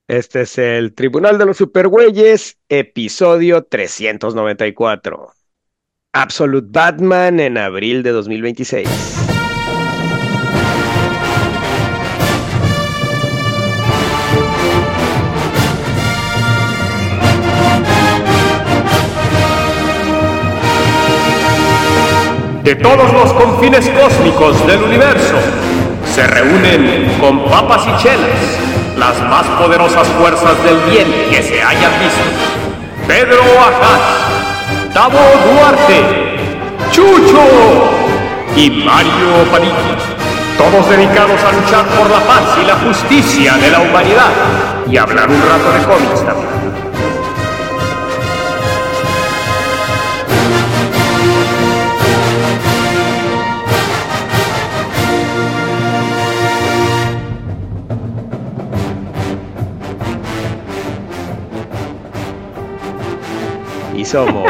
Este es el Tribunal de los Supergüeyes, episodio 394. Absolute Batman en abril de 2026. De todos los confines cósmicos del universo, se reúnen con papas y chelas las más poderosas fuerzas del bien que se hayan visto. Pedro Ajaz, Tavo Duarte, Chucho y Mario Padilla. Todos dedicados a luchar por la paz y la justicia de la humanidad y hablar un rato de cómics también. Y somos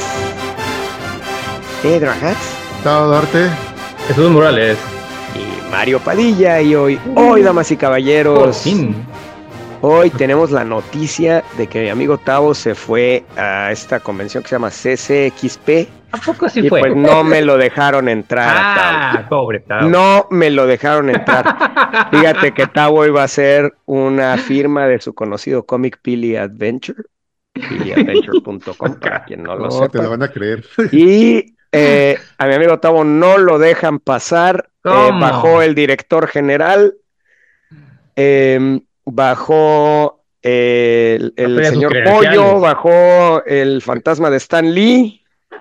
Pedro Ajaz Tavo Duarte. Jesús Morales. y Mario Padilla. Y hoy, damas y Por caballeros, fin. hoy tenemos la noticia de que mi amigo Tavo se fue a esta convención que se llama CCXP. ¿A poco sí Y fue? pues no me lo dejaron entrar a Tavo. Pobre Tavo. No me lo dejaron entrar. Fíjate que Tavo iba a hacer una firma de su conocido cómic Pili Adventure, piliadventure.com, para quien no lo No, te la sepa. van a creer. Y a mi amigo Tavo no lo dejan pasar. ¿Cómo? Bajó el director general, bajó el Traía sus señor credenciales. Pollo, bajó el fantasma de Stan Lee.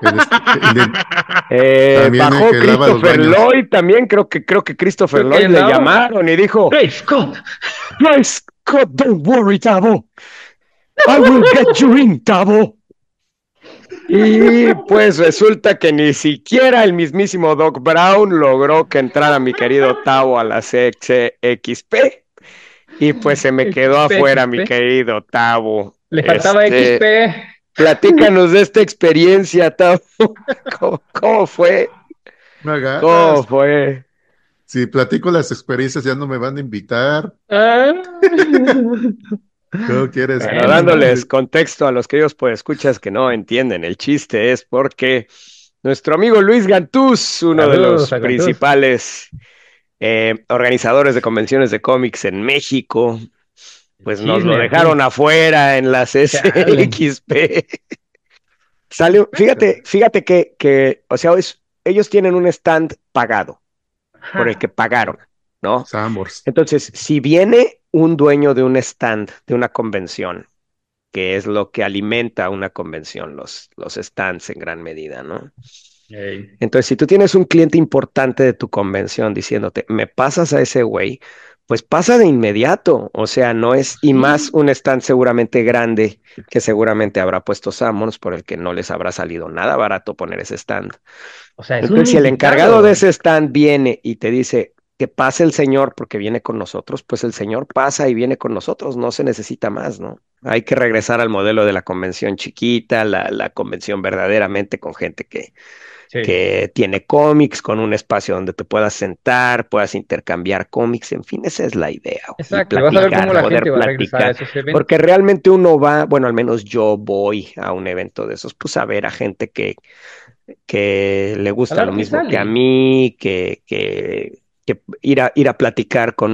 También el Bajó que lava los Christopher baños. Lloyd también, creo que Christopher Creo que Lloyd le no. llamaron y dijo, Great Scott. "Hey, Scott, don't worry, Tavo. I will get you in, Tavo." Y pues resulta que ni siquiera el mismísimo Doc Brown logró que entrara mi querido Tavo a la CXP. Y pues se me quedó XP. afuera mi querido Tavo. Le faltaba XP. Platícanos de esta experiencia, Tavo. ¿Cómo fue? No ¿Cómo agarras. fue? Si platico las experiencias, ya no me van a invitar. Ah. ¿Cómo quieres? Bueno, dándoles contexto a los que ellos pues escuchas que no entienden el chiste, es porque nuestro amigo Luis Gantús, uno de Saludos los a Gantús. principales organizadores de convenciones de cómics en México, pues nos lo Chisme, dejaron aquí. afuera en la Chale. CCXP. Fíjate que, o sea, ellos tienen un stand pagado, por el que pagaron, ¿no? Sambors. Entonces, si viene un dueño de un stand, de una convención, que es lo que alimenta una convención, los stands en gran medida, ¿no? Ey. Entonces, si tú tienes un cliente importante de tu convención diciéndote, me pasas a ese güey, pues pasa de inmediato, o sea, no es, y más un stand seguramente grande, que seguramente habrá puesto Sammons, por el que no les habrá salido nada barato poner ese stand. O sea, es un Entonces, si el invitado. encargado de ese stand viene y te dice que pase el señor porque viene con nosotros, pues el señor pasa y viene con nosotros, no se necesita más, ¿no? Hay que regresar al modelo de la convención chiquita, la convención verdaderamente con gente Sí. que tiene cómics, con un espacio donde te puedas sentar, puedas intercambiar cómics, en fin, esa es la idea. Y Exacto. Vas a ver cómo la poder gente va a regresar a platicar. esos eventos. Porque realmente uno va, bueno, al menos yo voy a un evento de esos, pues a ver a gente que le gusta Hablar lo que mismo que a sale. mí, que ir a platicar con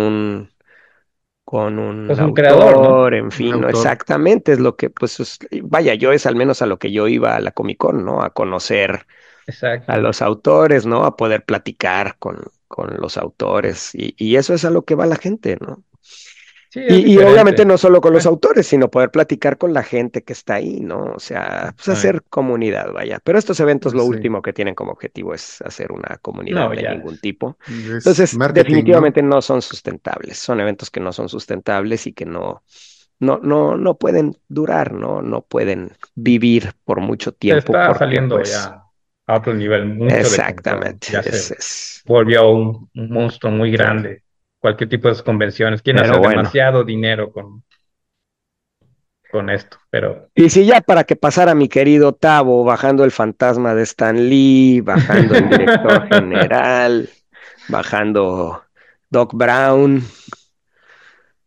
un Pues un creador, ¿no? autor, en Un fin, ¿no? autor. Exactamente, es lo que, pues, vaya, yo es al menos a lo que yo iba a la Comic Con, ¿no? A conocer Exacto. a los autores, ¿no? A poder platicar con los autores, y eso es a lo que va la gente, ¿no? Sí, es Y obviamente diferente. no solo con los Bueno, autores, sino poder platicar con la gente que está ahí, ¿no? O sea, pues ay, hacer comunidad, vaya. Pero estos eventos lo Sí. último que tienen como objetivo es hacer una comunidad no, de ya. ningún tipo. Es Entonces, marketing, definitivamente no son sustentables. Son eventos que no son sustentables y que no pueden durar, ¿no? No pueden vivir por mucho Se tiempo está porque, saliendo pues, ya a otro nivel, mucho de control. exactamente. Ya Es, se es, volvió un monstruo muy sí. grande. Cualquier tipo de convenciones. Quieren Pero hacer bueno. demasiado dinero con esto. Pero Y si ya para que pasara mi querido Tavo, bajando el fantasma de Stan Lee, bajando el director general, bajando Doc Brown,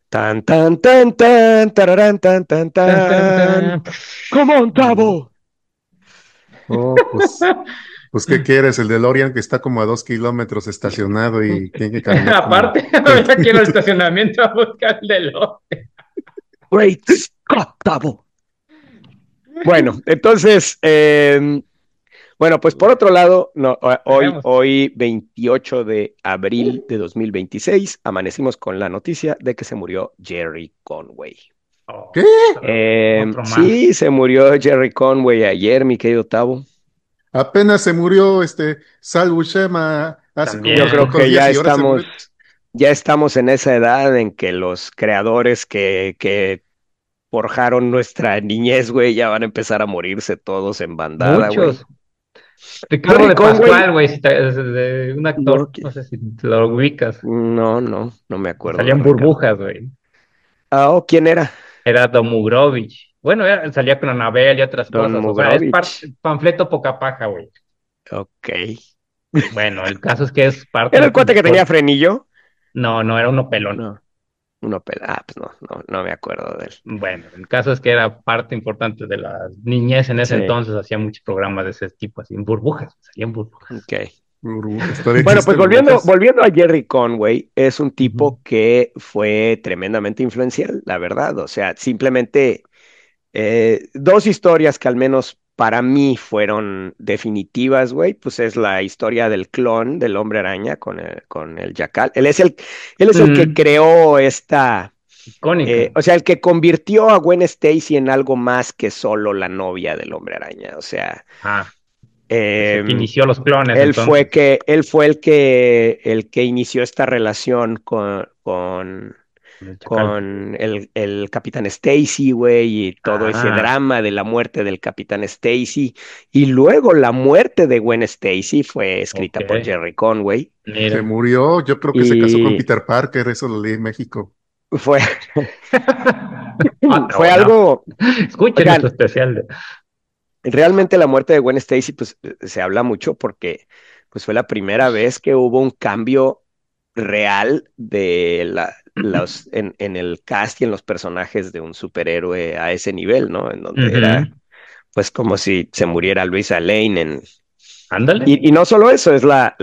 Tan, tan, tan, tan, tararán, tan, tan, Tan, tan, tan. tan. Come on, Tavo. Oh, pues, ¿qué quieres? El DeLorean que está como a 2 kilómetros estacionado y tiene que caminar como Aparte, ya quiero el estacionamiento a buscar el de lo. Great Scott, Tavo. Bueno, entonces, bueno, pues por otro lado, no, Veamos. hoy 28 de abril de 2026, amanecimos con la noticia de que se murió Jerry Conway. Oh, ¿qué? otro más. Sí, se murió Jerry Conway ayer, mi querido Tavo. Apenas se murió Sal Buscema hace como Yo unos creo También. pocos que días y ahora se murió. ya estamos en esa edad en que los creadores que forjaron nuestra niñez, güey, ya van a empezar a morirse todos en bandada, güey. Muchos. Ricardo Jerry de Conway, Pascual, güey, es de un actor, no, no sé si lo ubicas. no me acuerdo de Salían Ricardo. burbujas, güey. Ah, oh, ¿quién era? Era Domugrovich. Bueno, salía con Anabel y otras Don cosas. O sea, es Mugrovich. panfleto poca paja, güey. Ok. Bueno, el caso es que es parte ¿Era el cuate que tenía frenillo? No, no, era uno pelón. No, uno pela. Ah, pues no me acuerdo de él. Bueno, el caso es que era parte importante de la niñez en ese Sí, entonces, hacía muchos programas de ese tipo, así, en burbujas, salían burbujas. ok. Burbujas, todavía Bueno, pues existen burbujas. volviendo a Jerry Conway, es un Ujú. tipo que fue tremendamente influencial, la verdad. O sea, simplemente dos historias que al menos para mí fueron definitivas, güey, pues es la historia del clon del Hombre Araña con el Jackal. Él es el que Mm, creó esta, icónica. o sea, el que convirtió a Gwen Stacy en algo más que solo la novia del Hombre Araña. O sea, Ah, es el que em, inició los clones entonces. él fue el que inició esta relación El Chacal. con el Capitán Stacy, güey, y todo ese Ah, drama de la muerte del Capitán Stacy. Y luego la muerte de Gwen Stacy fue ok, escrita por Jerry Conway. Se mira. murió, yo creo que se casó con Y Peter Parker, eso lo leí en México. fue, Ah, fue bueno, algo, escuchen nuestro oigan, especial. realmente la muerte de Gwen Stacy, pues se habla mucho porque pues fue la primera vez que hubo un cambio real de en el cast y en los personajes de un superhéroe a ese nivel, ¿no? En donde Ujú. era pues como si se muriera Luisa Lane Ándale. y no solo eso, es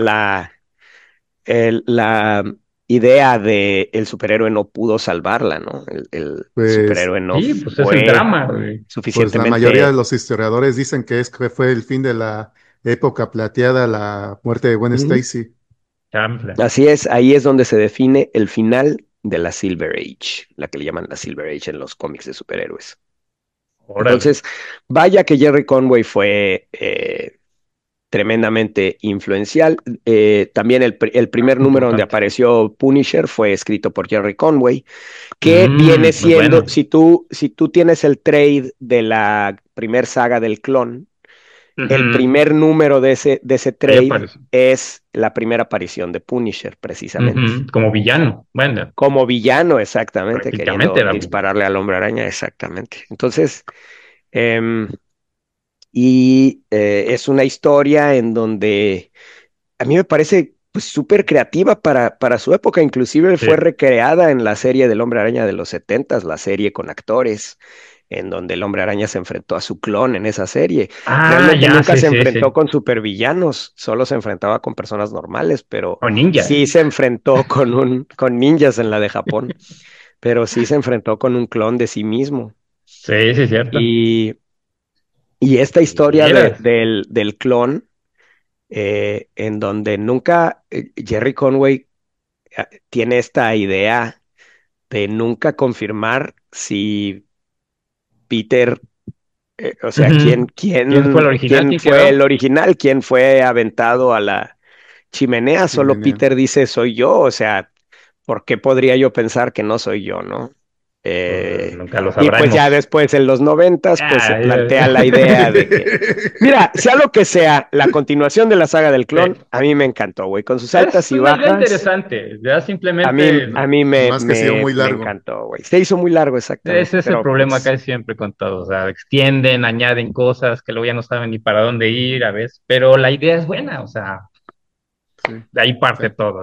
la idea de el superhéroe no pudo salvarla, ¿no? El Pues, superhéroe no Sí, pues es el fue drama, güey. pues la mayoría de suficientemente. los historiadores dicen que fue el fin de la época plateada, la muerte de Gwen Ujú. Stacy. Chanfle. Así es, ahí es donde se define el final de la Silver Age, la que le llaman la Silver Age en los cómics de superhéroes. Órale. Entonces, vaya que Jerry Conway fue tremendamente influencial. También el primer número donde Importante. apareció Punisher fue escrito por Jerry Conway, que viene Muy siendo, bueno. si tú tienes el trade de la primer saga del clon, el Ujú. primer número de ese Ahí trade aparece. es la primera aparición de Punisher, precisamente. Ujú. Como villano. Bueno, Como villano, exactamente, prácticamente queriendo era villano. dispararle al hombre araña, exactamente. Entonces, em, es una historia en donde a mí me parece pues súper creativa para su época, inclusive fue Sí. recreada en la serie del Hombre Araña de los setentas, la serie con actores, en donde el Hombre Araña se enfrentó a su clon en esa serie. Ah, Realmente ya, nunca sí, se sí, enfrentó sí. con supervillanos, solo se enfrentaba con personas normales, pero O ninjas. sí se enfrentó con ninjas en la de Japón, pero sí se enfrentó con un clon de sí mismo. Sí, sí, cierto. Y, y esta historia Miras. del clon, en donde nunca Jerry Conway tiene esta idea de nunca confirmar si Peter, o sea, Ujú. ¿Quién fue el original? quién ¿Quién fue el quedó? original, quién fue aventado a la chimenea, solo Jimena. Peter dice soy yo, o sea, ¿por qué podría yo pensar que no soy yo, no? Pues Eh, nunca lo y pues ya sabremos. después en los noventas, pues se Ah, plantea la idea de que, mira, sea lo que sea, la continuación de la saga del clon, sí. a mí me encantó, güey, con sus Es altas y una idea bajas, interesante. Ya simplemente Nomás que se dio muy me largo. encantó, güey. Se hizo muy largo, ese exactamente, es el pero problema pues, acá siempre con todo. O sea, extienden, añaden cosas que luego ya no saben ni para dónde ir a veces. Pero la idea es buena, o sea, Sí. de ahí parte Sí. todo, ¿verdad?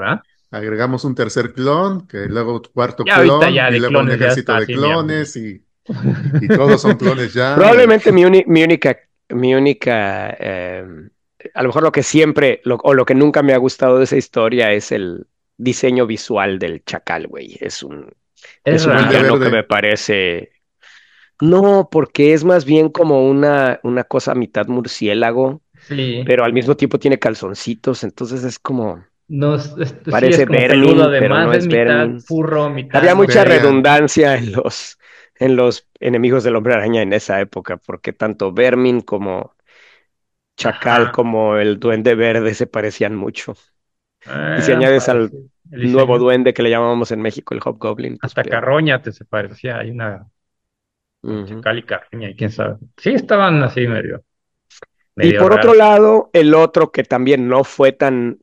agregamos un tercer clon, que luego cuarto Ya ahorita clon, ya y de luego un clones ya ejército está de así, mira. clones, y todos son clones ya. Probablemente mi única, a lo mejor lo que siempre, o lo que nunca me ha gustado de esa historia es el diseño visual del chacal, güey. Es Es un Duende villano raro. que Verde. me parece. No, porque es más bien como una cosa mitad murciélago, Sí. pero al mismo tiempo tiene calzoncitos, entonces es como, No, sí es parece como peludo Vermin, pero además, no es es mitad Vermin. furro, mitad Había no mucha sé. Feria. redundancia en los enemigos del Hombre Araña en esa época, porque tanto Vermin como Chacal Ajá. como el Duende Verde se parecían mucho. Y si Eran añades al parecidos. El nuevo diseño. duende que le llamábamos en México el Hobgoblin, pues Hasta peor. Carroña te se parecía. Hay una con Ujú. Chacal y Carroña, y quién sabe. Sí, estaban así medio, Y medio por otro raros. lado, el otro que también no fue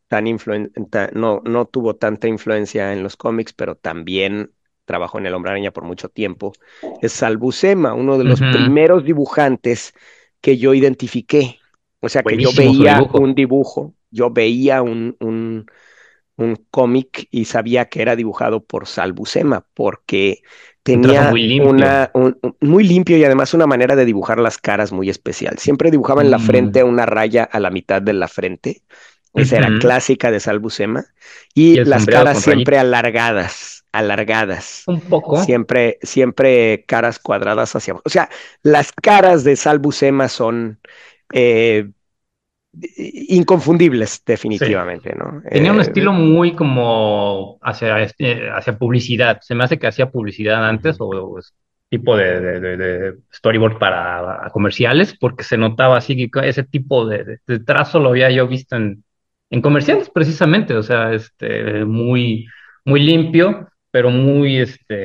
no tuvo tanta influencia en los cómics, pero también trabajó en el Hombre Araña por mucho tiempo, es Sal Buscema, uno de los Ujú. primeros dibujantes que yo identifiqué. O sea, que yo Buenísimo su veía un dibujo. dibujo, yo veía un cómic y sabía que era dibujado por Sal Buscema, porque Un trazo muy tenía limpio. muy limpio y además una manera de dibujar las caras muy especial. Siempre dibujaba en la frente Mm, una raya a la mitad de la frente. Esa era ujú. clásica de Sal Buscema. Y Y el las sombreado caras con siempre rayitas. alargadas, alargadas. Un poco. Siempre, siempre caras cuadradas hacia abajo. O sea, las caras de Sal Buscema son eh, inconfundibles, Sí. definitivamente, ¿no? Tenía un estilo muy como hacia publicidad. Se me hace que hacía publicidad antes Ujú. o es tipo de storyboard para comerciales, porque se notaba así que ese tipo de trazo lo había yo visto en comerciales precisamente. O sea, muy, muy limpio, pero muy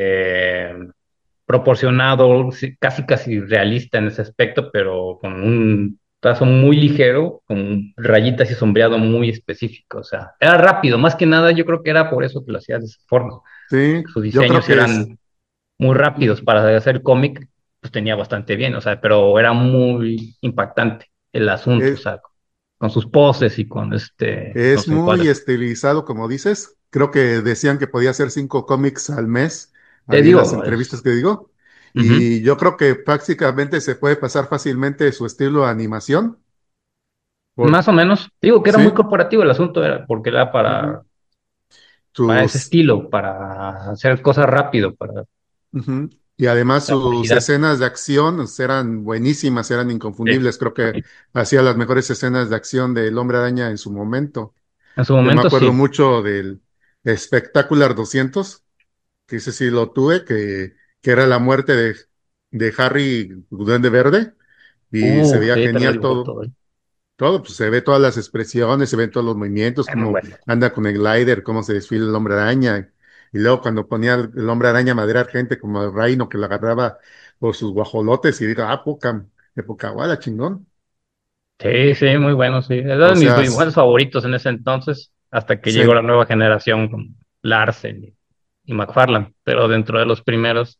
proporcionado, sí, casi casi realista en ese aspecto, pero con un trazo muy ligero, con rayitas y sombreado muy específico. O sea, era rápido, más que nada yo creo que era por eso que lo hacía de esa forma. Sí, Sus yo creo diseños que es. eran muy rápidos para hacer cómic, pues tenía bastante bien, o sea, pero era muy impactante el asunto, o Es, sea, con sus poses y con es los muy encuadres. estilizado, como dices. Creo que decían que podía hacer 5 cómics al mes, Te ahí en las digo, es entrevistas que digo. ujú, Y yo creo que prácticamente se puede pasar fácilmente su estilo de animación. Por, más o menos, digo que era muy sí, corporativo el asunto, era porque era ujú. para ese Sus, estilo, para hacer cosas rápido, para ujú. Y además la sus publicidad. escenas de acción eran buenísimas, eran Sí. inconfundibles. Creo que hacía las mejores escenas de acción del Hombre Araña en su momento. En su Yo me momento acuerdo sí. mucho del Spectacular 200, que ese sí lo tuve, que era la muerte de Harry Duende Verde, y se veía Sí, te lo genial dibujó todo. todo. Todo, pues se ve todas las expresiones, se ven todos los movimientos, Es muy cómo bueno. anda con el glider, cómo se desfila el hombre araña. Y luego cuando ponía el hombre araña a madrear gente como el Reino que lo agarraba por sus guajolotes y digo, poca, época guala, chingón. Sí, sí, muy bueno, sí. Era O de mis sea, dibujantes favoritos en ese entonces, hasta que llegó la se, nueva generación con Larsen y McFarlane. Pero dentro de los primeros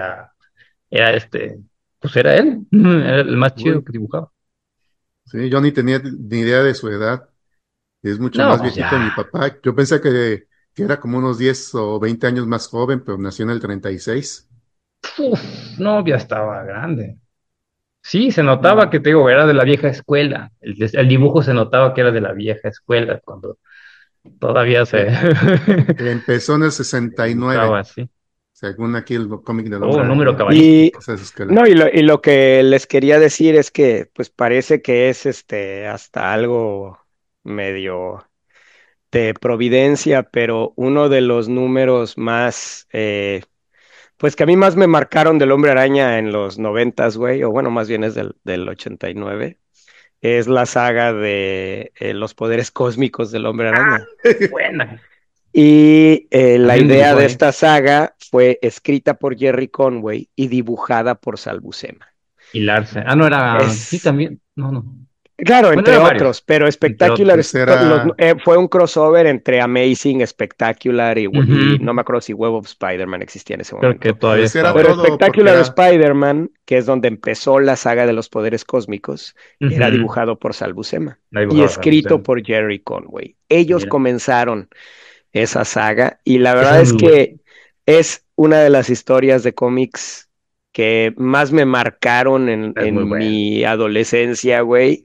era pues era él, era el más chido uy, que dibujaba. sí, yo ni tenía ni idea de su edad. Es mucho No, más pues viejito mi ya. papá. Yo pensé que era como unos 10 o 20 años más joven, pero nació en el 36. Uf, no, ya estaba grande. Sí, se notaba Mm. que te digo, era de la vieja escuela. El dibujo se notaba que era de la vieja escuela, cuando todavía se Eh, Empezó en el dibujaba 69, así. según aquí el cómic del Oh, Hombre número Araña. Y cabalístico. O sea, esa escala. no, y lo que les quería decir es que pues parece que es hasta algo medio de providencia, pero uno de los números más pues que a mí más me marcaron del Hombre Araña en los noventas, güey, o bueno, más bien es del 89, es la saga de los poderes cósmicos del Hombre Ah, Araña. buena. Y la También idea dibujó de ahí. esta saga fue escrita por Jerry Conway y dibujada por Sal Buscema. Y Larce. Ah, no era. Sí, Es, también. No, no. claro, Bueno, entre era varios. otros, pero Entre Spectacular Pues otros. era, fue un crossover entre Amazing, Spectacular y Ujú. no me acuerdo si Web of Spider-Man existía en ese Creo que momento. todavía pues era estaba Pero ahí. todo porque Spectacular era, Spider-Man, que es donde empezó la saga de los poderes cósmicos, era Ujú. dibujado por Sal Buscema La y dibujaba escrito Samuel. por Jerry Conway. Ellos Mira. comenzaron esa saga. Y la Esa verdad es es muy buena. que es una de las historias de cómics que más me marcaron Es muy en buena. mi adolescencia, güey.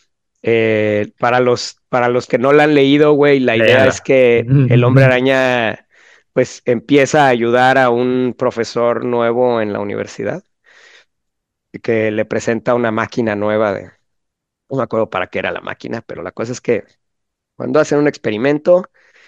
Para los que no la han leído, güey, la idea es Léanla. que el Hombre Araña, pues, empieza a ayudar a un profesor nuevo en la universidad que le presenta una máquina nueva de, no me acuerdo para qué era la máquina, pero la cosa es que cuando hacen un experimento,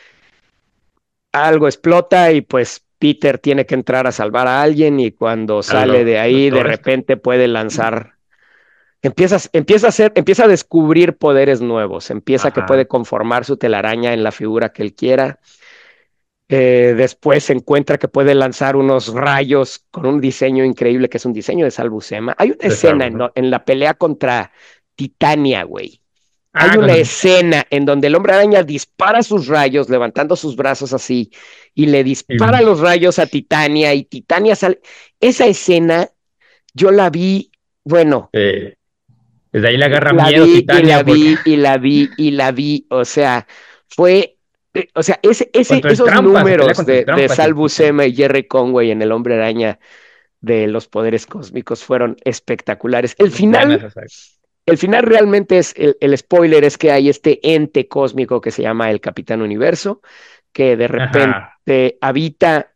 algo explota y pues Peter tiene que entrar a salvar a alguien y cuando Al sale de ahí, de doctor este. repente puede lanzar, empieza a descubrir poderes nuevos, empieza que puede Ajá. conformar su telaraña en la figura que él quiera. Después se encuentra que puede lanzar unos rayos con un diseño increíble, que es un diseño de Sal Buscema. Hay una De escena salvo, ¿no? en la pelea contra Titania, güey. Hay Ah, una con... escena en donde el hombre araña dispara sus rayos, levantando sus brazos así, y le dispara y- los rayos a Titania, y Titania sale. Esa escena yo la vi, bueno, eh, desde ahí le agarra la miedo vi y Titania la porque vi y la vi y la vi, o sea, o sea, contra el esos trampa, se pelea números contra el de trampa Sal ese Titania. Buscema y Jerry Conway en El Hombre Araña de los poderes cósmicos fueron espectaculares. Muy buena esa saga. El final realmente es, el spoiler es que hay este ente cósmico que se llama el Capitán Universo, que de Ajá. repente habita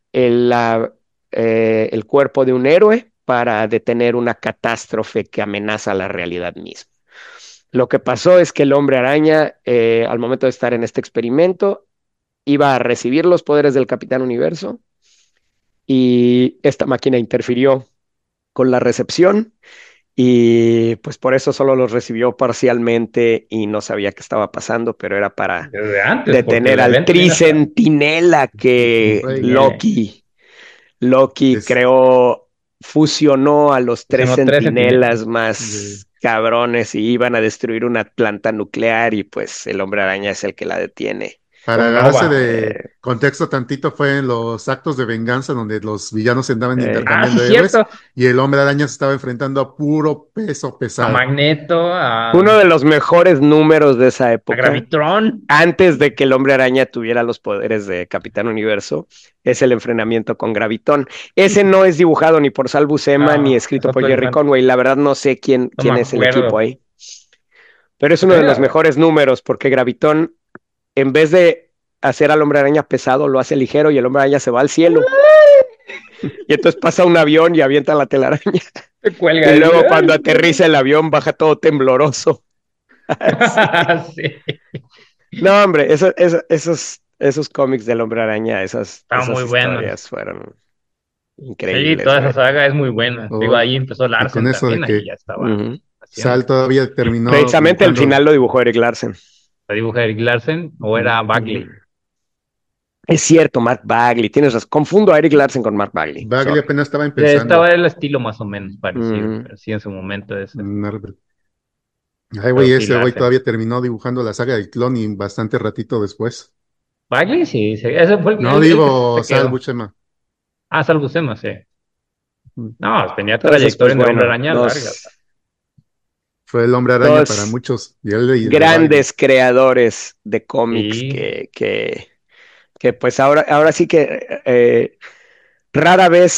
el cuerpo de un héroe para detener una catástrofe que amenaza la realidad misma. Lo que pasó es que el hombre araña, al momento de estar en este experimento, iba a recibir los poderes del Capitán Universo y esta máquina interfirió con la recepción y pues por eso solo los recibió parcialmente y no sabía qué estaba pasando, pero era para Desde antes, porque detener el al evento viene hasta antes. Tricentinela El que rey Loki es, creó, fusionó a los tres Fusionó tres centinelas centinelas. de- más cabrones y iban a destruir una planta nuclear y pues el hombre araña es el que la detiene. para Con agarrarse Nova. de contexto tantito, fue en los actos de venganza donde los villanos se andaban Ah, sí, intercambiando héroes cierto. y el hombre araña se estaba enfrentando a puro peso A pesado. Magneto, Uno de los mejores números de esa a época, Gravitron. antes de que el hombre araña tuviera los poderes de Capitán Universo, es el enfrentamiento con Gravitón. Ese no es dibujado ni por Sal Buscema ni No, es escrito por otro Jerry dibujante. Conway. La verdad no sé No me quién es el equipo acuerdo. ahí, pero es Creo uno que de los era- mejores números porque Gravitón, en vez de hacer al hombre araña pesado, lo hace ligero y el hombre araña se va al cielo. Y entonces pasa un avión y avienta la telaraña. Se cuelga Y así. luego cuando aterriza el avión baja todo tembloroso. Sí. Sí. No, hombre, esos cómics del Hombre Araña, Estaban muy esas buenos. historias fueron Sí, increíbles, toda esa güey. saga es muy buena. Digo, Oh, ahí empezó y con Larsen eso de también, ahí que ya estaba Ujú. haciendo. Sal todavía Y terminó precisamente el dibujando. final lo dibujó Eric Larsen. ¿La dibuja Eric Larsen o era Ujú. Bagley? Es cierto, Mark Bagley, tienes razón. Confundo a Eric Larsen con Mark Bagley. Bagley Sorry. apenas estaba Estaba empezando. el estilo más o menos parecido, Ujú. pero sí en su momento ese. Marvel. Ay, Pero güey, sí, ese güey Larsen. todavía terminó dibujando la saga del clon y bastante ratito después. Bagley, sí, sí, ese fue No el que sí digo se Sal quedó. Buscema. Ah, Sal Buscema, sí. No, tenía Entonces, trayectoria pues en el Hombre bueno, Araña larga. O sea, Fue el hombre araña para dos muchos. Y él y el de Bagley. grandes creadores de cómics sí, que pues ahora sí que rara vez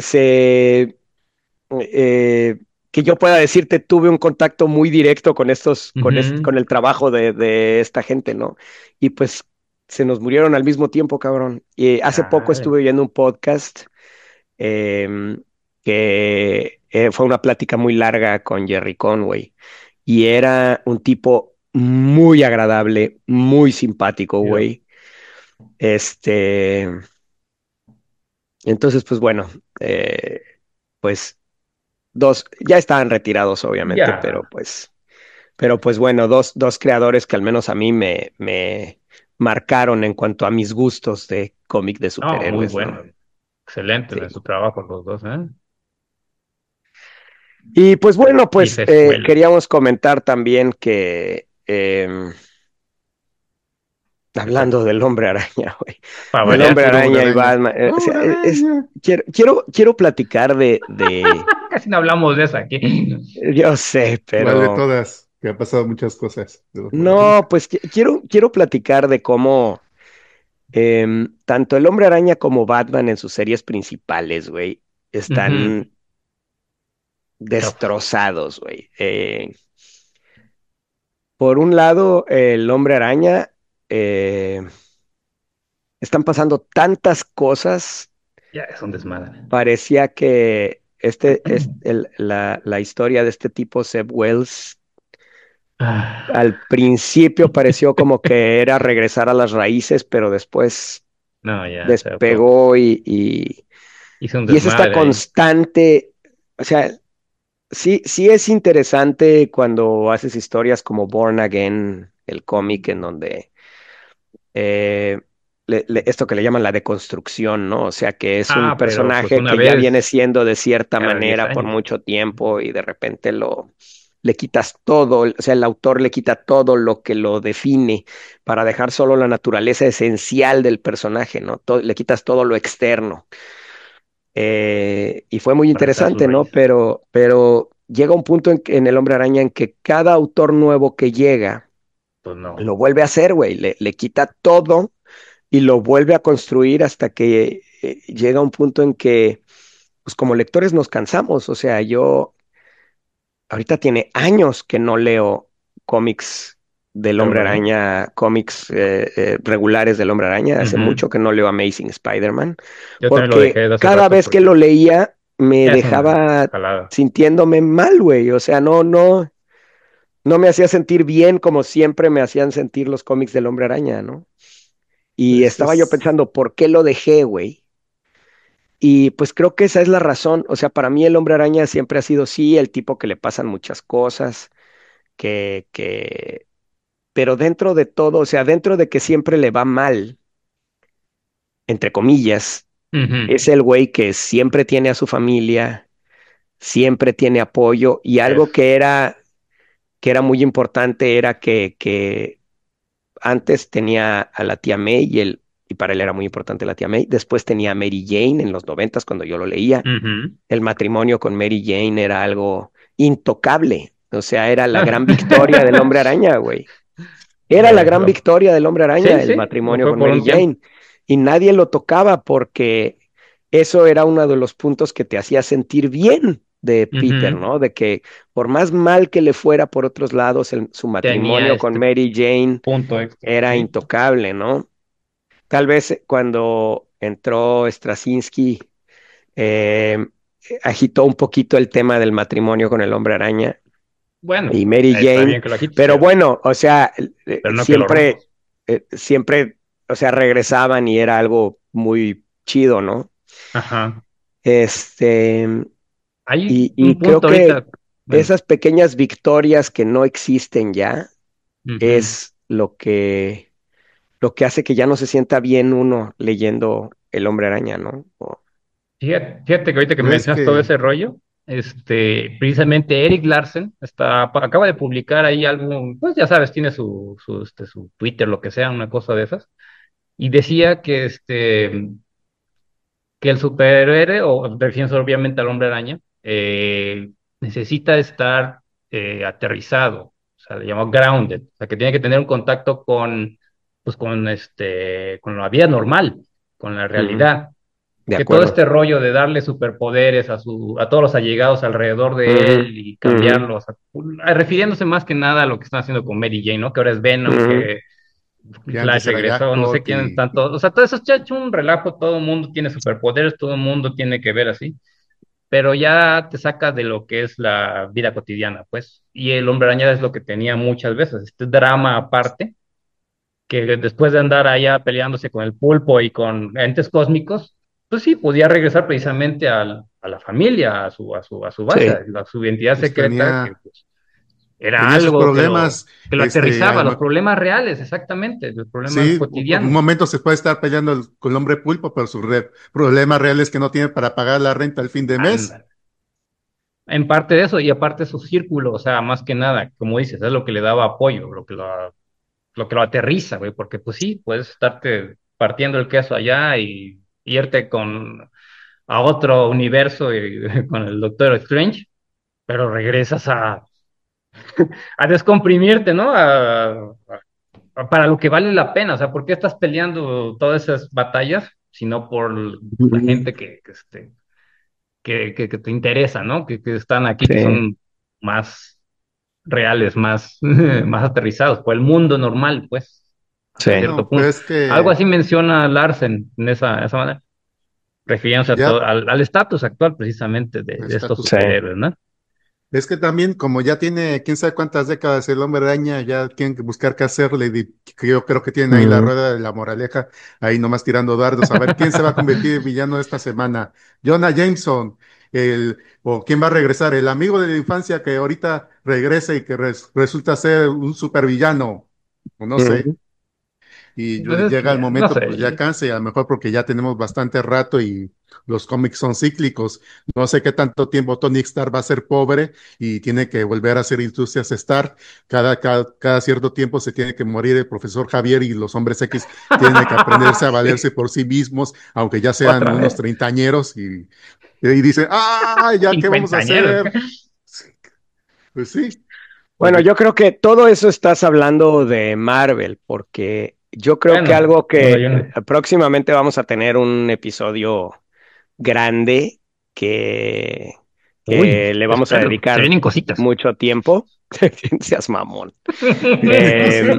eh, que yo pueda decirte, tuve un contacto muy directo con ujú, con el trabajo de esta gente, ¿no? Y pues se nos murieron al mismo tiempo, cabrón. Y hace poco chale, estuve viendo un podcast eh, que fue una plática muy larga con Jerry Conway y era un tipo muy agradable, muy simpático, chido. güey. Este, entonces, pues bueno, eh, pues ya estaban retirados, obviamente, Ya. pero pues bueno, dos creadores que al menos a mí me marcaron en cuanto a mis gustos de cómic de No, muy superhéroes, ¿no? bueno. Excelentes en Sí. su trabajo los dos, ¿eh? Y pues bueno, pues Vieja escuela. queríamos comentar también que ¿Qué pasó? hablando del Hombre Araña, güey, Para del variar, Hombre Puro hombre Araña y araña. Batman, o sea, ¡Hombre araña! quiero platicar de, casi no hablamos de eso aquí. yo sé, ¿Cuál de pero todas? Que ha pasado muchas cosas de los no, Guardianes. pues quiero platicar de cómo Tanto el Hombre Araña como Batman en sus series principales, güey, Ujú. están Chafas. destrozados, güey. Por un lado, el Hombre Araña, eh, están pasando tantas cosas, Ya es un desmadre. parecía que la historia de este tipo, Zeb Wells, al Ah, principio pareció como que era regresar a las raíces, pero después no, ya se auto. despegó Hizo un y es esta desmadre ahí. constante, o sea, sí, sí es interesante cuando haces historias como Born Again, el cómic en donde eh, esto que le llaman la deconstrucción, ¿no? O sea, que es un Ah, pero pues personaje una que ya viene vez siendo de cierta cada 10 manera por años. mucho tiempo y de repente le quitas todo, o sea, el autor le quita todo lo que lo define para dejar solo la naturaleza esencial del personaje, ¿no? Le quitas todo lo externo. Y fue muy Para regresar a sus interesante, ¿no? raíces. Pero llega un punto en El Hombre Araña en que cada autor nuevo que llega Pues no. lo vuelve a hacer, güey, le quita todo y lo vuelve a construir hasta que llega un punto en que, pues como lectores nos cansamos, o sea, yo ahorita tiene años que no leo cómics del ¿Del Hombre Hombre Araña? Araña, cómics regulares del Hombre Araña, hace Ujú. mucho que no leo Amazing Spider-Man, Yo también lo porque dejé de hace cada rato vez que lo porque leía me es una dejaba jalada. sintiéndome mal, güey, o sea, no me hacía sentir bien como siempre me hacían sentir los cómics del Hombre Araña, ¿no? Y Es, estaba yo es, pensando, ¿por qué lo dejé, güey? Y pues creo que esa es la razón. O sea, para mí el Hombre Araña siempre ha sido, sí, el tipo que le pasan muchas cosas, que, pero dentro de todo, o sea, dentro de que siempre le va mal, entre comillas, Ujú. es el güey que siempre tiene a su familia, siempre tiene apoyo y algo Es. que era muy importante era que antes tenía a la tía May y para él era muy importante la tía May. Después tenía a Mary Jane en los noventas cuando yo lo leía. Ujú. El matrimonio con Mary Jane era algo intocable. O sea, era la gran victoria del Hombre Araña, güey. Era la gran Lo- victoria del Hombre Araña, sí, el sí, lo matrimonio fue con por Mary un tiempo. Jane. Y nadie lo tocaba porque eso era uno de los puntos que te hacía sentir bien de Peter, Ujú. ¿no? De que por más mal que le fuera por otros lados, su Tenía matrimonio con este Mary Jane punto extra, era ¿sí? intocable, ¿no? Tal vez cuando entró Straczynski, eh, agitó un poquito el tema del matrimonio con el Hombre Araña Bueno, y Mary está Jane, bien que lo quites, pero bueno, o sea, pero no que lo siempre, rompas. siempre, o sea, regresaban y era algo muy chido, ¿no? Ajá. Este, Hay y un creo punto que ahorita, bueno, esas pequeñas victorias que no existen ya ujú. es lo que hace que ya no se sienta bien uno leyendo El Hombre Araña, ¿no? Fíjate que ahorita que ¿Crees mencionas todo que ese rollo, precisamente Eric Larsen acaba de publicar ahí algo, pues ya sabes, tiene su Twitter, lo que sea, una cosa de esas, y decía que el superhéroe, o refiriéndose obviamente al hombre araña, necesita estar aterrizado, o sea, le llamó grounded, o sea, que tiene que tener un contacto pues con la vida normal, con la Ujú, realidad, de que todo acuerdo. este rollo de darle superpoderes a todos los allegados alrededor de Ujú, él y ujú, cambiarlos, refiriéndose más que nada a lo que están haciendo con Mary Jane, ¿no? Que ahora es Venom, ujú. que que Flash antes era regresó, no sé Jackpot quién y tanto, o sea, todo eso es ya hecho un relajo, todo el mundo tiene superpoderes, todo el mundo tiene que ver así, pero ya te saca de lo que es la vida cotidiana, pues, y el Hombre Araña es lo que tenía muchas veces, este drama aparte, que después de andar allá peleándose con el pulpo y con entes cósmicos, pues sí, podía regresar precisamente a la familia, a su base, Sí, a su identidad pues secreta, que pues, era tenía sus algo problemas, que lo aterrizaba, los además, problemas reales, exactamente, los problemas sí, por un cotidianos. momento se puede estar peleando con el hombre pulpo, pero su problema real es que no tiene para pagar la renta al fin de mes. Anda. En parte de eso, y aparte su círculo, o sea, más que nada, como dices, es lo que le daba apoyo, lo que lo aterriza, güey, porque pues sí, puedes estarte partiendo el queso allá y irte a otro universo con el Doctor Strange, pero regresas a descomprimirte, ¿no? para lo que vale la pena. O sea, ¿por qué estás peleando todas esas batallas? Sino por la Ujú. gente que te interesa, ¿no? Que están aquí, que Sí, son más reales, más, más aterrizados, por el mundo normal, pues, hasta sí. cierto Bueno, punto. pues Algo que así menciona Larsen en esa manera, refiriéndose a ya, al estatus actual precisamente de estos status Sí. quo. superhéroes, ¿no? Es que también, como ya tiene quién sabe cuántas décadas el hombre araña, ya tienen que buscar qué hacerle. Que yo creo que tienen ahí la Ujú. rueda de la moraleja, ahí nomás tirando dardos. A ver quién se va a convertir en villano esta semana. Jonah Jameson, o quién va a regresar, el amigo de la infancia que ahorita regresa y que resulta ser un supervillano, o no sé. Ujú. Y Pues es llega el que, no momento, pues ya sé, canse, a lo mejor porque ya tenemos bastante rato y los cómics son cíclicos. No sé qué tanto tiempo Tony Stark va a ser pobre y tiene que volver a hacer Industrias Stark. Cada cierto tiempo se tiene que morir el profesor Javier y los hombres X tienen que aprenderse a sí, valerse por sí mismos, aunque ya sean otra unos vez, treintañeros y dicen, ¡ah! ¿Ya qué vamos a cincuentañeros. hacer? Pues sí, Bueno, porque yo creo que todo eso estás hablando de Marvel, porque yo creo que Bueno, algo bueno, que yo no. próximamente vamos a tener un episodio grande que, Uy, que le vamos a espero, se dedicar vienen cositas. mucho tiempo. Seas mamón. Eh,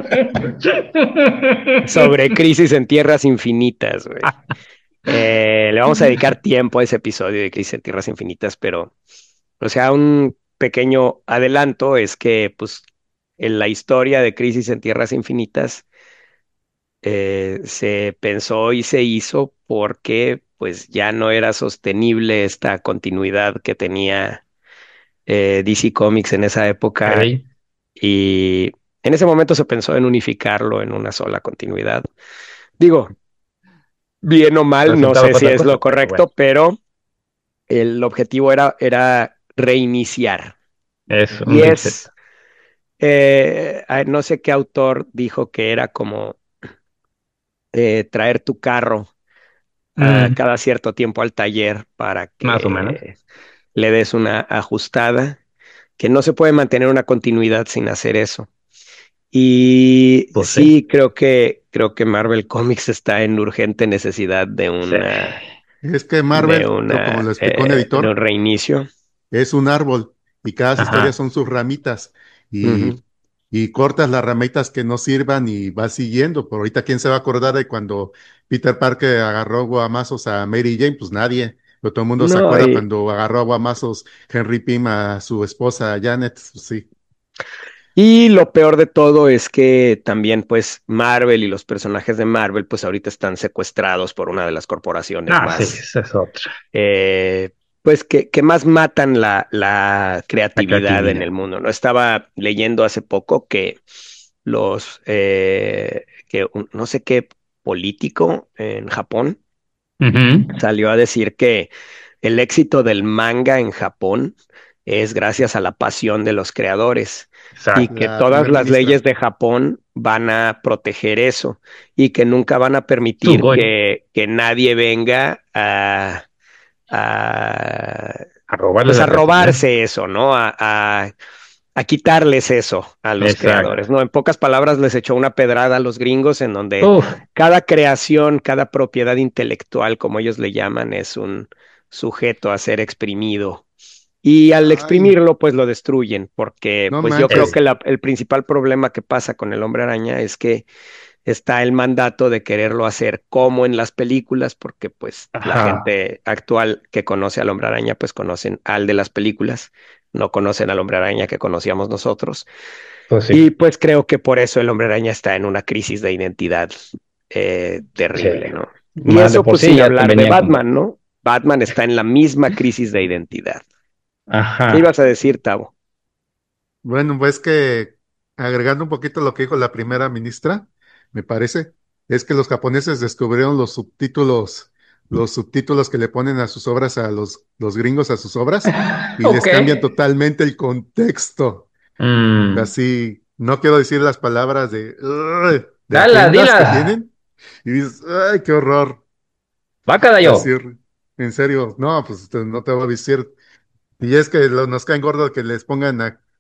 sobre Crisis en Tierras Infinitas, güey. Le vamos a dedicar tiempo a ese episodio de Crisis en Tierras Infinitas, pero, o sea, un pequeño adelanto es que, pues, en la historia de Crisis en Tierras Infinitas se pensó y se hizo porque, pues, ya no era sostenible esta continuidad que tenía DC Comics en esa época Ok, y en ese momento se pensó en unificarlo en una sola continuidad. Digo, bien o mal, no resultado sé fue si otra es lo cosa, pero bueno, correcto, pero el objetivo era reiniciar. es Y un reset. no sé qué autor dijo que era como traer tu carro Mm, cada cierto tiempo al taller para más o menos. que le des una ajustada, que no se puede mantener una continuidad sin hacer eso. Y Pues sí, sí, creo que Marvel Comics está en urgente necesidad sí. es que de Marvel, como lo explicó un de un editor, reinicio. es un árbol y cada historia Ajá. son sus ramitas Ujú. y cortas las ramitas que no sirvan y vas siguiendo. Por ahorita, ¿quién se va a acordar de cuando Peter Parker agarró guamazos a Mary Jane? Pues nadie. Pero todo el mundo se No, acuerda cuando agarró a guamazos Henry Pym a su esposa Janet. Pues sí. y lo peor de todo es que también pues Marvel y los personajes de Marvel pues ahorita están secuestrados por una de las corporaciones Ah, sí, más esa es otra. eh, pues que más matan la La creatividad en creatividad. el mundo, ¿no? Estaba leyendo hace poco que no sé qué político en Japón Ujú. salió a decir que el éxito del manga en Japón es gracias a la pasión de los creadores y Exacto. que La todas primer las ministra. leyes de Japón van a proteger eso y que nunca van a permitir Sugoi. que nadie venga a, A robarle pues la a creatividad. robarse eso, ¿no? A quitarles eso a los Exacto. creadores, ¿no? En pocas palabras, les echó una pedrada a los gringos en donde Uf, cada creación, cada propiedad intelectual, como ellos le llaman, es un sujeto a ser exprimido. Y al Ay, exprimirlo, pues lo destruyen, porque no pues yo creo manches. que el principal problema que pasa con el hombre araña es que está el mandato de quererlo hacer como en las películas, porque pues la ajá. gente actual que conoce al hombre araña, pues conocen al de las películas, no conocen al hombre araña que conocíamos nosotros. Pues Y sí, pues creo que por eso el hombre araña está en una crisis de identidad sí. terrible, ¿no? Y Más de eso por pues sí sin ya te hablar de venía con. Batman, ¿no? Batman está en la misma crisis de identidad. ¿Qué Ajá. ibas a decir, Tavo? Bueno, pues que agregando un poquito lo que dijo la primera ministra, me parece, es que los japoneses descubrieron los subtítulos que le ponen a sus obras, los gringos a sus obras, y les Ok. cambian totalmente el contexto. Mm, Así, no quiero decir las palabras de dala, agendas dila. que tienen, y dices, ¡ay, qué horror! Vaca Así, yo. en serio, no, pues no te voy a decir. Y es que nos caen gordos que les pongan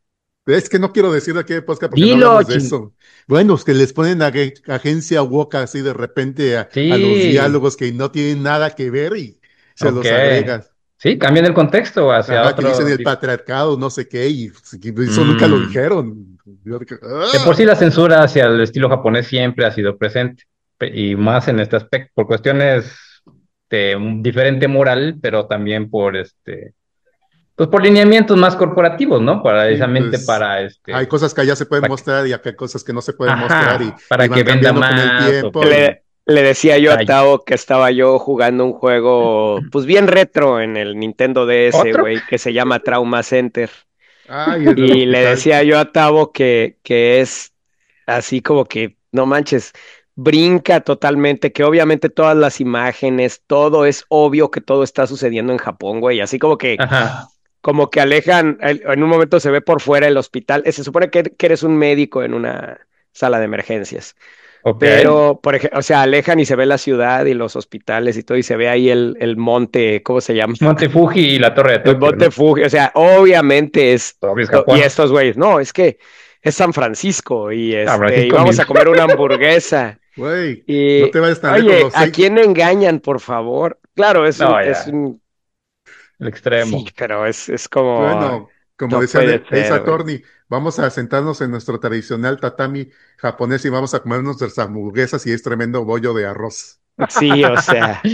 Es que no quiero decir de qué podcast porque no Dilo, hablamos de eso. Bueno, es que les ponen agencia woke así de repente a los Sí, diálogos que no tienen nada que ver y se ok. los agregas. Sí, cambian el contexto hacia Ajá, que dicen otro. el patriarcado, no sé qué, y eso nunca lo Mm. dijeron. Yo dije, De por "Ah". sí la censura hacia el estilo japonés siempre ha sido presente, y más en este aspecto, por cuestiones de un diferente moral, pero también por pues por lineamientos más corporativos, ¿no? Y Precisamente pues para hay cosas que ya se pueden pa- mostrar y acá hay cosas que no se pueden mostrar ajá, y para van que venda cambiando con el más o tiempo que y Le decía yo a talle. Tao que estaba yo jugando un juego, pues bien retro en el Nintendo DS, ¿Otro? güey, que se llama Trauma Center. ay, es del Y le hospital. decía yo a Tavo que es así como que, no manches, brinca totalmente, que obviamente todas las imágenes, todo es obvio que todo está sucediendo en Japón, güey, así Ajá, como que alejan, en un momento se ve por fuera el hospital, se supone que eres un médico en una sala de emergencias, ok. pero, por ejemplo, o sea, alejan y se ve la ciudad y los hospitales y todo, y se ve ahí el monte, ¿cómo se llama? Monte Fuji y la Torre de El Tokio, monte ¿no? Fuji, o sea, obviamente es, Todavía es y Japón. estos güeyes, no, es que es San Francisco y San y Francisco vamos mismo. a comer una hamburguesa. Güey, no Y, te vayas tan lejos, oye, los ¿a seis. quién engañan, por favor? Claro, No, es ya, un, el sí, extremo. pero es como, Bueno, como no decía puede Ace ser, güey. Attorney, vamos a sentarnos en nuestro tradicional tatami japonés y vamos a comernos nuestras hamburguesas y es tremendo bollo de arroz. Sí, o sea,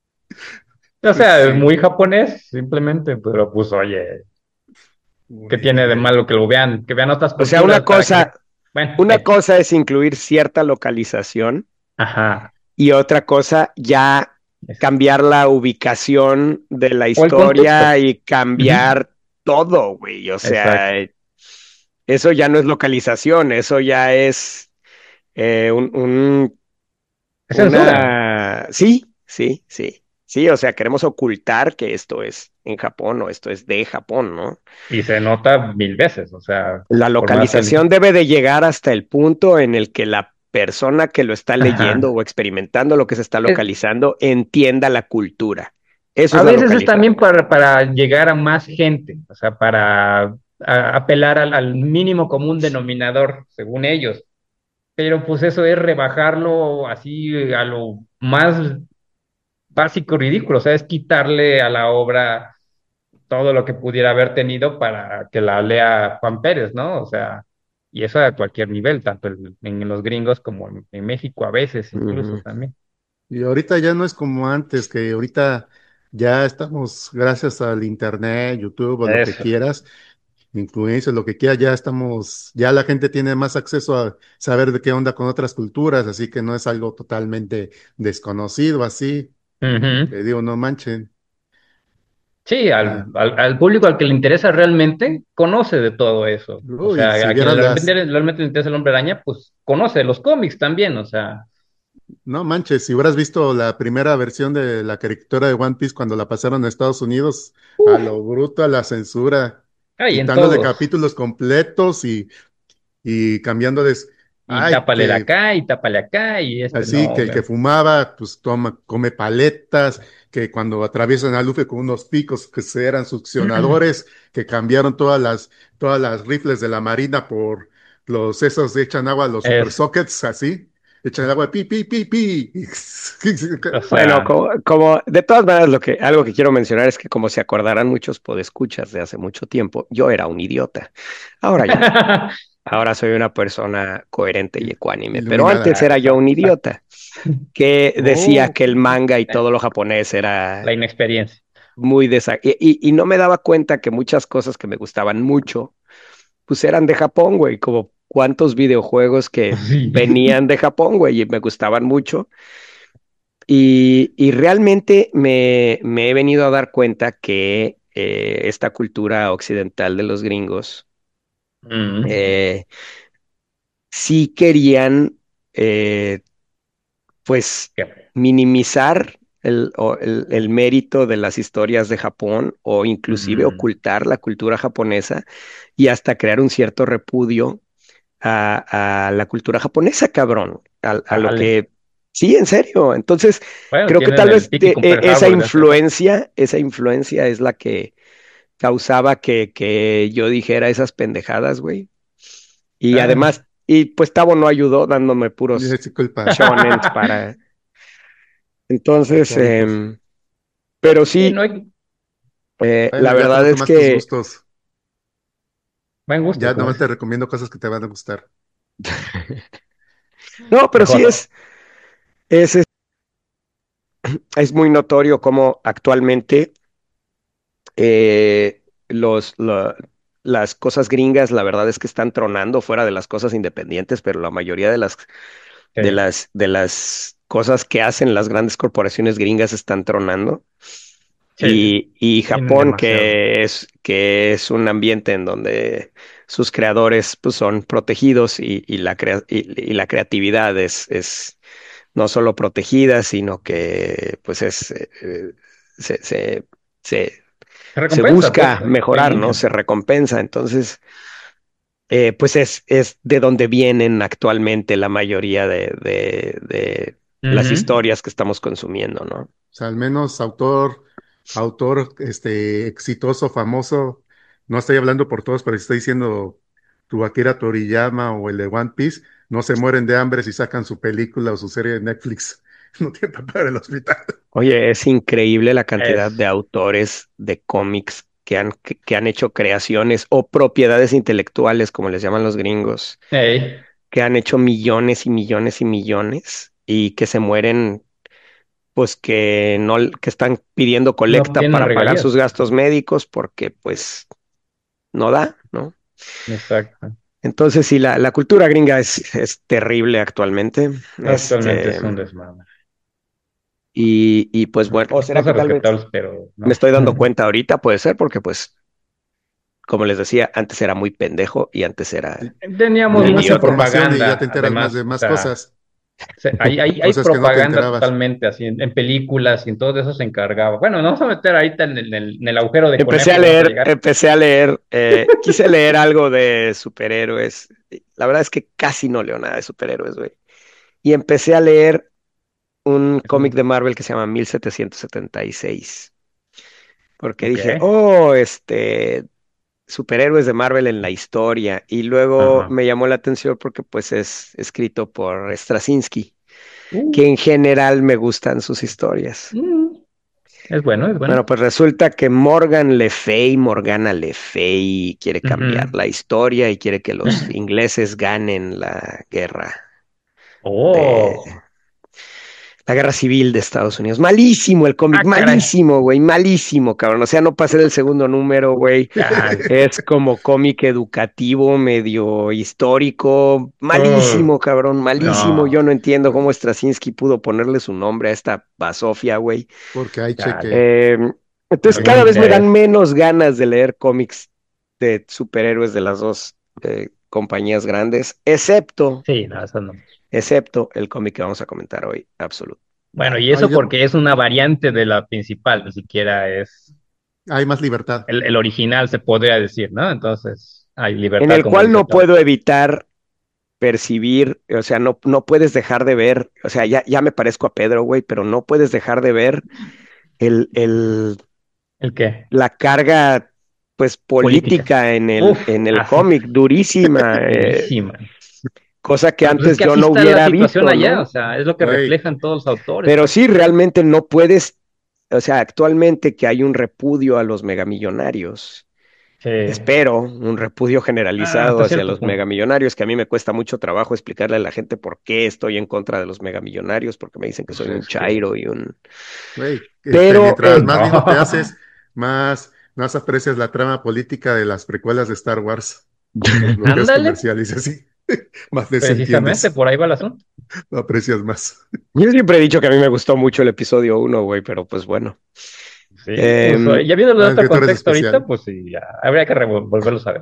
O sea, es Sí, muy japonés, simplemente, pero pues oye, ¿qué muy tiene de bien. malo que vean otras o sea, culturas para que, bueno, una cosa es incluir cierta localización ajá, y otra cosa ya es- cambiar la ubicación de la o el contexto. historia y Ujú, cambiar todo, güey. O sea, exacto. eso ya no es localización, eso ya es Es censura. Sí, sí, sí. Sí, o sea, queremos ocultar que esto es en Japón o esto es de Japón, ¿no? Y se nota mil veces, o sea, La por más que... localización debe de llegar hasta el punto en el que la persona que lo está leyendo Ajá. o experimentando lo que se está Es- localizando entienda la cultura. Eso a es la veces es también localización. para llegar a más gente, o sea, para apelar al mínimo común denominador, según ellos. Pero pues eso es rebajarlo así a lo más básico y ridículo, o sea, es quitarle a la obra todo lo que pudiera haber tenido para que la lea Juan Pérez, ¿no? O sea, y eso a cualquier nivel, tanto en los gringos como en México a veces incluso Ujú, también. Y ahorita ya no es como antes, que ahorita ya estamos, gracias al internet, YouTube o lo que Eso. quieras, influencia, lo que quiera, ya estamos, ya la gente tiene más acceso a saber de qué onda con otras culturas, así que no es algo totalmente desconocido, así. Ujú. Que digo, no manchen. Sí, Ah, al público al que le interesa realmente, conoce de todo eso. O uy, sea, si a quien vieras realmente le interesa el hombre araña, pues conoce los cómics también, o sea, no manches, si hubieras visto la primera versión de la caricatura de One Piece cuando la pasaron a Estados Unidos, a uff, lo bruto, a la censura, hay en quitándole todos. capítulos completos y cambiándoles, Y ay, tápale de que acá, y tápale acá, y así, no, que el que fumaba, pues toma, come paletas, que cuando atraviesan a Luffy con unos picos que eran succionadores, que cambiaron todas las rifles de la Marina por los esos de echan agua, los super es, sockets, así, echan agua, pi, pi, pi, pi. o bueno, sea, de todas maneras, algo que quiero mencionar es que como se acordarán muchos podescuchas de hace mucho tiempo, yo era un idiota. Ahora ya no. Ahora soy una persona coherente y ecuánime, pero antes Iluminada. era yo un exacto. idiota que decía Oh, que el manga y todo Eh, lo japonés La era inexperiencia. muy y no me daba cuenta que muchas cosas que me gustaban mucho, pues eran de Japón, güey, como cuántos videojuegos que Sí. venían de Japón, güey, y me gustaban mucho. Y realmente me he venido a dar cuenta que esta cultura occidental de los gringos Mm, eh, sí querían, eh, pues, qué- minimizar el mérito de las historias de Japón o inclusive mm, ocultar la cultura japonesa y hasta crear un cierto repudio a la cultura japonesa, cabrón, a lo Dale. que... Sí, en serio. Entonces, Bueno, creo que tienen tal el vez típico Pearl Harbor de hace rato. esa influencia es la que causaba que yo dijera esas pendejadas, güey. Y Ah. además, y pues Tavo no ayudó dándome puros Es culpa shonens para. Entonces, cómicos. pero Sí, no sí, hay Bueno, la ya verdad conozco es más tus que gustos. buen gusto, Ya como nomás te dices. recomiendo cosas que te van a gustar. no, pero sí Mejor. es, es, es muy notorio cómo actualmente los, las cosas gringas, la verdad es que están tronando fuera de las cosas independientes, pero la mayoría Sí, de las cosas que hacen las grandes corporaciones gringas están tronando. sí, sí. Y Tienen Japón, demasiado. que es un ambiente en donde sus creadores pues, son protegidos y la creatividad es no solo protegida, sino que pues se, se, se, Se se recompensa, pues, busca hoy en mejorar, ¿no? día. Se recompensa. Entonces, pues es de donde vienen actualmente la mayoría de las Ujú. historias que estamos consumiendo, ¿no? O sea, al menos autor, exitoso, famoso. No estoy hablando por todos, pero estoy diciendo tu Akira Toriyama o el de One Piece, no se mueren de hambre si sacan su película o su serie de Netflix. No tienen para pagar el hospital. Oye, es increíble la cantidad de Es. autores de cómics que han hecho creaciones o propiedades intelectuales, como les llaman los gringos, Ey, que han hecho millones y millones y millones y que se mueren, pues que no, que están pidiendo no colecta obtienen para pagar sus regalías. gastos médicos porque pues no da, ¿no? Exacto. Entonces, sí, la cultura gringa es terrible actualmente. Actualmente Este, es un desmadre. y pues bueno, o será Cosas que tal vez respetables, pero me no. estoy dando cuenta ahorita, puede ser, porque pues como les decía, antes era muy pendejo y antes era Sí. Teníamos Y un más mucha idiota. información y ya te propaganda, enteras más de además, o más sea, cosas, hay cosas que no te propaganda enterabas. totalmente así, en películas y en todo eso se encargaba. Bueno, no vamos a meter ahorita en el agujero de conejo que vamos a llegar. Empecé a leer, quise leer algo de superhéroes. La verdad es que casi no leo nada de superhéroes, güey. Y empecé a leer un cómic de Marvel que se llama 1776, porque Ok, dije, superhéroes de Marvel en la historia. Y luego ajá. me llamó la atención porque pues es escrito por Straczynski, Uh, que en general me gustan sus historias. mm, es bueno, es bueno. Bueno, pues resulta que Morgana Le Fay, quiere cambiar Ujú. la historia y quiere que los ingleses ganen de Oh, la guerra civil de Estados Unidos. Malísimo el cómic, caray. malísimo, güey, malísimo, cabrón. O sea, no pasé del segundo número, güey. Ay, Es como cómic educativo, medio histórico, oh, malísimo, cabrón, malísimo. no, Yo no entiendo cómo Straczynski pudo ponerle su nombre a esta basofia, güey. Porque hay chale, cheque, Eh, entonces algún cada vez me dan interés. menos ganas de leer cómics de superhéroes de las dos compañías grandes, Sí, no, eso no. excepto el cómic que vamos a comentar hoy, Absolute Bueno, y hay, eso porque es una variante de la principal, ni siquiera es hay más libertad. el original, se podría decir, ¿no? Entonces, hay en libertad, el como cual dice no todo. puedo evitar percibir, o sea, no puedes dejar de ver, o sea, ya me parezco a Pedro, güey, pero no puedes dejar de ver el, el, ¿El qué? la carga, pues, Política. política Uf, en el así, cómic, durísima, durísima. cosa que Pero pues es antes que yo así no está la hubiera situación visto, allá, o ¿no? sea, es lo que Güey, reflejan todos los autores, Pero pues. sí, realmente no puedes, o sea, actualmente que hay un repudio a los megamillonarios. Sí. Espero un repudio generalizado Hasta hacia cierto los punto. megamillonarios, que a mí me cuesta mucho trabajo explicarle a la gente por qué estoy en contra de los megamillonarios, porque me dicen que pues soy un es que, chairo y un... güey, Pero, mientras más viejo te No, haces, más aprecias la trama política de las precuelas de Star Wars, los bloqueos ándale, comerciales y así, más les precisamente entiendes, por ahí va el asunto. lo aprecias más. yo siempre he dicho que a mí me gustó mucho el episodio uno, güey, pero pues bueno. Sí, pues Em, ya viendo Ah, de es otro que tú eres contexto ahorita, especial. pues sí, ya, habría que volverlos a ver.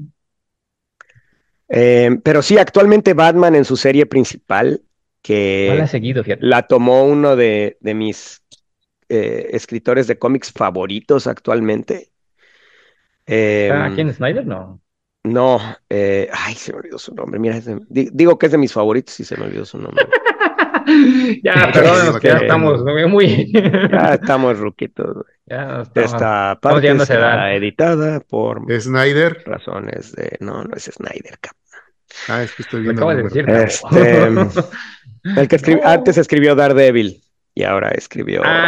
pero sí, actualmente Batman en su serie principal, No la he que seguido, fíjate. la tomó uno de mis escritores de cómics favoritos actualmente. ¿Está aquí Em, en Snyder? No. no, ay, se me olvidó su nombre. Mira, digo que es de mis favoritos y se me olvidó su nombre. Ya, Mucha perdónenos saliva que ya que no estamos tengo. muy... Ya estamos ruquitos, güey. Ya estamos Esta parte llegando a esa edad. será editada por Snyder. razones de... No, no es Snyder, cabrón. Ah, es que estoy Lo viendo el acabo de número. decir, Tavo. El que antes No. escribió Daredevil y ahora escribió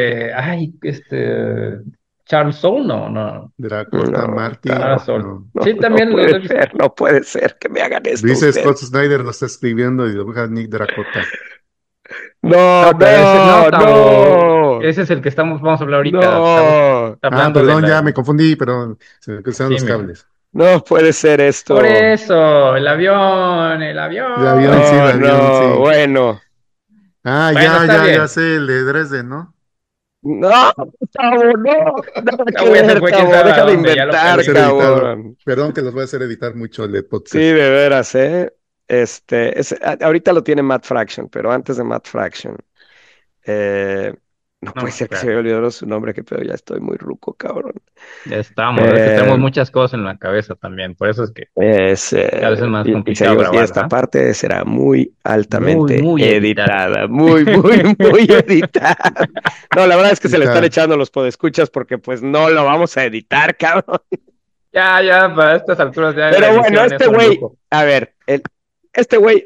Charles Soule, no. Dakota No, Martin. Ah, cabrón. Soule. No. No, Sí, no también lo he puede visto. ser, no puede ser que me hagan esto Dice ustedes. Scott Snyder, lo está escribiendo y dibuja Nick Dakota. No, No, pero ese, no, no, Tavo. no, Ese es el que vamos a hablar ahorita. Estamos no, Ah, hablando de perdón, ya la. me confundí, pero se me cruzaron Sí, los mira. cables. no puede ser Por esto. eso, el avión, el No, El avión. avión, no, sí. bueno. Ah, Bueno, está ya bien. sé, el de Dresden, ¿no? No, Tavo, no, nada que Tavo ya se ver, fue, quién Tavo, sabe a deja de dónde, ya lo Va a inventar, ser perdí. editado. cabrón. Perdón que los voy a hacer editar mucho el Sí, podcast. de veras, ¿eh? Ahorita lo tiene Matt Fraction, pero antes de Matt Fraction, eh, no No puede me ser que se me acuerdo. olvidó su nombre, que pedo, ya estoy muy ruco, cabrón. Ya estamos, es que tenemos Eh, muchas cosas en la cabeza también, por eso es que es, a veces es más y complicado seguimos, y grabar, esta ¿verdad? parte será muy Muy, altamente muy editada. editada, muy, muy, muy editada. No, la verdad es que se le están Está, echando los podescuchas porque pues no lo vamos a editar, cabrón. Ya, para estas alturas ya la Pero bueno, edición es este un güey, lujo. a ver, este güey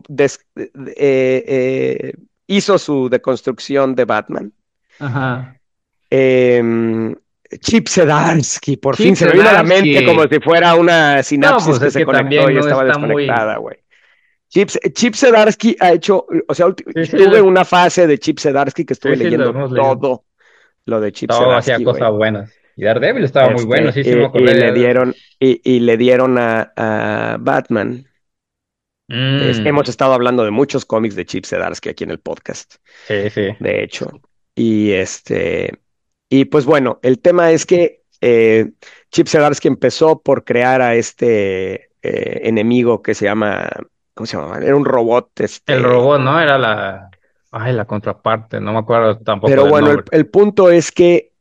hizo su deconstrucción de Batman. Ajá. Eh, Chip Zdarsky, por fin Chip se me vino a la mente como Zdarsky. si fuera una No, sinapsis pues que es se que conectó también y no estaba está muy. desconectada, güey. Chip Zdarsky ha hecho, o sea, Sí, sí, tuve una fase de Chip Zdarsky que estuve sí, sí, lo leyendo hemos leído. todo lo de Chip Todo hacía Zdarsky, güey. cosas buenas. Y Daredevil estaba muy bueno, sí, sí me Y acordé de le Daredevil. dieron, y le dieron a Batman. Mm, Hemos estado hablando de muchos cómics de Chip Zdarsky aquí en el podcast, sí, sí. de hecho. Y y pues bueno, el tema es que Chip Zdarsky empezó por crear a este enemigo que se llama, ¿cómo se llama? Era un robot, El robot, ¿no? Era la contraparte, no me acuerdo tampoco pero del bueno, nombre. el punto es que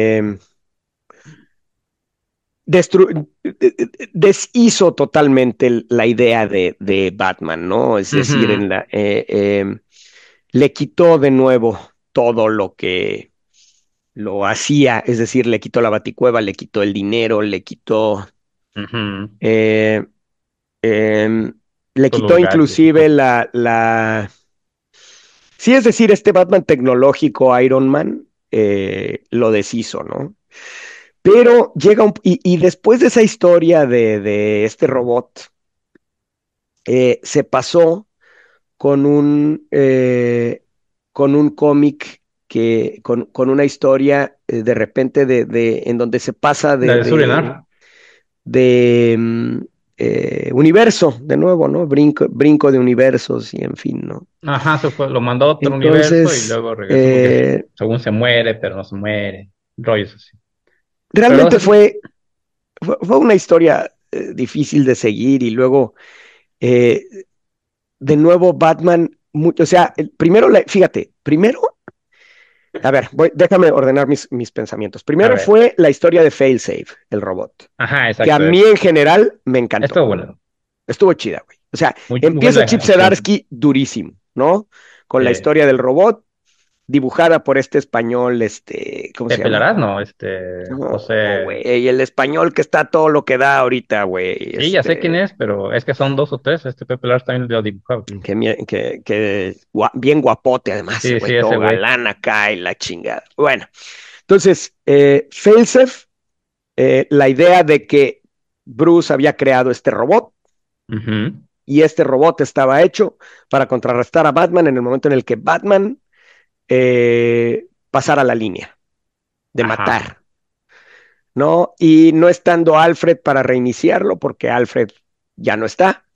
deshizo totalmente la idea de Batman, ¿no? Es decir, Ujú, le quitó de nuevo todo lo que lo hacía, es decir, le quitó la baticueva, le quitó el dinero, ujú. eh, eh, le Todos quitó los gadgets y inclusive todo. sí, es decir, este Batman tecnológico Iron Man lo deshizo, ¿no? Pero llega y después de esa historia de este robot, se pasó con con un cómic con una historia de repente en donde se pasa La de Surinar. universo, de nuevo, ¿no? Brinco de universos y en fin, ¿no? Ajá, se fue, lo mandó a otro universo y Entonces, luego regresó porque según se muere, pero no se muere. Rollos así. Pero realmente fue una historia difícil de seguir y luego, eh, de nuevo, Batman, o sea, primero, fíjate, primero, a ver, déjame ordenar mis pensamientos. a Primero ver. fue la historia de Failsafe, el robot, Ajá, que a exacto. mí en general me encantó. Esto bueno. Estuvo chida, güey. O sea, Muy empieza buena Chip acción. Zdarsky durísimo, ¿no? Con la Eh, historia del robot, dibujada por este español, ¿cómo se Pepe llama? Larraz, no, No, José. güey, el español que está todo lo que da ahorita, güey, Sí, ya sé quién es, pero es que son dos o tres. Este Pepe Larraz también lo dibujaba. bien guapote además, Sí, güey, sí, ese todo güey. galán acá y la chingada. Bueno, entonces, Failsafe, la idea de que Bruce había creado este robot Ujú. y este robot estaba hecho para contrarrestar a Batman en el momento en el que Batman pasara la línea de Ajá. matar, ¿no? Y no estando Alfred para reiniciarlo, porque Alfred ya no está,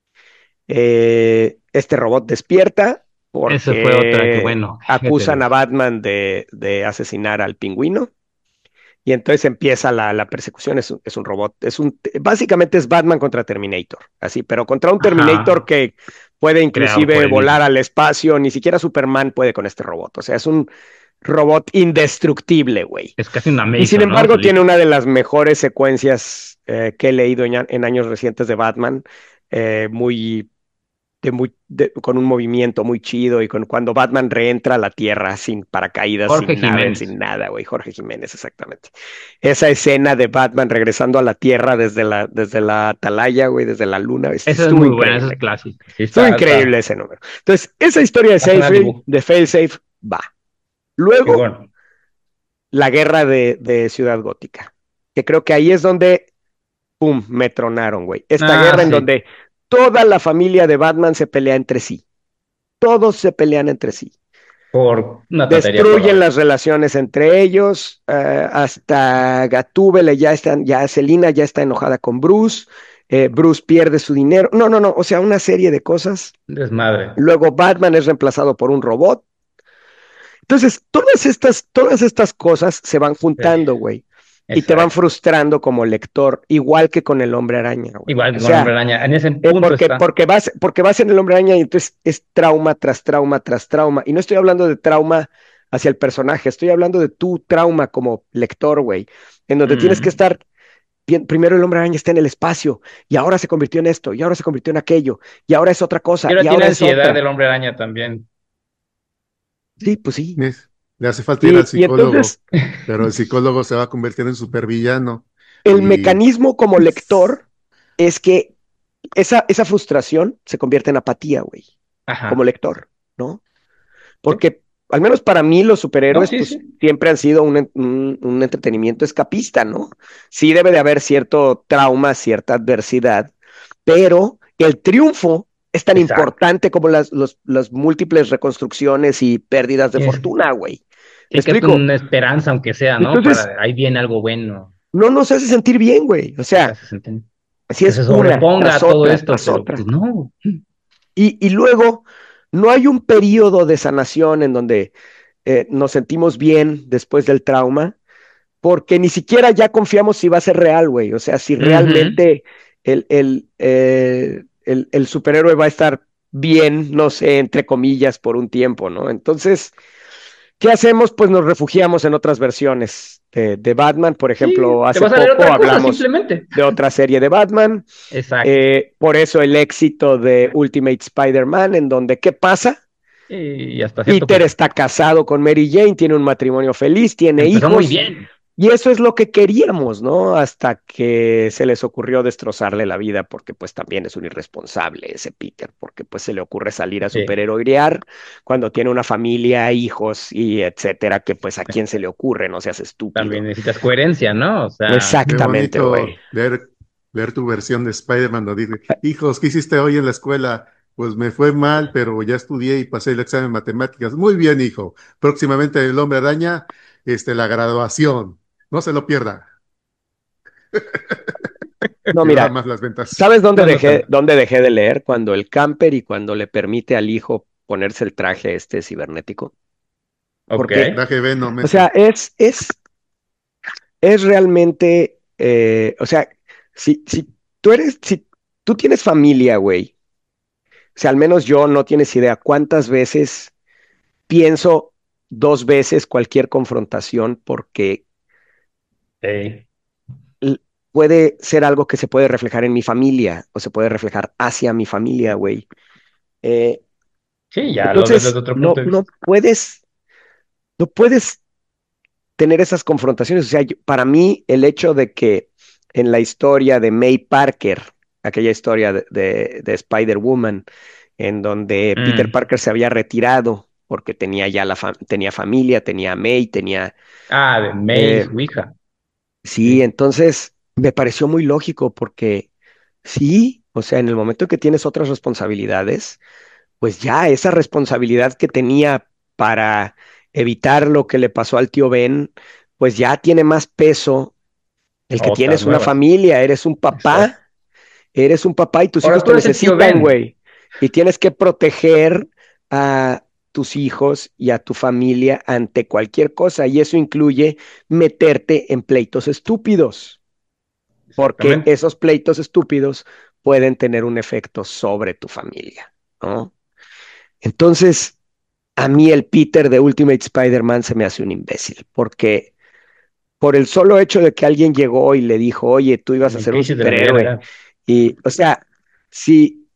este robot despierta Esa fue otra que, porque bueno, ¿qué te acusan digo? a Batman de asesinar al pingüino. Y entonces empieza la persecución, es un robot, básicamente es Batman contra Terminator, así, pero contra un Terminator Ajá. que puede Creado por inclusive él volar mismo. al espacio, ni siquiera Superman puede con este robot, o sea, es un robot indestructible, güey. Es casi una Y sin Mason, ¿no? embargo tiene Solito. una de las mejores secuencias que he leído en años recientes de Batman, muy, con un movimiento muy chido y con cuando Batman reentra a la Tierra sin paracaídas, Jorge sin nave, Jiménez. sin nada, güey. Jorge Jiménez, exactamente. Esa escena de Batman regresando a la Tierra desde la atalaya, güey, desde la luna, Esa es estuvo muy buena, esa es increíble. clásica. Sí, Estuvo está increíble ese número. Entonces, esa historia bastante dibujo. De Failsafe, va. Y Luego, bueno, la guerra de Ciudad Gótica, que creo que ahí es donde, pum, me tronaron, güey. Esta guerra en sí, donde toda la familia de Batman se pelea entre sí. Todos se pelean entre sí. por una tontería por la Destruyen verdad. las relaciones entre ellos, hasta Gatúbela ya Selina ya está enojada con Bruce, Bruce pierde su dinero, no, o sea, una serie de cosas. Desmadre. Luego Batman es reemplazado por un robot. Entonces, todas estas cosas se van Sí, juntando, güey, y te van exacto. frustrando como lector, igual que con el Hombre Araña, güey. Igual O que con Hombre sea, Araña. En ese punto porque, está. porque vas en el Hombre Araña y entonces es trauma tras trauma tras trauma. Y no estoy hablando de trauma hacia el personaje, estoy hablando de tu trauma como lector, güey, en donde tienes que Ujú. estar bien. Primero el Hombre Araña está en el espacio y ahora se convirtió en esto y ahora se convirtió en aquello y ahora es otra Y cosa ahora y tiene ahora es ansiedad otra. el Hombre Araña también. Sí, pues sí. Le hace falta ir al Y psicólogo, entonces pero el psicólogo se va a convertir en supervillano el y mecanismo como lector es que esa frustración se convierte en apatía, güey, como Ajá. lector, ¿no? Sí. Porque al menos para mí los No, superhéroes sí, pues sí. siempre han sido un entretenimiento escapista, ¿no? Sí debe de haber cierto trauma, cierta adversidad, pero el triunfo es tan Exacto. importante como las múltiples reconstrucciones y pérdidas de Es, fortuna, güey. ¿Me sí que es explico? una esperanza, aunque sea, ¿no? Entonces, Para ahí viene algo bueno. no nos hace sentir bien, güey. O No te sea, hace sentir. si Que es se una sobreponga tras a todo otra, esto, tras pero pues otra. no. Y luego, no hay un periodo de sanación en donde nos sentimos bien después del trauma, porque ni siquiera ya confiamos si va a ser real, güey. O sea, si Ujú. realmente el superhéroe va a estar bien, no sé, entre comillas, por un tiempo, ¿no? Entonces, ¿qué hacemos? Pues nos refugiamos en otras versiones de Batman. Por Sí, ejemplo, te hace vas a leer poco otra cosa, hablamos simplemente. de otra serie de Batman. Exacto. Por eso el éxito de Ultimate Spider-Man, en donde, ¿qué pasa? Y hasta cierto Peter punto. está casado con Mary Jane, tiene un matrimonio feliz, tiene Empezó muy hijos, bien. y eso es lo que queríamos, ¿no? Hasta que se les ocurrió destrozarle la vida, porque pues también es un irresponsable ese Peter, porque pues se le ocurre salir a Sí, superheroirear cuando tiene una familia, hijos y etcétera, que pues a quién se le ocurre, no seas también estúpido. necesitas coherencia, ¿no? O sea, qué Exactamente, güey. bonito ver tu versión de Spider-Man donde dice, hijos, ¿qué hiciste hoy en la escuela? Pues me fue mal, pero ya estudié y pasé el examen de matemáticas. Muy bien, hijo. Próximamente el Hombre Araña, la graduación. No se lo pierda. No, Y nada mira, más las ventas. ¿sabes no, no tanto. dónde dejé de leer? Cuando el camper y cuando le permite al hijo ponerse el traje este cibernético. Ok. Porque, Traje Venom o sea, ese. es realmente, o sea, si tú tienes familia, güey, o sea, al menos yo no tienes idea cuántas veces pienso dos veces cualquier confrontación porque Sí, l- puede ser algo que se puede reflejar en mi familia o se puede reflejar hacia mi familia, güey. Eh, sí, ya lo ves desde entonces, otro no, punto de no vista. puedes, no puedes tener esas confrontaciones. O sea, para mí el hecho de que en la historia de May Parker, aquella historia de Spider-Woman, en donde Peter Mm. Parker se había retirado porque tenía ya tenía familia, tenía a May, tenía... Ah, de May, eh, su hija. sí, Sí, entonces me pareció muy lógico porque sí, o sea, en el momento que tienes otras responsabilidades, pues ya esa responsabilidad que tenía para evitar lo que le pasó al tío Ben, pues ya tiene más peso el que otras tienes una nuevas. familia, Exacto. eres un papá y tus Ahora hijos tú te eres el tío necesitan, Ben. güey, y tienes que proteger a tus hijos y a tu familia ante cualquier cosa, y eso incluye meterte en pleitos estúpidos, porque Exactamente. esos pleitos estúpidos pueden tener un efecto sobre tu familia, ¿no? Entonces, a mí el Peter de Ultimate Spider-Man se me hace un imbécil, porque por el solo hecho de que alguien llegó y le dijo, oye, tú ibas a El ser un crisis de la mediana superhéroe, edad. y, o sea, si,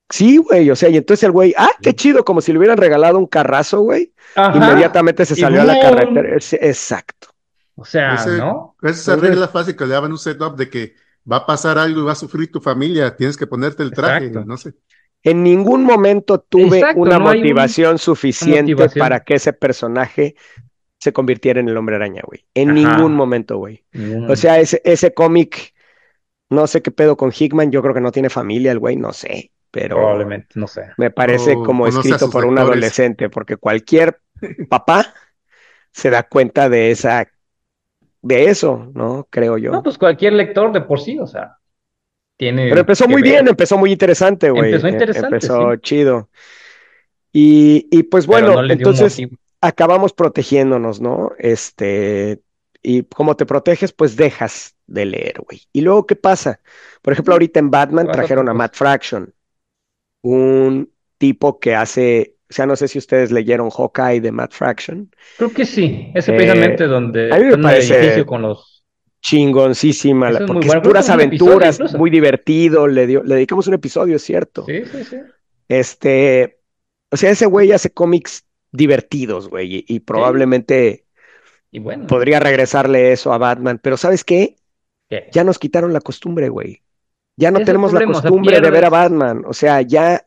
Sí, güey, o sea, y entonces el güey, qué chido, como si le hubieran regalado un carrazo, güey. Ajá, Inmediatamente se y salió a la boom. carretera. Exacto. O sea, Ese, ¿no? esa Entonces, regla fácil que le daban un setup de que va a pasar algo y va a sufrir tu familia, tienes que ponerte el traje, Exacto. no sé. en ningún momento tuve Exacto, una no hay una motivación suficiente para motivación. que ese personaje se convirtiera en el Hombre Araña, güey. En ningún Ajá, momento, güey. O ninguno. sea, ese cómic, no sé qué pedo con Hickman, yo creo que no tiene familia el güey, no sé, pero Probablemente, no sé. me parece O como conoce a escrito sus por un lectores. adolescente, porque cualquier papá se da cuenta de eso, ¿no? Creo No, yo. pues cualquier lector de por sí, o sea, Pero tiene empezó que muy bien, ver. empezó muy interesante, güey. Empezó interesante, Empezó sí, chido. Y pues pero no bueno, le dio un entonces motivo. acabamos protegiéndonos, ¿no? Y como te proteges, pues dejas de leer, güey. ¿Y luego qué pasa? Por ejemplo, Ujú. ahorita en Te Batman vas a otra trajeron a cosa. Matt Fraction, un tipo que hace, o sea, no sé si ustedes leyeron Hawkeye de Matt Fraction. Creo que sí, ese Eh, precisamente a donde mí me están en el edificio parece con los... chingoncísima, Eso es muy porque es bueno, creo que puras es un episodio aventuras, incluso. muy divertido, le dedicamos un episodio, es cierto. Sí, sí, sí. Este, o sea, ese güey hace cómics divertidos, güey, y Sí, probablemente y bueno, podría regresarle eso a Batman, pero ¿sabes qué? ¿qué? Ya nos quitaron la costumbre, güey. Ya no Es el tenemos la problema, o sea, costumbre de ver a pierdes. Batman, o sea,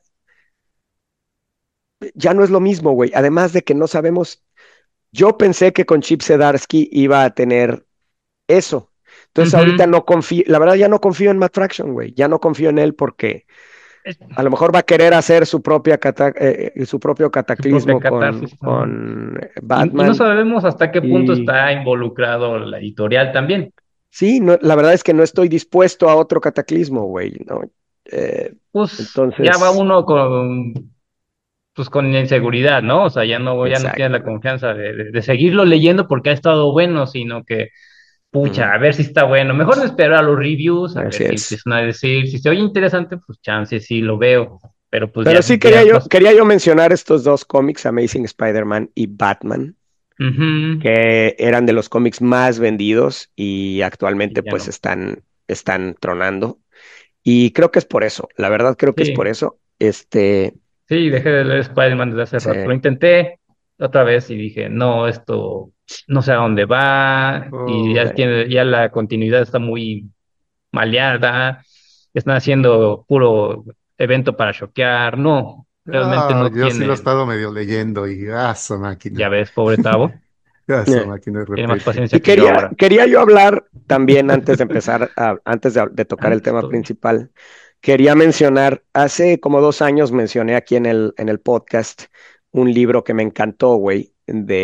ya no es lo mismo, güey. Además de que no sabemos, yo pensé que con Chip Zdarsky iba a tener eso. Entonces ahorita Ujú. no confío, la verdad ya no confío en Matt Fraction, güey. Ya no confío en él porque Es a lo mejor va a querer hacer su propio su propia cataclismo catarsis también. con Y no Batman. sabemos hasta qué punto Y está involucrado la editorial también. sí, no, la verdad es que no estoy dispuesto a otro cataclismo, güey, ¿no? Eh, Pues ya va entonces, uno con, pues con inseguridad, ¿no? O sea, ya no tiene la exacto. confianza de seguirlo leyendo porque ha estado bueno, sino que, pucha, Ujú, a ver si está bueno. Mejor me espero a los reviews, a así ver si es. empiezan a decir, si se oye interesante, pues chance sí lo veo. Pero pues Pero ya sí si ya vas. quería yo mencionar estos dos cómics, Amazing Spider-Man y Batman, Ujú. que eran de los cómics más vendidos y Y actualmente ya pues no. están tronando. Y creo que es por eso, la verdad creo que es por Sí, eso. sí, dejé de leer Spider-Man desde hace rato. Lo Se- intenté otra vez y dije, no, esto no sé a dónde va. Y ya Oh, tiene, ya la continuidad está muy maleada. Están haciendo puro evento para choquear. No, realmente no yo sí lo he tiene, estado medio leyendo y su ya máquina, ves, pobre Tavo, su eh. máquina de tiene más repente. paciencia Y que yo ahora. quería yo hablar también antes de empezar, antes de tocar el Antes tema todavía. principal, quería mencionar, hace como 2 años mencioné aquí en el podcast un libro que me encantó, güey,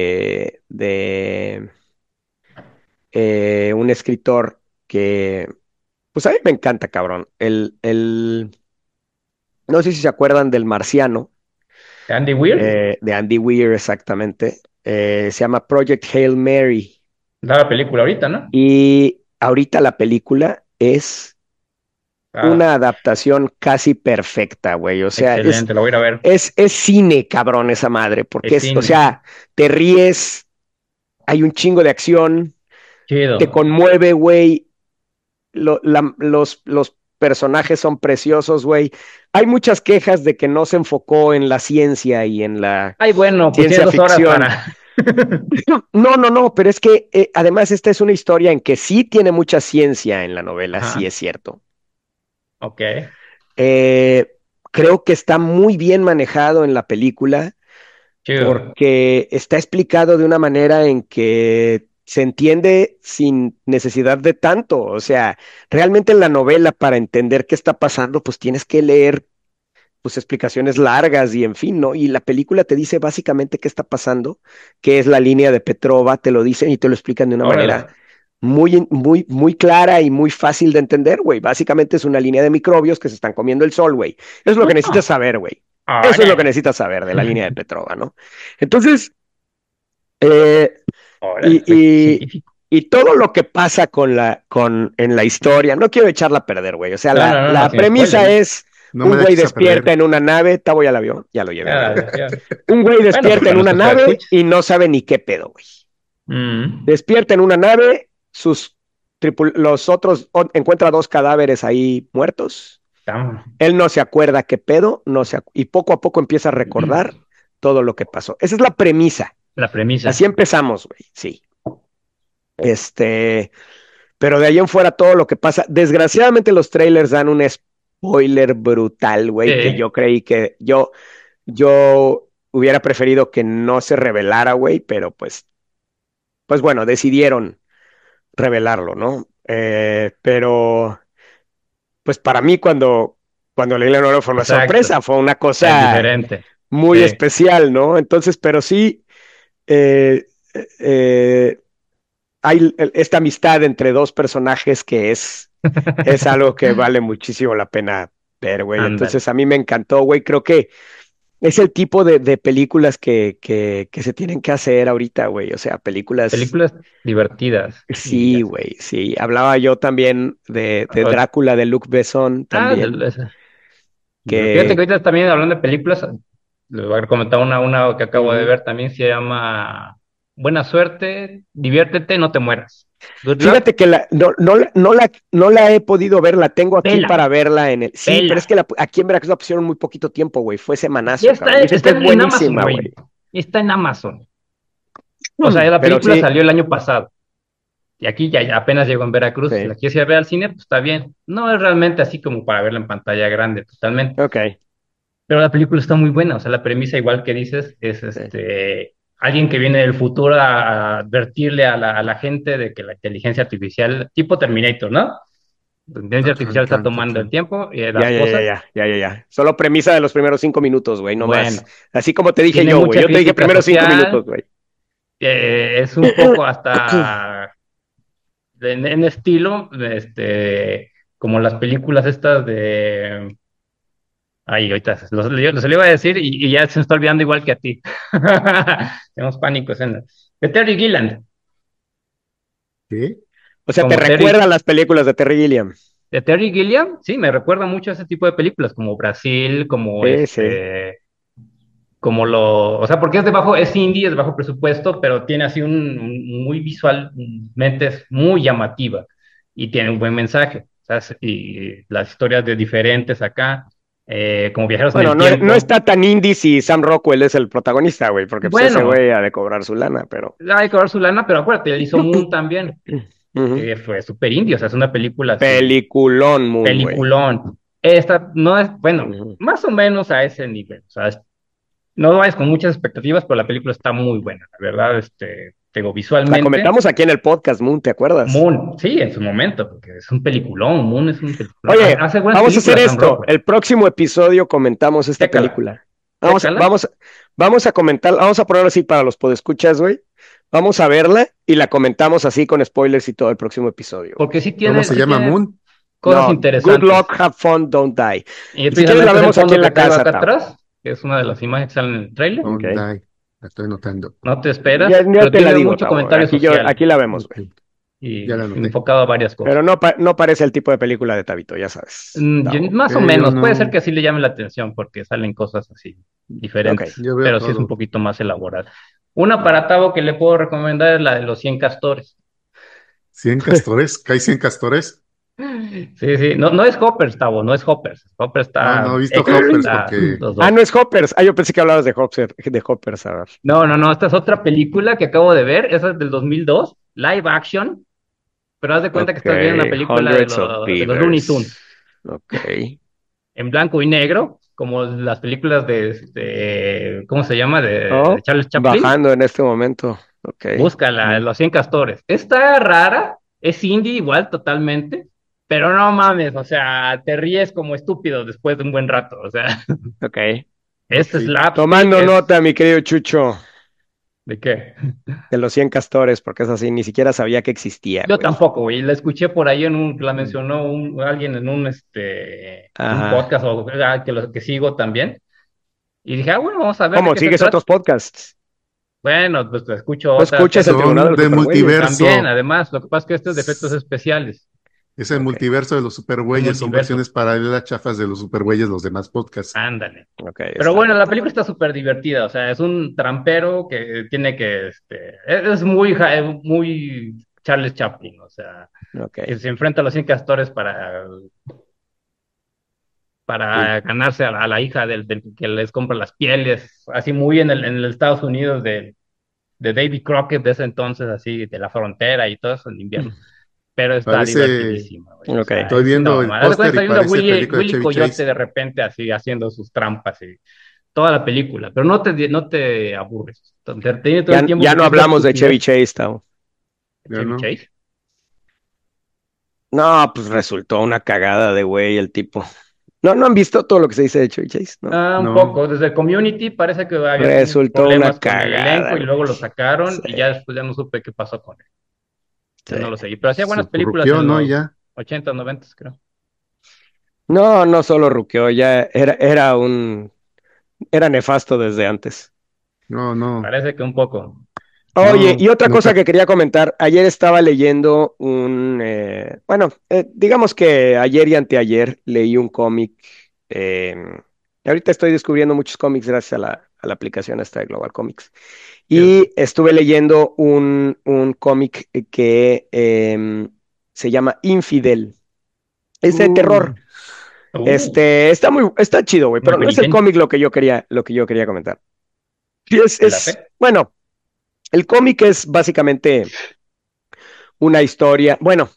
de un escritor que, pues a mí me encanta, cabrón. No sé si se acuerdan del Marciano, Andy Weir, de Andy Weir exactamente. Se llama Project Hail Mary. da la película ahorita, ¿no? Y ahorita la película es Ah, una adaptación casi perfecta, güey. O sea, excelente, lo voy a ir a ver. es cine, cabrón, esa madre, porque Es o cine. sea, te ríes, hay un chingo de acción, te Chido. conmueve, güey. Los personajes son preciosos, güey. Hay muchas quejas de que no se enfocó en la ciencia y en la Ay, bueno, pues tienes ciencia 2 horas ficción. para. No, pero es que además esta es una historia en que sí tiene mucha ciencia en la novela, sí Ajá, es cierto. ok. Eh, Creo que está muy bien manejado en la película Chido. porque está explicado de una manera en que se entiende sin necesidad de tanto. O sea, realmente en la novela, para entender qué está pasando, pues tienes que leer pues explicaciones largas y en fin, ¿no? Y la película te dice básicamente qué está pasando, qué es la línea de Petrova, te lo dicen y te lo explican de una manera Órale. muy clara y muy fácil de entender, güey. Básicamente es una línea de microbios que se están comiendo el sol, güey. Eso es lo que necesitas Ah, saber, güey. Eso es lo que órale. necesitas saber de la línea de Petrova, ¿no? Entonces, eh, Órale, y, soy y, científico. y todo lo que pasa en la historia, no quiero echarla a perder, güey. O sea, No, no, no, no, la sin spoiler, premisa ¿no? es No me un güey dejes a despierta perder. en una nave, Tavo ya la vio, ya lo llevé a ver, güey. Ya. Un güey Bueno, pues despierta para en una nuestros nave escuchas. y no sabe ni qué pedo, güey. Mm, Despierta en una nave, encuentra dos cadáveres ahí muertos. Él no se acuerda qué pedo, y poco a poco empieza a recordar todo lo que pasó. Esa es la premisa. La premisa. Así empezamos, güey, sí. Pero de ahí en fuera todo lo que pasa. Desgraciadamente los trailers dan un spoiler brutal, güey, que yo creí que yo hubiera preferido que no se revelara, güey, pero pues bueno, decidieron revelarlo, ¿no? Pero pues para mí cuando leí la novela fue una Exacto. sorpresa, fue una Es cosa diferente. muy Sí. especial, ¿no? Entonces, pero sí, eh, eh, hay esta amistad entre dos personajes que es algo que vale muchísimo la pena ver, güey. Ándale. Entonces a mí me encantó, güey. Creo que es el tipo de películas que se tienen que hacer ahorita, güey. O sea, películas. Películas divertidas. Y Sí, así. güey, sí. Hablaba yo también de O- Drácula de Luc Besson Ah, también, fíjate que que ahorita también hablando de películas, les voy a comentar una que acabo de ujú. ver también, se llama Buena suerte, diviértete, no te mueras. Good luck, Fíjate que no la he podido ver, la tengo aquí vela, para verla en el. Sí, pero es vela. que aquí en Veracruz la pusieron muy poquito tiempo, güey. Fue Ya semanazo, está, cabrón. Dicen que está es en Amazon, buenísima, güey. güey. Está en Amazon. O sea, la Pero película sí, salió el año pasado. Y aquí ya apenas llegó en Veracruz. Si la sí, quieres ir a ver al cine, pues está bien. No es realmente así como para verla en pantalla grande, totalmente. ok. Pero la película está muy buena. O sea, la premisa, igual que dices, es Sí. alguien que viene del futuro a advertirle a la gente de que la inteligencia artificial, tipo Terminator, ¿no? La inteligencia artificial está Tan, tan, tomando el tan. tiempo y Ya, las ya, ya, cosas. ya, ya, ya, ya. Solo premisa de los primeros 5 minutos, güey, no más. Bueno, Así como te dije tiene yo, güey. mucha Yo te dije crítica primero 5 minutos, social. güey. Es un poco hasta en estilo, como las películas estas de... Ay, ahorita se lo iba a decir y ya se me está olvidando igual que a ti. Tenemos pánico escena. De Terry Gilliam. ¿Qué? O sea, te Como recuerda Terry, las películas de Terry Gilliam. de Terry Gilliam, sí, me recuerda mucho a ese tipo de películas, como Brasil, como Sí, sí. o sea, porque es indie, es bajo presupuesto, pero tiene así muy visualmente es muy llamativa y tiene un buen mensaje, ¿sabes? Y las historias de diferentes acá, como viajeros en Bueno, el no tiempo. está tan indie si Sam Rockwell es el protagonista, güey, porque pues ese Bueno, güey ha de cobrar su lana, pero. hay que cobrar su lana, pero acuérdate, él hizo Moon también, Ujú. que fue súper indie, o sea, es una película así, Peliculón Moon, güey. peliculón. Esta no es, bueno, Ujú. más o menos a ese nivel, o sea, no vayas con muchas expectativas, pero la película está muy buena, la verdad, te digo, La visualmente, comentamos aquí en el podcast, Moon, ¿te acuerdas? Moon, sí, en su momento, porque es un peliculón, Moon es un peliculón, Oye, hace buenas vamos a hacer películas, Sam esto. Rockwell, El próximo episodio comentamos esta chécala, película. Vamos, chécala, vamos, vamos a comentar, vamos a ponerlo así para los podescuchas, güey. Vamos a verla y la comentamos así con spoilers y todo el próximo episodio, güey. porque ¿Cómo se sí llama tiene Moon? cosas No, good interesantes, luck, have fun, don't die. y Y si quieres la precisamente es el vemos aquí fondo en que la traigo casa, acá Tavo. atrás, que es una de las imágenes que salen en el trailer, Ok. Hyundai. La estoy notando. no te Ya, esperas, ya pero te la tiene digo, mucho Tavo. comentario social Aquí la vemos, Ok, güey. ya y la noté. enfocado a varias cosas. Pero no parece el tipo de película de Tabito, ya sabes, Tavo. Más o Yo menos, puede ser no, que sí le llame la atención porque salen cosas así Ok. diferentes, yo veo pero sí es un todo. poquito más elaborada. Una Va. para Tavo que le puedo recomendar es la de los 100 castores. 100 castores, ¿que hay 100 castores? Sí, sí, no, no es Hoppers, Tavo, no es Hoppers. Hoppers No está he visto X, Hoppers está porque los Ah, dos. no es Hoppers. Ah, yo pensé que hablabas de Hoppers, a ver. No, no, no, esta es otra película que acabo de ver, esa es del 2002, live action, pero haz de cuenta que Ok, estás viendo una película Hundreds of de los Looney Beavers. Tunes, Ok. en blanco y negro, como las películas de, ¿cómo se llama? De Oh, Charles Chaplin. bajando en este momento. Ok. Búscala, Mm. Los 100 Castores. Está rara, es indie igual totalmente, pero no mames, o sea, te ríes como estúpido después de un buen rato, o sea, Ok. es ok. slapstick, Tomando nota, mi querido Chucho, ¿De qué? de los 100 castores, porque es así, ni siquiera sabía que existía, Yo güey. tampoco, güey, la escuché por ahí la Mm. mencionó alguien en un Ajá. podcast que sigo también, y dije, bueno, vamos a ver de ¿Cómo? qué se ¿Sigues trata. otros podcasts? Bueno, pues escucho ¿No otras que escuchas el Tribunal de Son los de Supergüeyes? también, multiverso. además, lo que pasa es que este es de efectos Es especiales, el Ok, multiverso de los el supergüeyes. Son multiverso, versiones paralelas chafas de los supergüeyes, los demás podcasts. ándale. ok, Pero está bueno, bien. la película está súper divertida, o sea, es un trampero que tiene es muy, muy Charles Chaplin, o sea, Ok. que se enfrenta a los 100 castores para ganarse a la hija del que les compra las pieles, así muy en el Estados Unidos de Davy Crockett de ese entonces, así de la frontera y todo eso en invierno. Pero está Parece, divertidísima, güey. O Ok. sea, estoy es una viendo el mamada. Haz de cuenta póster que y está viendo a parece película de Willy Chevy Coyote Chase. de repente así haciendo sus trampas y toda la película, pero no te aburres. Te entretiene todo el tiempo Ya no porque es una hablamos de Chevy estupidez. Chase, Tavo. Ya Chevy no. Chase. No, pues resultó una cagada de güey el tipo. No han visto todo lo que se dice de Chevy Chase, ¿no? Ah, un No. poco. Desde Community parece que había tenido Resultó una problemas con el elenco cagada, y güey. luego lo sacaron Sí, y ya después ya no supe qué pasó con él. sí. Ya no lo seguí. Pero hacía buenas Se películas curruqueó, en ¿no? Y los ya. 80, 90, creo. No solo ruqueó, ya era nefasto desde antes. No, no, Parece que un poco. Oye, no, y otra cosa nunca. que quería comentar, ayer estaba leyendo digamos que ayer y anteayer leí un cómic. eh, Ahorita estoy descubriendo muchos cómics gracias a la aplicación esta de Global Comics. Y estuve leyendo un cómic que se llama Infidel. Es de terror. Uh, Está chido, güey, Muy pero no es el amarillento. cómic lo que yo quería comentar. Sí, ¿Te late? bueno, el cómic es básicamente una historia. Bueno,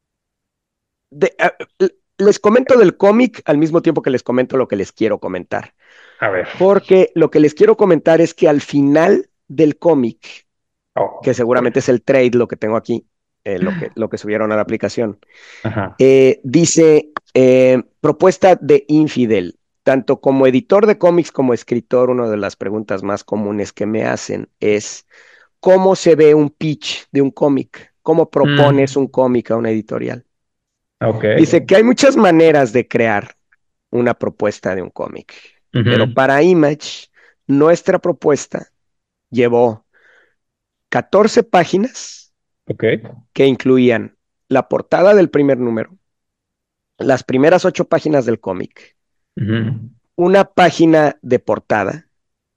les comento del cómic al mismo tiempo que les comento lo que les quiero comentar. A ver. Porque lo que les quiero comentar es que al final del cómic, Oh, que seguramente spoiler. es el trade, lo que tengo aquí, lo que subieron a la aplicación, Ajá. dice propuesta de Infidel. Tanto como editor de cómics como escritor, una de las preguntas más comunes que me hacen es ¿cómo se ve un pitch de un cómic? ¿Cómo propones Mm, un cómic a una editorial? ok. Dice que hay muchas maneras de crear una propuesta de un cómic, pero Ujú, para Image, nuestra propuesta llevó 14 páginas ok. que incluían la portada del primer número, las primeras 8 páginas del cómic, Ujú, una página de portada,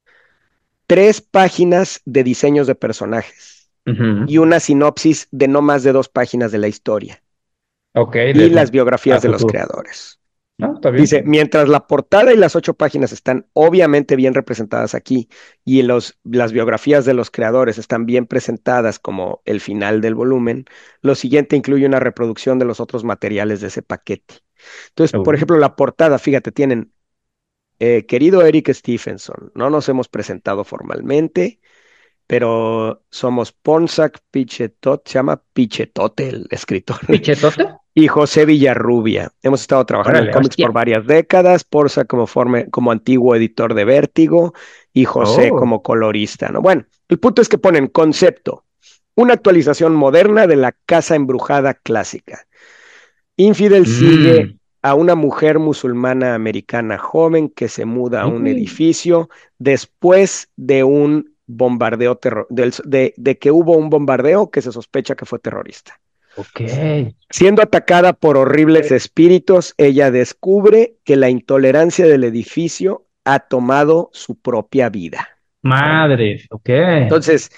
3 páginas de diseños de personajes ujú. y una sinopsis de no más de 2 páginas de la historia Ok, y las biografías a de los futuro. creadores. No, está Dice, bien. mientras la portada y las 8 páginas están obviamente bien representadas aquí y las biografías de los creadores están bien presentadas como el final del volumen, lo siguiente incluye una reproducción de los otros materiales de ese paquete. Entonces, por Oh. ejemplo, la portada, fíjate, tienen, querido Eric Stephenson, no nos hemos presentado formalmente, pero somos Ponsac Pichetot, se llama Pichetote el escritor, ¿Pichetote? y José Villarrubia. Hemos estado trabajando en Órale, cómics por hostia. varias décadas, Porza como antiguo editor de Vértigo y José Oh. como colorista, ¿no? Bueno, el punto es que ponen concepto, una actualización moderna de la casa embrujada clásica. Infidel sigue Mm. a una mujer musulmana americana joven que se muda a un Mm. edificio después de un bombardeo de que hubo un bombardeo que se sospecha que fue terrorista. Ok. Siendo atacada por horribles espíritus, ella descubre que la intolerancia del edificio ha tomado su propia vida. Madres, ok. Entonces,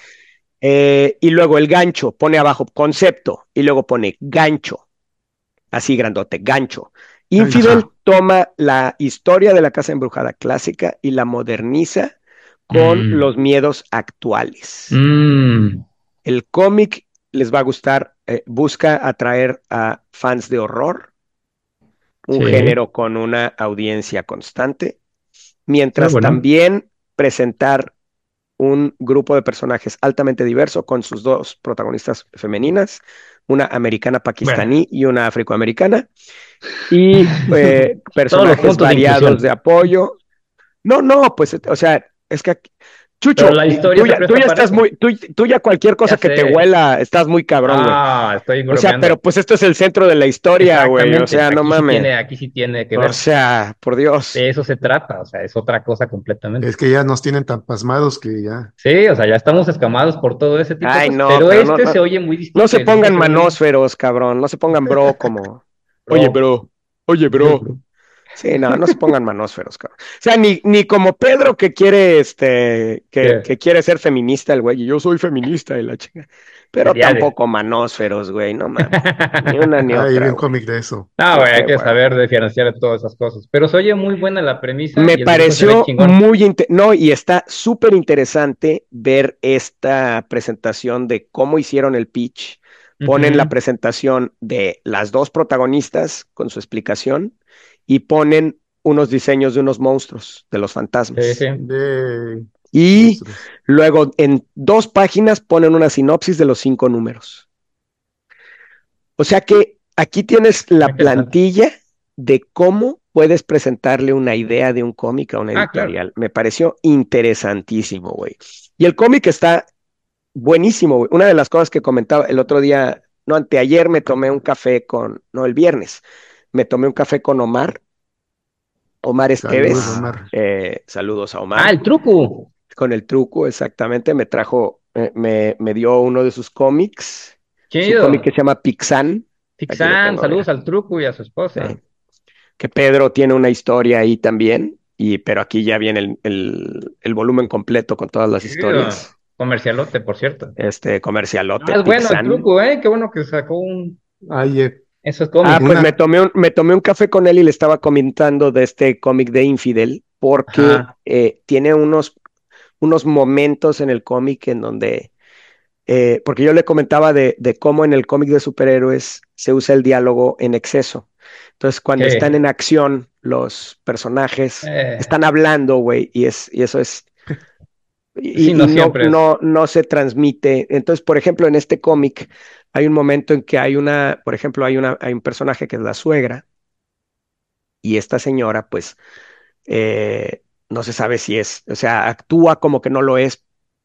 y luego el gancho, pone abajo concepto, y luego pone gancho, así grandote, gancho. gancho. Infidel toma la historia de la casa embrujada clásica y la moderniza con Mm. los miedos actuales. Mm. El cómic les va a gustar, busca atraer a fans de horror, un Sí, género con una audiencia constante, está mientras bueno. también presentar un grupo de personajes altamente diverso con sus 2 protagonistas femeninas, una americana Bueno, pakistaní y una afroamericana, y todos los personajes puntos de variados de inclusión. apoyo. No, pues, o sea, es que Pero Chucho, la historia se tú presta ya para estás eso. tú ya cualquier Ya cosa que te sé. huela, estás muy cabrón, güey. Ah, estoy O sea, pero bromeando. pues esto es el centro de la historia, güey. O Exactamente. sea, no mames. Aquí sí tiene que O ver. sea, por Dios. De eso se trata. O sea, es otra cosa completamente. Es que ya nos tienen tan pasmados que ya. Sí, o sea, ya estamos escamados por todo ese tipo de Ay, cosas. no, Pero pero este se oye muy no distinto se y el este pongan se oye muy manósferos, cabrón. No se pongan bro como. Oye, pro. bro. Oye, bro. Sí, no, no se pongan manósferos, cabrón. O sea, ni como Pedro que quiere, Que que quiere ser feminista, el güey, y yo soy feminista y la chinga. Pero ya de. tampoco manósferos, güey, no mames. Ni una ni Ahí vi otra, un güey. cómic de eso. No, Sí, güey, hay qué que hueva. saber diferenciar todas esas cosas. Pero se oye muy buena la premisa Me y el dibujo se ve pareció chingón. no, y está súper interesante ver esta presentación de cómo hicieron el pitch. Ponen la Ujú. presentación de las dos protagonistas con su explicación y ponen unos diseños de unos monstruos, de los Sí, sí. fantasmas. De Y monstruos. luego en 2 páginas ponen una sinopsis de los 5 números. O sea que aquí tienes Muy la interesante. plantilla de cómo puedes presentarle una idea de un cómic a una Ah, claro. editorial. Me pareció interesantísimo, güey. Y el cómic está buenísimo, güey. Una de las cosas que comentaba el otro día, no, anteayer me tomé un café no, el viernes, me tomé un café con Omar Saludos, Esteves. Omar. Saludos a Ah, Omar. el truco. Con el truco, exactamente, me trajo, me dio uno de sus cómics, su cómic que Chido. se llama Pixan. Aquí lo Tixan, tengo, saludos mira. al truco y a su esposa. Que Pedro tiene una historia ahí también, pero aquí ya viene el volumen completo con todas las Chido. historias. Comercialote, por cierto. Comercialote, Ah, es bueno el Pixan. truco, ¿eh? Qué bueno que sacó Hay esos cómics. Pues una, me tomé un café con él y le estaba comentando de este cómic de Infidel, porque Ajá. tiene unos momentos en el cómic en donde, porque yo le comentaba de cómo en el cómic de superhéroes se usa el diálogo en exceso. Entonces, cuando están Sí. en acción, los personajes Eh, están hablando, güey, y eso es, sí, y no no, siempre es. no, no se transmite. Entonces, por ejemplo, en este cómic hay un momento en que por ejemplo, hay un personaje que es la suegra, y esta señora, pues, no se sabe si es, o sea, actúa como que no lo es,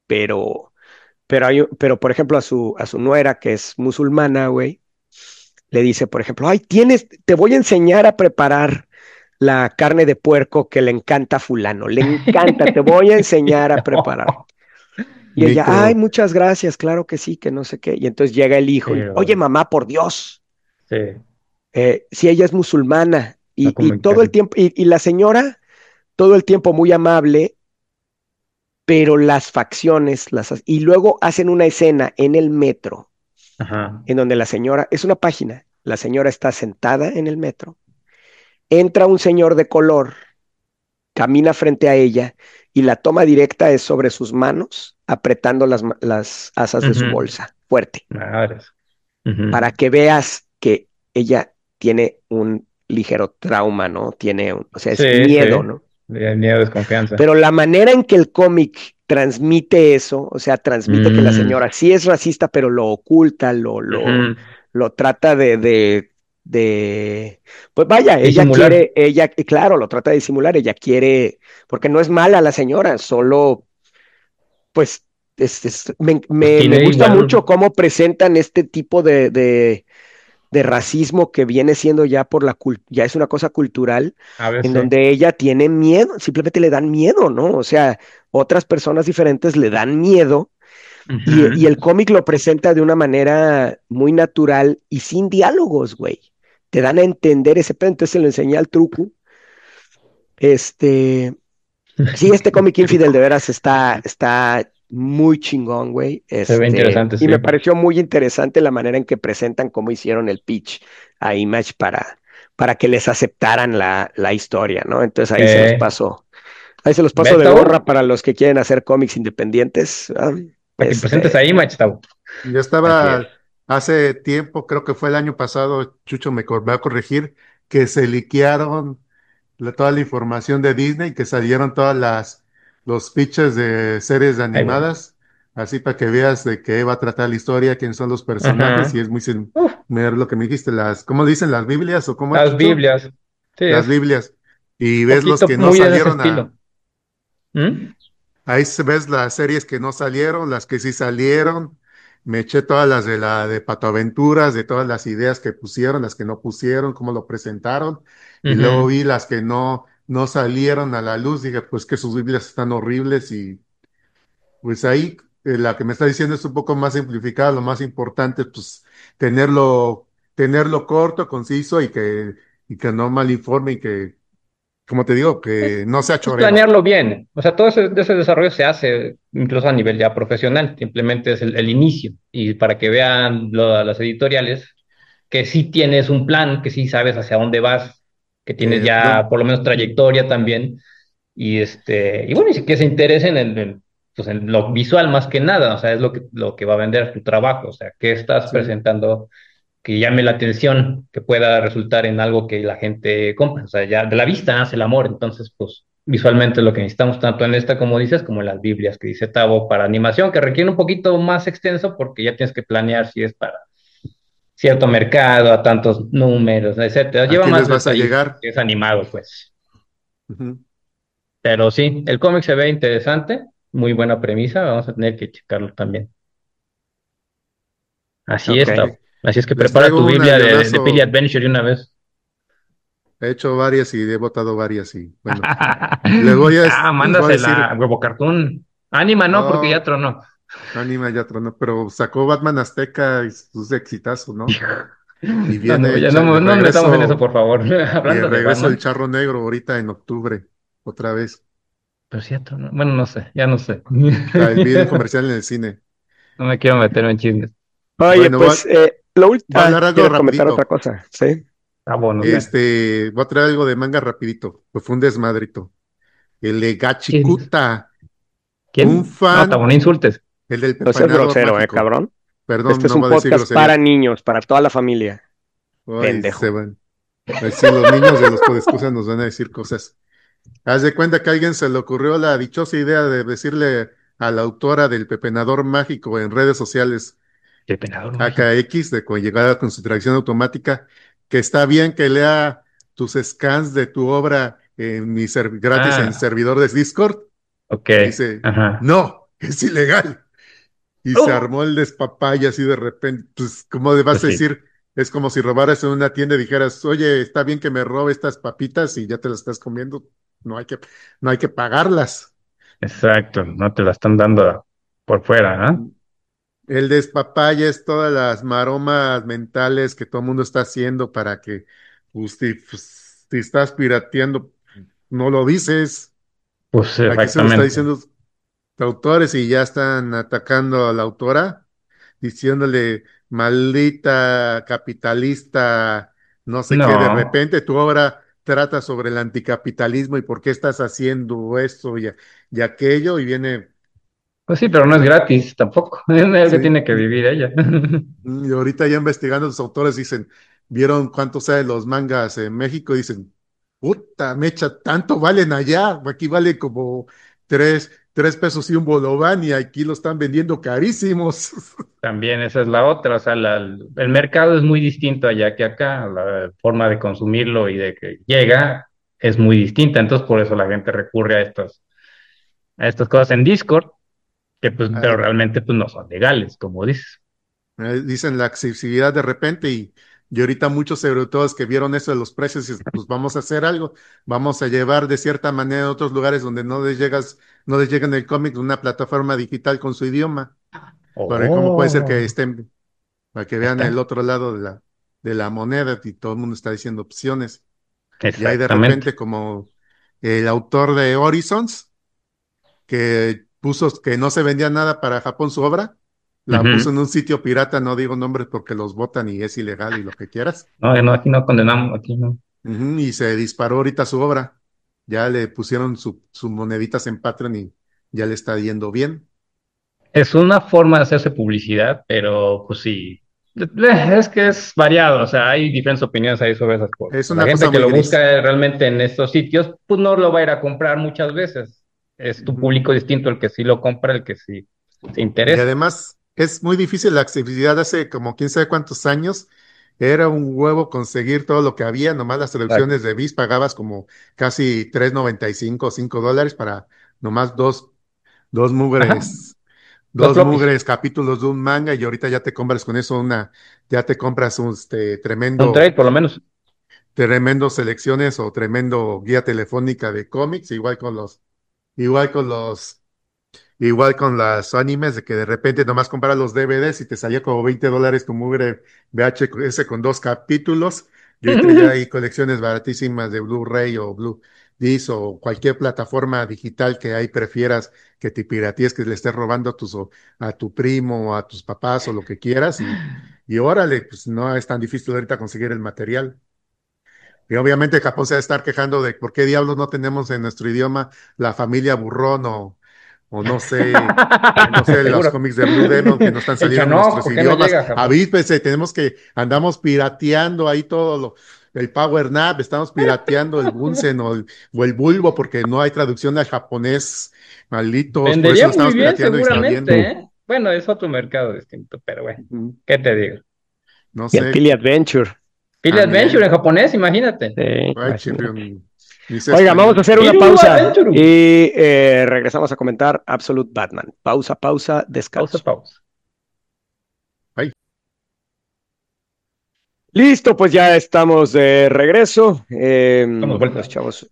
pero por ejemplo, a su nuera, que es musulmana, güey, le dice, por ejemplo, ay, te voy a enseñar a preparar la carne de puerco que le encanta a fulano, le encanta, te voy a enseñar a preparar. No. Y ella, ay, micro. muchas gracias, claro que sí, que no sé qué. Y entonces llega el hijo y, oye, Pero, mamá, por Dios, sí, si ella es musulmana la y todo el comunicación. tiempo, y la señora, todo el tiempo muy amable, pero las facciones, y luego hacen una escena en el metro, Ajá. en donde es una página, la señora está sentada en el metro, entra un señor de color, camina frente a ella y la toma directa es sobre sus manos, apretando las asas de su Ujú. bolsa, fuerte, Madres. Ujú. para que veas que ella tiene un ligero trauma, ¿no? O sea, es Sí, miedo, sí. ¿no? De miedo, desconfianza. Pero la manera en que el cómic transmite eso, o sea, transmite que la Mm, señora sí es racista, pero lo oculta, ujú. lo trata de, pues vaya, Disimular. claro, lo trata de disimular, ella quiere, porque no es mala la señora, solo, pues, Pues me tiene gusta igual, mucho cómo presentan este tipo de racismo que viene siendo ya ya es una cosa cultural, a en veces. donde ella tiene miedo, simplemente le dan miedo, ¿no? O sea, otras personas diferentes le dan miedo y el Ujú. cómic lo presenta de una manera muy natural y sin diálogos, güey. Te dan a entender ese pedo, entonces se lo enseñé al truco. Este, sí, este cómic Infidel de Truco. veras está muy chingón, güey. Se ve interesante, Y sí. me pareció muy interesante la manera en que presentan cómo hicieron el pitch a Image para que les aceptaran la historia, ¿no? Entonces ahí se los Eh, paso. Ahí se los paso ¿Ves, de gorra Tavo? para los que quieren hacer cómics independientes. Para que presentes ahí, Mach, Tavo. Yo Así es. estaba hace tiempo, creo que fue el año pasado, Chucho va a corregir, que se liquearon toda la información de Disney, que salieron los pitches de series Ahí voy. animadas, así para que veas de qué va a tratar la historia, quiénes son los personajes, y Ajá. es muy Uf, similar lo que me dijiste, ¿cómo dicen las Biblias o cómo es, las Chucho? Biblias. Sí, Las es Biblias. Y ves los poquito que no muy en ese salieron estilo. ¿Mm? ahí se ves las series que no salieron, las que sí salieron. Me eché todas las de de Pato Aventuras, de todas las ideas que pusieron, las que no pusieron, cómo lo presentaron. Y luego Ujú. vi las que no salieron a la luz. Dije, pues que sus Biblias están horribles. Y pues ahí la que me está diciendo es un poco más simplificada. Lo más importante, pues tenerlo, tenerlo corto, conciso y que no mal informe y que como te digo, que no sea Es chorero. planearlo bien. O sea, todo ese desarrollo se hace incluso a nivel ya profesional. Simplemente es el inicio. Y para que vean las editoriales que sí tienes un plan, que sí sabes hacia dónde vas, que tienes ya No, por lo menos trayectoria también. Y bueno, y que se interesen pues en lo visual más que nada. O sea, es lo que va a vender tu trabajo. O sea, qué estás sí. presentando que llame la atención, que pueda resultar en algo que la gente compra. O sea, ya de la vista nace el amor, entonces, pues visualmente es lo que necesitamos tanto en esta, como dices, como en las Biblias que dice Tavo para animación, que requiere un poquito más extenso porque ya tienes que planear si es para cierto mercado, a tantos números, etcétera. ¿A Lleva quién más les vas a detalles, llegar? que es animado, pues. Ujú. Pero sí, el cómic se ve interesante, muy buena premisa, vamos a tener que checarlo también. Así Ok. está. Así es que Les prepara traigo tu un Biblia de Pili avionazo. Adventure de una vez. He hecho varias y he votado varias y bueno, les voy a, les voy a Mándasela a decir, Huevo Cartoon. Ánima, no, porque ya oh, tronó. Anima ya tronó, pero sacó Batman Azteca y sus exitazos, ¿no? Y No, viene no, el ya no, no nos metamos en eso, por favor. y el Hablando de regreso del Batman, Charro Negro ahorita en octubre, otra vez. pero sí ya tronó. Bueno, no sé, ya no sé. Vi el comercial en el cine. No me quiero meter en chismes. Oye, Bueno, pues voy a hablar algo ¿quieres comentar otra rapidito. cosa? Sí. Está bueno, sé. Voy a traer algo de manga rapidito, pues fue un desmadrito. El Chismes. Legachikuta, un ¿Quién? No, está fan, bueno, insultes. el del No seas pepanador grosero, mágico. cabrón. Perdón, Este es no un voy a decir podcast para groserías. niños, para toda la familia. Ay, se Pendejo. van. Así los niños de los podescuchas nos van a decir cosas. Haz de cuenta que a alguien se le ocurrió la dichosa idea de decirle a la autora del Pepenador Mágico en redes sociales, El penador mágico. AKX, de con llegada con su tracción automática, que está bien que lea tus scans de tu obra en gratis en Ah, servidor de Discord. ok. Dice, Ajá. no, es ilegal. Y se Oh, armó el despapalle así de repente. Pues, ¿cómo le pues vas a sí, decir? Es como si robaras en una tienda y dijeras, oye, está bien que me robe estas papitas y ya te las estás comiendo. No hay que, no hay que pagarlas. exacto. No te la están dando por fuera, ¿ah? El despapalle es todas las maromas mentales que todo el mundo está haciendo para que, si estás pirateando, no lo dices. Pues Aquí se lo está exactamente. diciendo los autores y ya están atacando a la autora, diciéndole, maldita capitalista, no sé qué, de No. repente tu obra trata sobre el anticapitalismo y por qué estás haciendo esto y aquello, y viene, Pues sí, pero no es gratis tampoco. Es el que sí, tiene que vivir ella. y ahorita ya investigando los autores dicen, vieron cuánto salen los mangas en México, y dicen, puta mecha, tanto valen allá, aquí vale como tres pesos y un bolobán y aquí lo están vendiendo carísimos. También esa es la otra. O sea, el mercado es muy distinto allá que acá. La forma de consumirlo y de que llega es muy distinta. Entonces, por eso la gente recurre a estas cosas en Discord, que pues, pero realmente pues no son legales, como dices. Dicen la accesibilidad de repente y ahorita muchos europeos que vieron eso de los precios, y pues vamos a hacer algo, vamos a llevar de cierta manera a otros lugares donde no les llegan el cómic una plataforma digital con su idioma, para cómo puede ser que Oh, estén, para que ahí vean el está. otro lado de la moneda y todo el mundo está diciendo opciones. Y hay de Exactamente. repente como el autor de Horizons, que puso que no se vendía nada para Japón su obra, la puso Ujú. en un sitio pirata, no digo nombres porque los votan y es ilegal y lo que quieras. No, no, aquí no condenamos, aquí no. Ujú, y se disparó ahorita su obra. Ya le pusieron sus moneditas en Patreon y ya le está yendo bien. Es una forma de hacerse publicidad, pero pues sí, es que es variado, o sea, hay diferentes opiniones ahí sobre esas cosas. Es La una gente cosa que muy lo busca gris. realmente en estos sitios, pues no lo va a ir a comprar muchas veces. Es tu Ujú. público distinto el que sí lo compra, el que sí se Y interesa. además es muy difícil la accesibilidad. Hace como quién sabe cuántos años era un huevo conseguir todo lo que había. Nomás las Exacto. traducciones de BIS pagabas como casi 3.95 o $5 para nomás dos Ajá, mugres, los dos floppies. mugres capítulos de un manga y ahorita ya te compras con eso ya te compras un Un trade, por lo menos. tremendo selecciones o tremendo guía telefónica de cómics, igual con los, igual con las animes, de que de repente nomás compras los DVDs y te salía como $20 tu mugre VHS con dos capítulos, y ahorita ya hay colecciones baratísimas de Blu-ray o Blue. Dis o cualquier plataforma digital que ahí prefieras que te piratees, que le estés robando a tu primo, o a tus papás o lo que quieras y órale, pues no es tan difícil ahorita conseguir el material. Y obviamente Japón se va a estar quejando de por qué diablos no tenemos en nuestro idioma la familia burrón o no sé, los Seguro. cómics de Blue Demon que no están Echa, saliendo en no, nuestros ¿por qué no idiomas. llega a Japón? Avíspese, andamos pirateando ahí el Power Nap, estamos pirateando el Bunsen o el Bulbo porque no hay traducción al japonés, malditos, por eso Vendería lo muy estamos bien, pirateando y seguramente, extrayendo. ¿eh? Bueno, es otro mercado distinto, pero bueno, Ujú. ¿qué te digo? No Y el sé, Pili Adventure. Philly Adventure en también. japonés, imagínate. Sí, Ay, así. Chirrión, dice Oigan, vamos a español. hacer una Piru pausa Adventure. y regresamos a comentar Absolute Batman. Pausa, pausa, Pausa, descanso. pausa. Ay, Listo, pues ya estamos de regreso. Estamos de Nos vuelta. echamos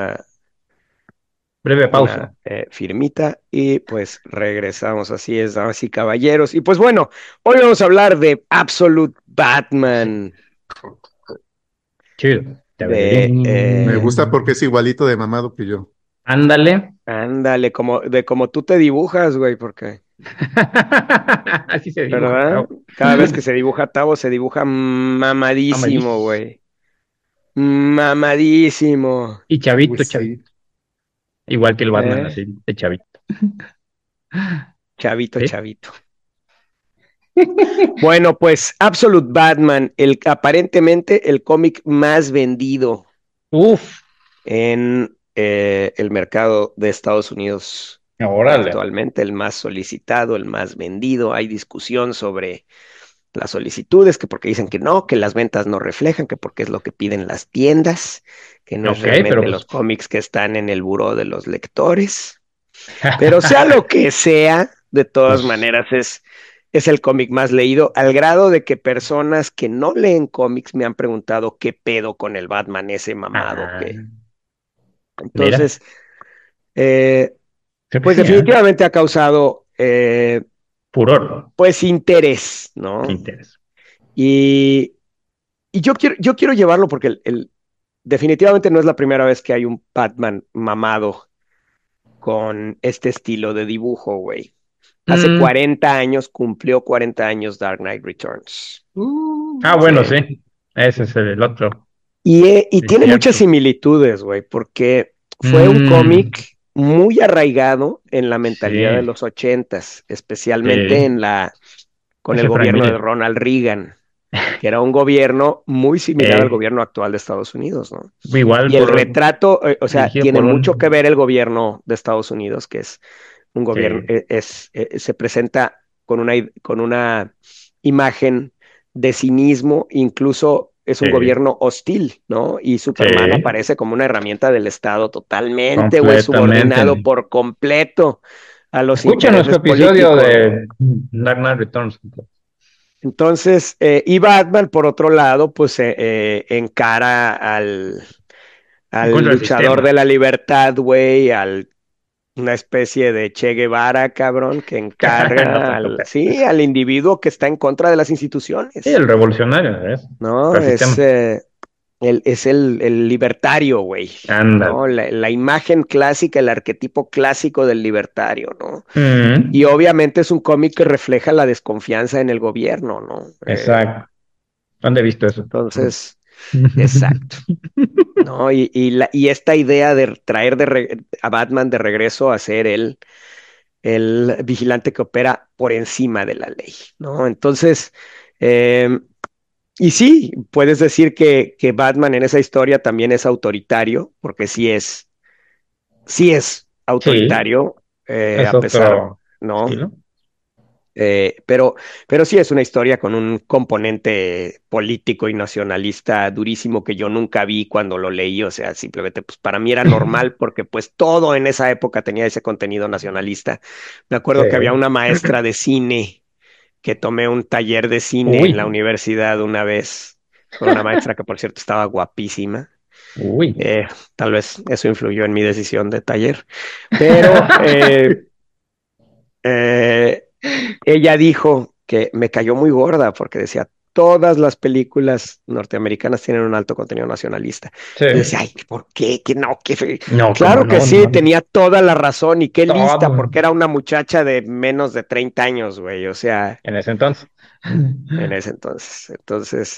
Breve pausa. una firmita y pues regresamos. Así es, damas y caballeros. Y pues bueno, hoy vamos a hablar de Absolute Batman. Chido. De, me gusta porque es igualito de mamado que yo. Ándale. ándale, como tú te dibujas, güey, porque, Así se dibuja, ¿verdad? Tao. Cada vez que se dibuja Tavo, se dibuja mamadísimo, Amadís. güey. Mamadísimo. Y Uy, chavito, chavito. sí. Igual que el Batman, ¿Eh? así, de chavito. Chavito, ¿Sí? chavito. Bueno, pues Absolute Batman, aparentemente el cómic más vendido Uf, en el mercado de Estados Unidos órale. actualmente, el más solicitado, el más vendido. Hay discusión sobre las solicitudes, que porque dicen que no, que las ventas no reflejan, que porque es lo que piden las tiendas, que no es Ok, pero realmente pues. los cómics que están en el buró de los lectores. Pero sea lo que sea, de todas Pues. maneras es el cómic más leído, al grado de que personas que no leen cómics me han preguntado qué pedo con el Batman ese mamado Ah, que. mira. Entonces, eh, Creo que pues sí, ¿eh? definitivamente ha causado Furor. pues interés, Qué ¿no? interés. Y, y yo quiero llevarlo porque definitivamente no es la primera vez que hay un Batman mamado con este estilo de dibujo, güey. Hace Mm, 40 años, cumplió 40 años Dark Knight Returns. bueno, Sí. sí. Ese es el otro. Y Es tiene muchas cierto. similitudes, güey, porque fue un Mm, cómic muy arraigado en la mentalidad de sí, los ochentas, especialmente sí. con el Ese Frank gobierno de Miller. Ronald Reagan, que era un gobierno muy similar al Eh, gobierno actual de Estados Unidos, ¿no? igual Y el por retrato, o sea, dirigido tiene por mucho que un. ver el gobierno de Estados Unidos, que es un gobierno, Sí, se presenta con una imagen de cinismo, incluso es un sí, gobierno hostil, ¿no? Y Superman sí. aparece como una herramienta del Estado totalmente, güey, subordinado Completamente. por completo a los Escucha intereses nuestro episodio políticos, güey. de Dark Knight Returns. Entonces, y Batman, por otro lado, pues encara En al contra del luchador sistema. de la libertad, güey, una especie de Che Guevara, cabrón, que No encarga tanto, pero. sí, al individuo que está en contra de las Sí, instituciones, el revolucionario, ¿ves? ¿no? Contra el sistema. Es el libertario, güey, Ándale. ¿no? La imagen clásica, el arquetipo clásico del libertario, ¿no? Y Mm, obviamente es un cómic que refleja la desconfianza en el gobierno, ¿no? exacto. ¿Dónde he visto eso? Entonces, exacto. ¿No? Y esta idea de traer a Batman de regreso a ser el vigilante que opera por encima de la ley, ¿no? Entonces, eh, y sí, puedes decir que Batman en esa historia también es autoritario, porque sí es Sí, autoritario, es a pesar, otro ¿no? estilo. Pero sí es una historia con un componente político y nacionalista durísimo que yo nunca vi cuando lo leí, o sea, simplemente pues para mí era normal porque pues todo en esa época tenía ese contenido nacionalista. Me acuerdo que había Sí. una maestra de cine que tomé un taller de cine en la Uy, universidad una vez con una maestra que por cierto estaba guapísima. uy. Eh, Tal vez eso influyó en mi decisión de taller, pero eh, ella dijo que me cayó muy gorda porque decía, todas las películas norteamericanas tienen un alto contenido nacionalista. Sí. Y decía, ay, ¿por qué? Que no, que No, claro cómo que no, sí, no. tenía toda la razón y qué lista, Todo porque era una muchacha de menos de 30 años, güey, o sea, en ese entonces. en ese entonces. Entonces,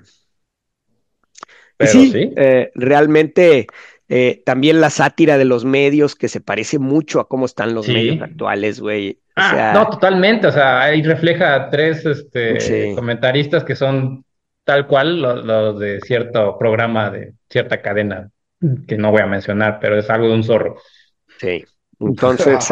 y Pero sí, sí. realmente también la sátira de los medios, que se parece mucho a cómo están los medios Sí. actuales, güey, o Ah, no, sea, totalmente. O sea, ahí refleja a tres sí, comentaristas que son tal cual los de cierto programa de cierta cadena, que no voy a mencionar, pero es algo de un zorro. sí. Entonces,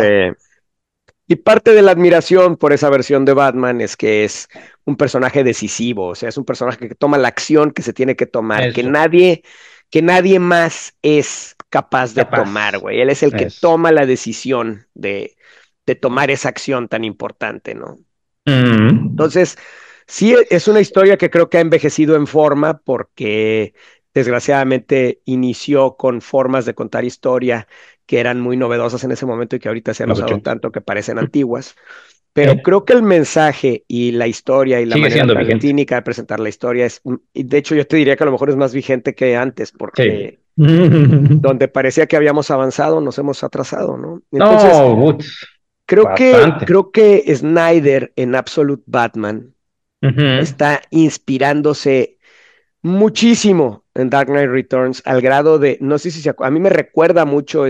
y parte de la admiración por esa versión de Batman es que es un personaje decisivo, o sea, es un personaje que toma la acción que se tiene que tomar, Eso, que nadie más es capaz de tomar, capaz. güey. Él es el que Eso. toma la decisión de tomar esa acción tan importante, ¿no? Mm, Entonces, sí, es una historia que creo que ha envejecido en forma porque desgraciadamente inició con formas de contar historia que eran muy novedosas en ese momento y que ahorita se han los usado 80. tanto que parecen antiguas. Pero creo que el mensaje y la historia y la Sigue manera siendo tan vigente. cínica de presentar la historia y de hecho yo te diría que a lo mejor es más vigente que antes, Sí. porque donde parecía que habíamos avanzado, nos hemos atrasado, ¿no? Entonces, No, Woods, bastante. creo que Snyder en Absolute Batman Ujú. está inspirándose muchísimo en Dark Knight Returns, al grado de, no sé si a mí me recuerda mucho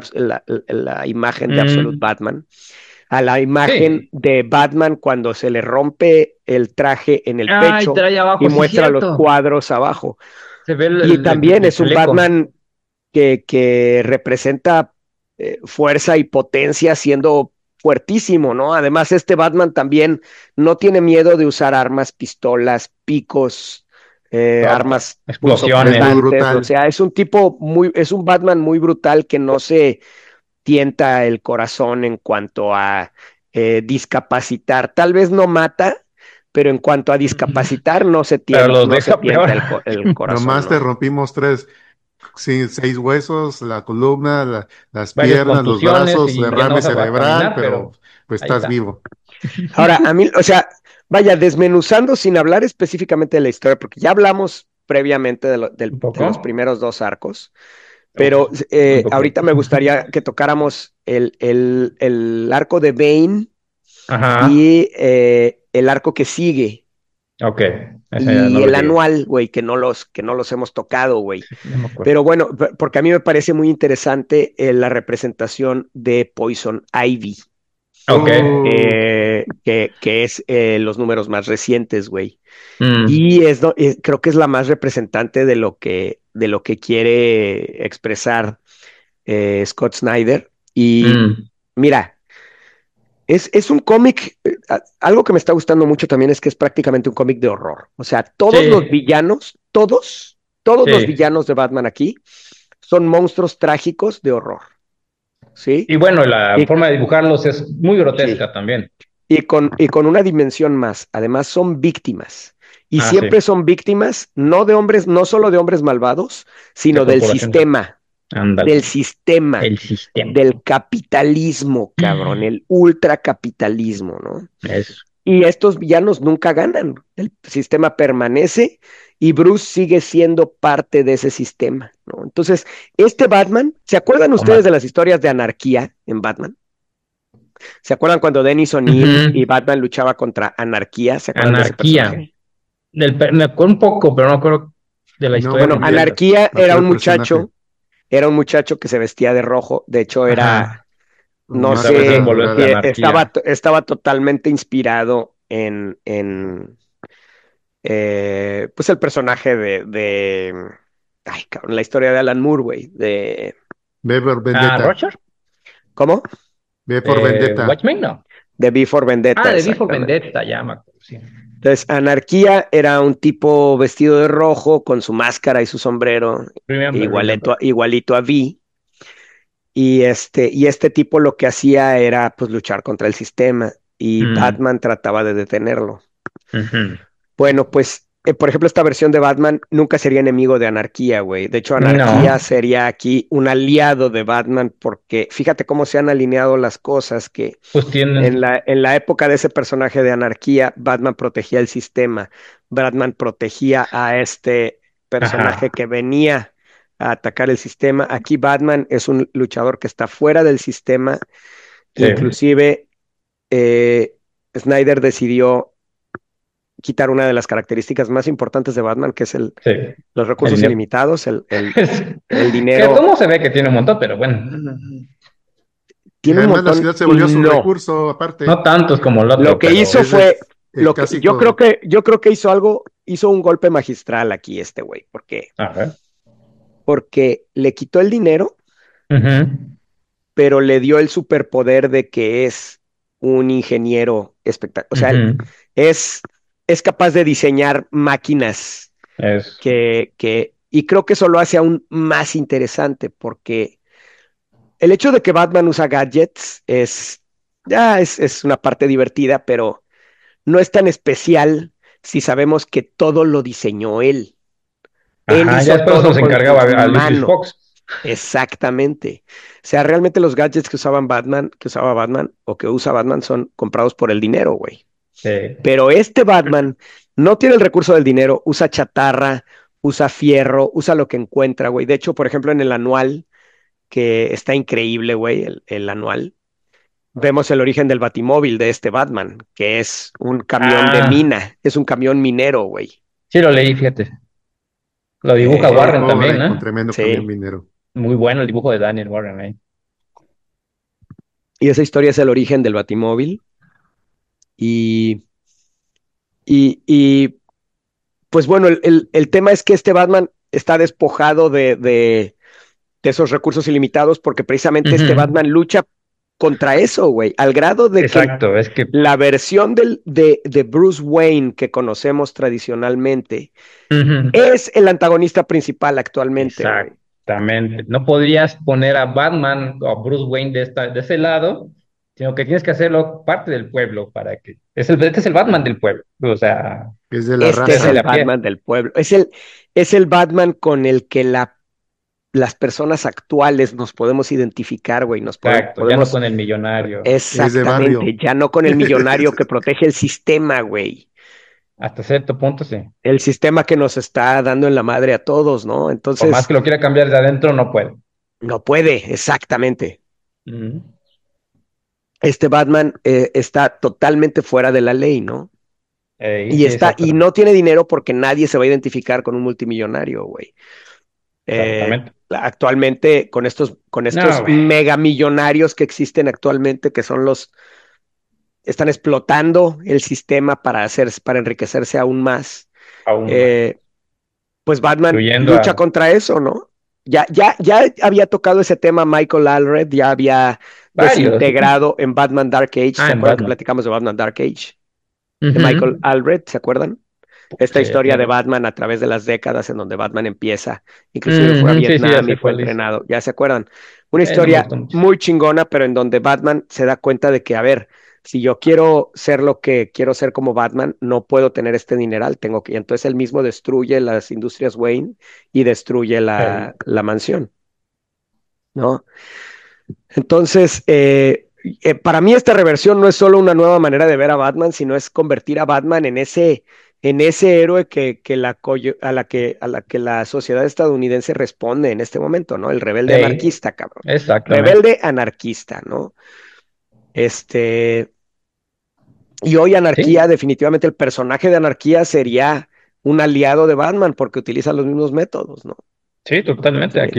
la imagen de Absolute Mm, Batman, a la imagen sí. de Batman cuando se le rompe el traje en el Ay, pecho trae y abajo, sí, muestra los cierto. cuadros abajo. Se ve Y también el es un chaleco. Batman que representa fuerza y potencia siendo fuertísimo, ¿no? Además, este Batman también no tiene miedo de usar armas, pistolas, picos, Todo. armas Es muy Explosiones. punzocortantes, o brutal. sea, es un Batman muy brutal que no se tienta el corazón en cuanto a discapacitar. Tal vez no mata, pero en cuanto a discapacitar Pero los no se deja peor. tienta el corazón, Nomás te ¿no? rompimos tres, sí, seis huesos, la columna, las Varias piernas, los contusiones brazos, y ya no derrame sabe cerebral, caminar, pero pero pues ahí estás está. vivo. Ahora, a mí, o sea, vaya, desmenuzando sin hablar específicamente de la historia, porque ya hablamos previamente Un de los poco. primeros dos arcos, Uf, pero muy poquito. ahorita me gustaría que tocáramos el arco de Bane Ajá. y el arco que sigue Ok. Ese ya no y lo el sigue. anual, güey, que no los hemos tocado, güey. No me acuerdo. Pero bueno, porque a mí me parece muy interesante la representación de Poison Ivy, Ok. que es los números más recientes, güey. Mm, Y creo que es la más representante de lo que quiere expresar Scott Snyder. Y mm. mira, es un cómic, algo que me está gustando mucho también es que es prácticamente un cómic de horror. O sea, todos los Sí, villanos, todos los sí. villanos de Batman aquí son monstruos trágicos de horror, ¿sí? Y bueno, la Y, forma de dibujarlos es muy sí, grotesca también. y con una dimensión más. Además, son víctimas. Y Ah, sí. siempre son víctimas, no de hombres, no solo de hombres malvados, De sino corporaciones. del Ándale. sistema, El sistema. del capitalismo, cabrón, el ultracapitalismo, ¿no? Eso. Y estos villanos nunca ganan. El sistema permanece y Bruce sigue siendo parte de ese sistema, ¿no? Entonces, este Batman, ¿se acuerdan ustedes de Toma. las historias de anarquía en Batman? ¿Se acuerdan cuando Dennis O'Neill y Ujú. Batman luchaba contra anarquía? ¿Se acuerdan de ese Anarquía. personaje? Me acuerdo un poco, pero no me acuerdo de la No historia muy Bueno, bien, completa. anarquía me acuerdo el personaje, era un muchacho que se vestía de rojo. De hecho, era, Ajá. con no Estaba máscara sé, desenvolviéndose de dorada. anarquía. estaba totalmente inspirado pues el personaje ay, cabrón, la historia de Alan Moore, güey, V por Ah, Vendetta, Roger. ¿cómo? V por Vendetta. Watchmen, no. De V for Ah, Vendetta, de V for exactamente. Vendetta, ya me acuerdo, sí. Entonces, Anarquía era un tipo vestido de rojo con su máscara y su sombrero, Remember, remember. igualito a V. Y este tipo lo que hacía era pues luchar contra el sistema y Mm, Batman trataba de detenerlo. ujú. Bueno, pues, por ejemplo, esta versión de Batman nunca sería enemigo de Anarquía, güey. De hecho, Anarquía No, sería aquí un aliado de Batman porque fíjate cómo se han alineado las cosas, que pues tienen. en la época de ese personaje de Anarquía, Batman protegía el sistema, Batman protegía a este personaje Ajá, que venía a atacar el sistema. Aquí Batman es un luchador que está fuera del sistema. sí, Inclusive eh, Snyder decidió quitar una de las características más importantes de Batman, que es sí, los el recursos dinero. ilimitados, el Que dinero. todo se ve que tiene un montón, pero bueno, Y Tiene un además la montón ciudad se y volvió su no. recurso aparte. no tantos como el Lo otro, que pero hizo Es el, fue, el clásico. yo creo que hizo un golpe magistral aquí este güey. ¿Por qué? a ver. Porque le quitó el dinero, Ujú, pero le dio el superpoder de que es un ingeniero espectacular. O sea, ujú. es, es capaz de diseñar máquinas Es, y creo que eso lo hace aún más interesante, porque el hecho de que Batman usa gadgets es una parte divertida, pero no es tan especial si sabemos que todo lo diseñó él. Él ajá, ya hizo después se todo los con encargaba sus a Lucius manos. Fox. Exactamente. O sea, realmente los gadgets que usaba Batman o que usa Batman son comprados por el dinero, güey. Sí. Pero este Batman no tiene el recurso del dinero, usa chatarra, usa fierro, usa lo que encuentra, güey. De hecho, por ejemplo, en el anual, que está increíble, güey, el anual, vemos el origen del Batimóvil de este Batman, que es un camión de Ah, mina, es un camión minero, güey. sí lo leí, fíjate. Lo dibuja Muy Eh, Warren también, pobre, con ¿no? tremendo camión sí, minero. Muy bueno el dibujo de Daniel Warren ahí. y esa historia es el origen del Batimóvil. Y, y pues bueno, el tema es que este Batman está despojado de esos recursos ilimitados porque precisamente este Ujú. Batman lucha contra eso, güey, al grado de que Exacto, es que la versión de Bruce Wayne que conocemos tradicionalmente ujú. es el antagonista principal actualmente, güey. Exactamente. No podrías poner a Batman o a Bruce Wayne de ese lado, sino que tienes que hacerlo parte del pueblo para que. Este es el Batman del pueblo. O sea, Es de la Este es es el raza. de el a pie. Batman del pueblo. Es el Batman con el que las personas actuales nos podemos identificar, güey. Exacto, ya no Podemos con el millonario. Es de exactamente, barrio. ya no con el millonario que protege el sistema, güey. Hasta cierto punto, sí. El sistema que nos está dando en la madre a todos, ¿no? Por más Entonces, que lo quiera cambiar de adentro, no puede. no puede, exactamente. Ujú. Este Batman está totalmente fuera de la ley, ¿no? Sí, Y exactamente. no tiene dinero porque nadie se va a identificar con un multimillonario, güey. Exactamente. Actualmente, con No, estos güey, megamillonarios que existen actualmente, que son están explotando el sistema para enriquecerse aún más. aún más. eh, pues Batman Incluyendo lucha a contra eso, ¿no? Ya había tocado ese tema Michael Allred, ya había varios. desintegrado en Batman Dark Age. ¿Se En acuerdan que Batman. platicamos de Batman Dark Age? De Michael Ujú. Allred, ¿se acuerdan? Esta Sí, ya historia tiene de rato. Batman a través de las décadas en donde Batman empieza, inclusive fue a Ujú, sí, sí, ya Vietnam y sé fue cuál es. entrenado, ¿ya se acuerdan? Una No me historia gustó mucho. muy chingona, pero en donde Batman se da cuenta de que, a ver, si yo quiero ser lo que quiero ser como Batman, no puedo tener este dineral, tengo que, y entonces él mismo destruye las industrias Wayne y destruye Sí, la mansión, ¿no? Entonces, para mí esta reversión no es solo una nueva manera de ver a Batman, sino es convertir a Batman en ese héroe a la que la sociedad estadounidense responde en este momento, ¿no? El rebelde sí, anarquista, cabrón. exactamente. Rebelde anarquista, ¿no? Este, y hoy Anarquía, Sí, definitivamente el personaje de Anarquía sería un aliado de Batman porque utiliza los mismos métodos, ¿no? sí, totalmente. Sí, Aquí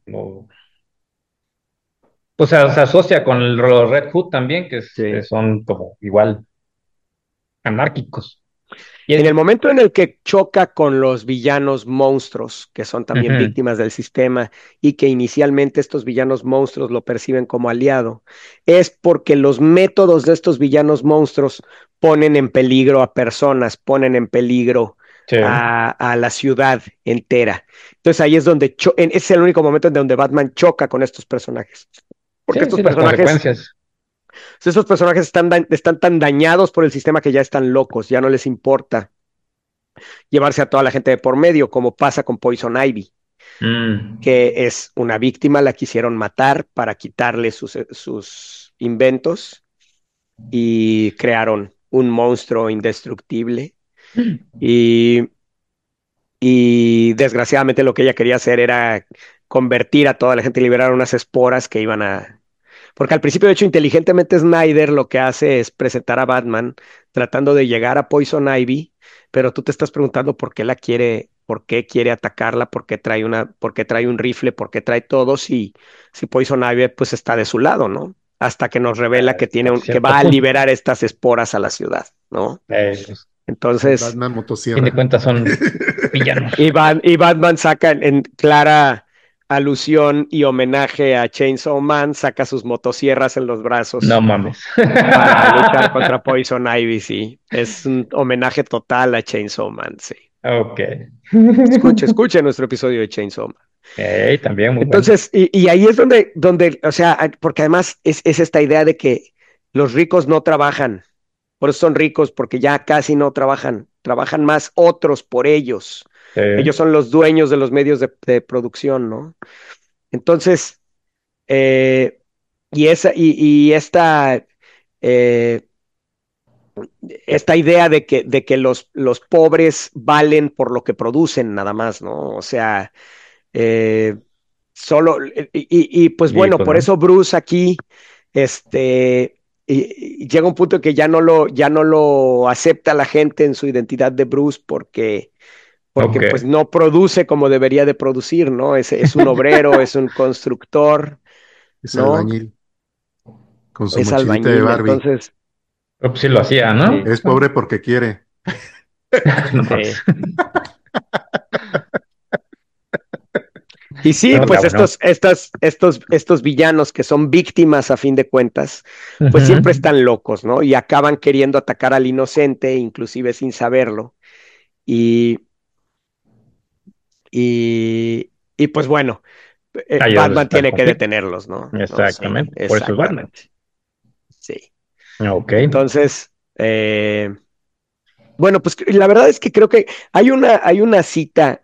o sea, se asocia con los Red Hood también, que sí. son como igual anárquicos. Y En es, el momento en el que choca con los villanos monstruos, que son también ujú, víctimas del sistema, y que inicialmente estos villanos monstruos lo perciben como aliado, es porque los métodos de estos villanos monstruos ponen en peligro a personas, ponen en peligro sí, a la ciudad entera. Entonces ahí es es el único momento en donde Batman choca con estos personajes. Porque sí, sí, las consecuencias. estos personajes están tan dañados por el sistema que ya están locos, ya no les importa llevarse a toda la gente de por medio, como pasa con Poison Ivy, Mm, que es una víctima, la quisieron matar para quitarle sus inventos y crearon un monstruo indestructible. Y, y desgraciadamente lo que ella quería hacer era convertir a toda la gente, liberar unas esporas que iban a... Porque al principio, de hecho, inteligentemente Snyder lo que hace es presentar a Batman tratando de llegar a Poison Ivy, pero tú te estás preguntando por qué la quiere, por qué quiere atacarla, por qué trae un rifle, por qué trae todo, si Poison Ivy pues está de su lado, ¿no? Hasta que nos revela que Hasta que cierto va a punto. liberar estas esporas a la ciudad, ¿no? Pues, El Entonces, Batman a fin de motosierra. cuentas son villanos. y Batman saca en clara alusión y homenaje a Chainsaw Man, saca sus motosierras en los No brazos mames. para luchar contra Poison Ivy, sí. Es un homenaje total a Chainsaw Man, sí. Ok. Escuche nuestro episodio de Chainsaw Man. También muy bueno. Entonces, y ahí es donde, o sea, porque además es esta idea de que los ricos no trabajan, por eso son ricos, porque ya casi no trabajan, trabajan más otros por ellos. Ellos son los dueños de los medios de producción, ¿no? Entonces, eh, y eh, esta idea de que los pobres valen por lo que producen, nada más, ¿no? O sea, eh, solo, pues Y bueno, pues por no. eso Bruce aquí, y llega un punto que ya no lo acepta la gente en su identidad de Bruce porque Ok. pues no produce como debería de producir, ¿no? Es un obrero, es un constructor, Es ¿no? albañil con su Es mochilita de albañil, Barbie. entonces, Pero pues sí lo hacía, ¿no? sí, Es pobre porque quiere. No mames. sí. Y sí, No, está pues bueno. estos villanos que son víctimas a fin de cuentas, pues siempre Ujú. están locos, ¿no? Y acaban queriendo atacar al inocente, inclusive sin saberlo. Y, y pues bueno, Ayudarles Batman al tiene que conflicto. detenerlos, ¿no? No, sí, Exactamente. Por eso es Batman. exactamente. Sí. Ok. Entonces, bueno, pues la verdad es que creo que hay una cita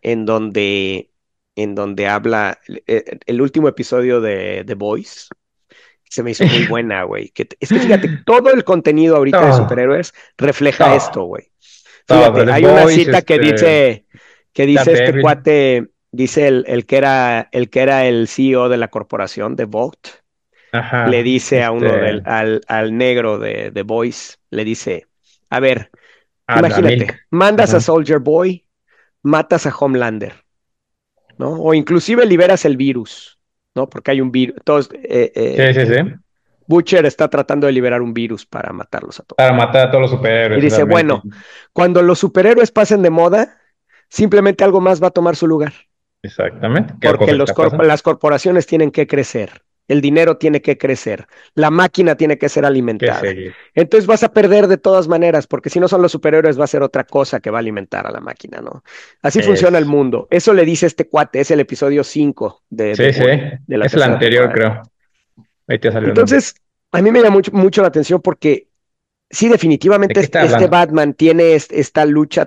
en donde habla el último episodio de The Voice. Se me hizo muy buena, güey. Es que fíjate, todo el contenido ahorita de Todo, superhéroes refleja esto, todo, güey. todo. Fíjate, The hay una Boys, cita que dice este Daredevil. cuate, dice el que era el CEO de la corporación de Vought, le Ajá. dice a uno al negro de The Voice, le dice, a ver, Ada Milk. imagínate, mandas a Ajá. Soldier Boy, matas a Homelander, ¿no? O inclusive liberas el virus, ¿no? Porque hay un virus. Todos, Sí, sí, sí. Butcher está tratando de liberar un virus para matarlos a todos. Para matar a todos los Y superhéroes, dice, realmente. bueno, cuando los superhéroes pasen de moda, simplemente algo más va a tomar su lugar, Exactamente. ¿Qué porque cosa está pasando? las corporaciones tienen que crecer, el dinero tiene que crecer, la máquina tiene que ser ¿Qué alimentada. seguir? Entonces vas a perder de todas maneras, porque si no son los superhéroes va a ser otra cosa que va a alimentar a la máquina, ¿no? Así funciona el Es. mundo. Eso le dice este cuate, es el episodio 5 de The Sí, sí. Boy, de la Es el tercera anterior, temporada. creo. Ahí te salió el nombre. Entonces, a mí me llama mucho la atención porque sí, ¿De definitivamente qué está este hablando? Batman tiene esta lucha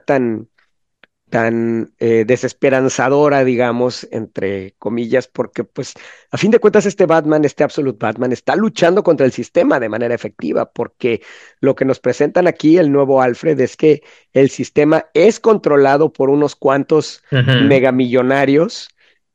tan desesperanzadora, digamos, entre comillas, porque pues a fin de cuentas este Batman, este Absolute Batman, está luchando contra el sistema de manera efectiva, porque lo que nos presentan aquí, el nuevo Alfred, es que el sistema es controlado por unos cuantos Ujú. megamillonarios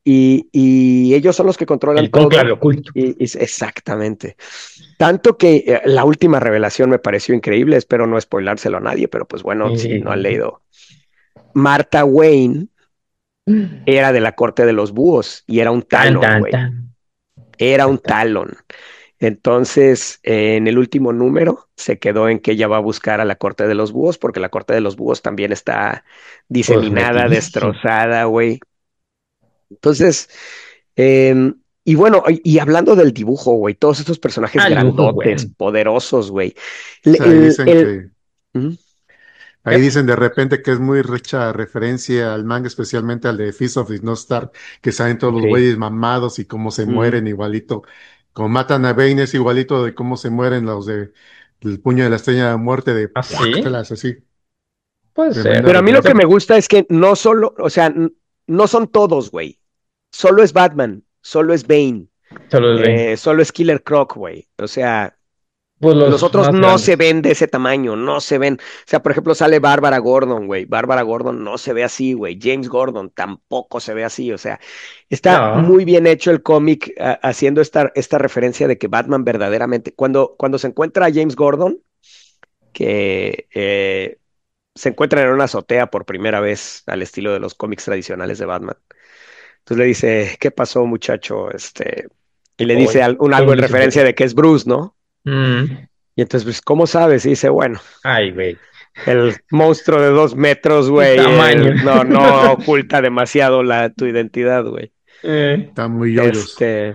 y ellos son los que controlan El cónclave todo. oculto. Exactamente. Tanto que la última revelación me pareció increíble, espero no spoilárselo a nadie, pero pues bueno, si no han Y- leído. Martha Wayne era de la corte de los búhos y era un Tan, Talon, tan, güey. tan, Era tan, un tan. Talon. Entonces, en el último número se quedó en que ella va a buscar a la corte de los búhos, porque la corte de los búhos también está Pues diseminada, metidísimo. destrozada, güey. Entonces, eh, y bueno, y hablando del dibujo, güey, todos estos personajes Ah, el dibujo es grandotes, bueno. poderosos, güey. O sea, ahí dicen El, que, ¿Mm? ahí ¿Qué? dicen de repente que es muy rica referencia al manga, especialmente al de Fist of the North Star, que salen todos los Sí. güeyes mamados y cómo se Ujú. mueren igualito. Como matan a Bane es igualito de cómo se mueren los de el puño de la estrella de la muerte de ¿Ah, sí? ¡puácatelas! Así. Puede Tremenda ser. Pero a mí lo que referencia. me gusta es que no solo, o sea, no son todos, güey. Solo es Batman, solo es Bane, Solo es Bane. solo es Killer Croc, güey. O sea, Pues Los los otros más no se grandes. ven de ese tamaño, no se ven. O sea, por ejemplo, sale Bárbara Gordon, güey. Bárbara Gordon no se ve así, güey. James Gordon tampoco se ve así. O sea, está No. muy bien hecho el cómic haciendo esta referencia de que Batman verdaderamente, cuando se encuentra a James Gordon, que se encuentran en una azotea por primera vez al estilo de los cómics tradicionales de Batman. Entonces le dice, ¿qué pasó, muchacho? Y le dice Hoy. algo Todos en dicen referencia de que es Bruce, ¿no? Mm. Y entonces, pues, ¿cómo sabes? Y dice, bueno, Ay, güey. el monstruo de 2 metros, güey, Tamaño. no oculta demasiado tu identidad, güey. Eh. Está muy yoyos. Este,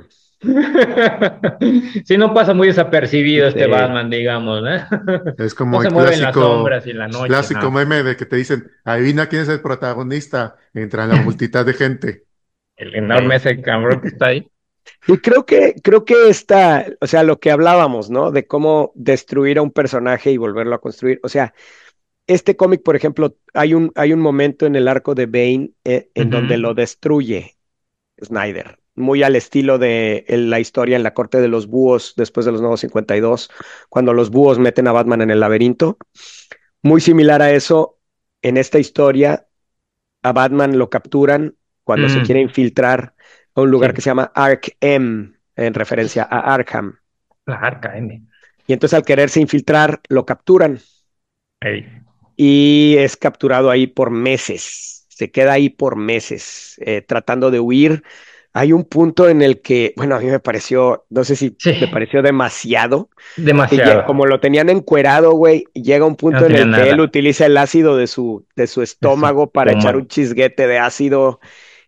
Sí, no pasa muy desapercibido este este, Batman, digamos, ¿eh? Es No como se el mueve en las clásico, sombras y en la noche, clásico ¿no? meme de que te dicen, adivina quién es el protagonista, entra la multitud de gente. El enorme eh. ese cabrón que está ahí. Y creo que o sea, lo que hablábamos, ¿no? De cómo destruir a un personaje y volverlo a construir. O sea, este cómic, por ejemplo, hay un momento en el arco de Bane en donde lo Ujú. destruye Snyder, muy al estilo de la historia en la corte de los búhos después de los Nuevos 52, cuando los búhos meten a Batman en el laberinto. Muy similar a eso, en esta historia, a Batman lo capturan cuando se quiere Mm, infiltrar a un lugar que sí, se llama Arkham, en referencia a Arkham. la arca M. Y entonces al quererse infiltrar, lo capturan Ey. y es capturado ahí por meses. Se queda ahí por meses tratando de huir. Hay un punto en el que, bueno, a mí me pareció, no sé si Sí, me pareció demasiado, que demasiado. como lo tenían encuerado, güey, llega un No punto en tenía el que él nada. utiliza el ácido de su Eso, estómago para echar un toma. chisguete de ácido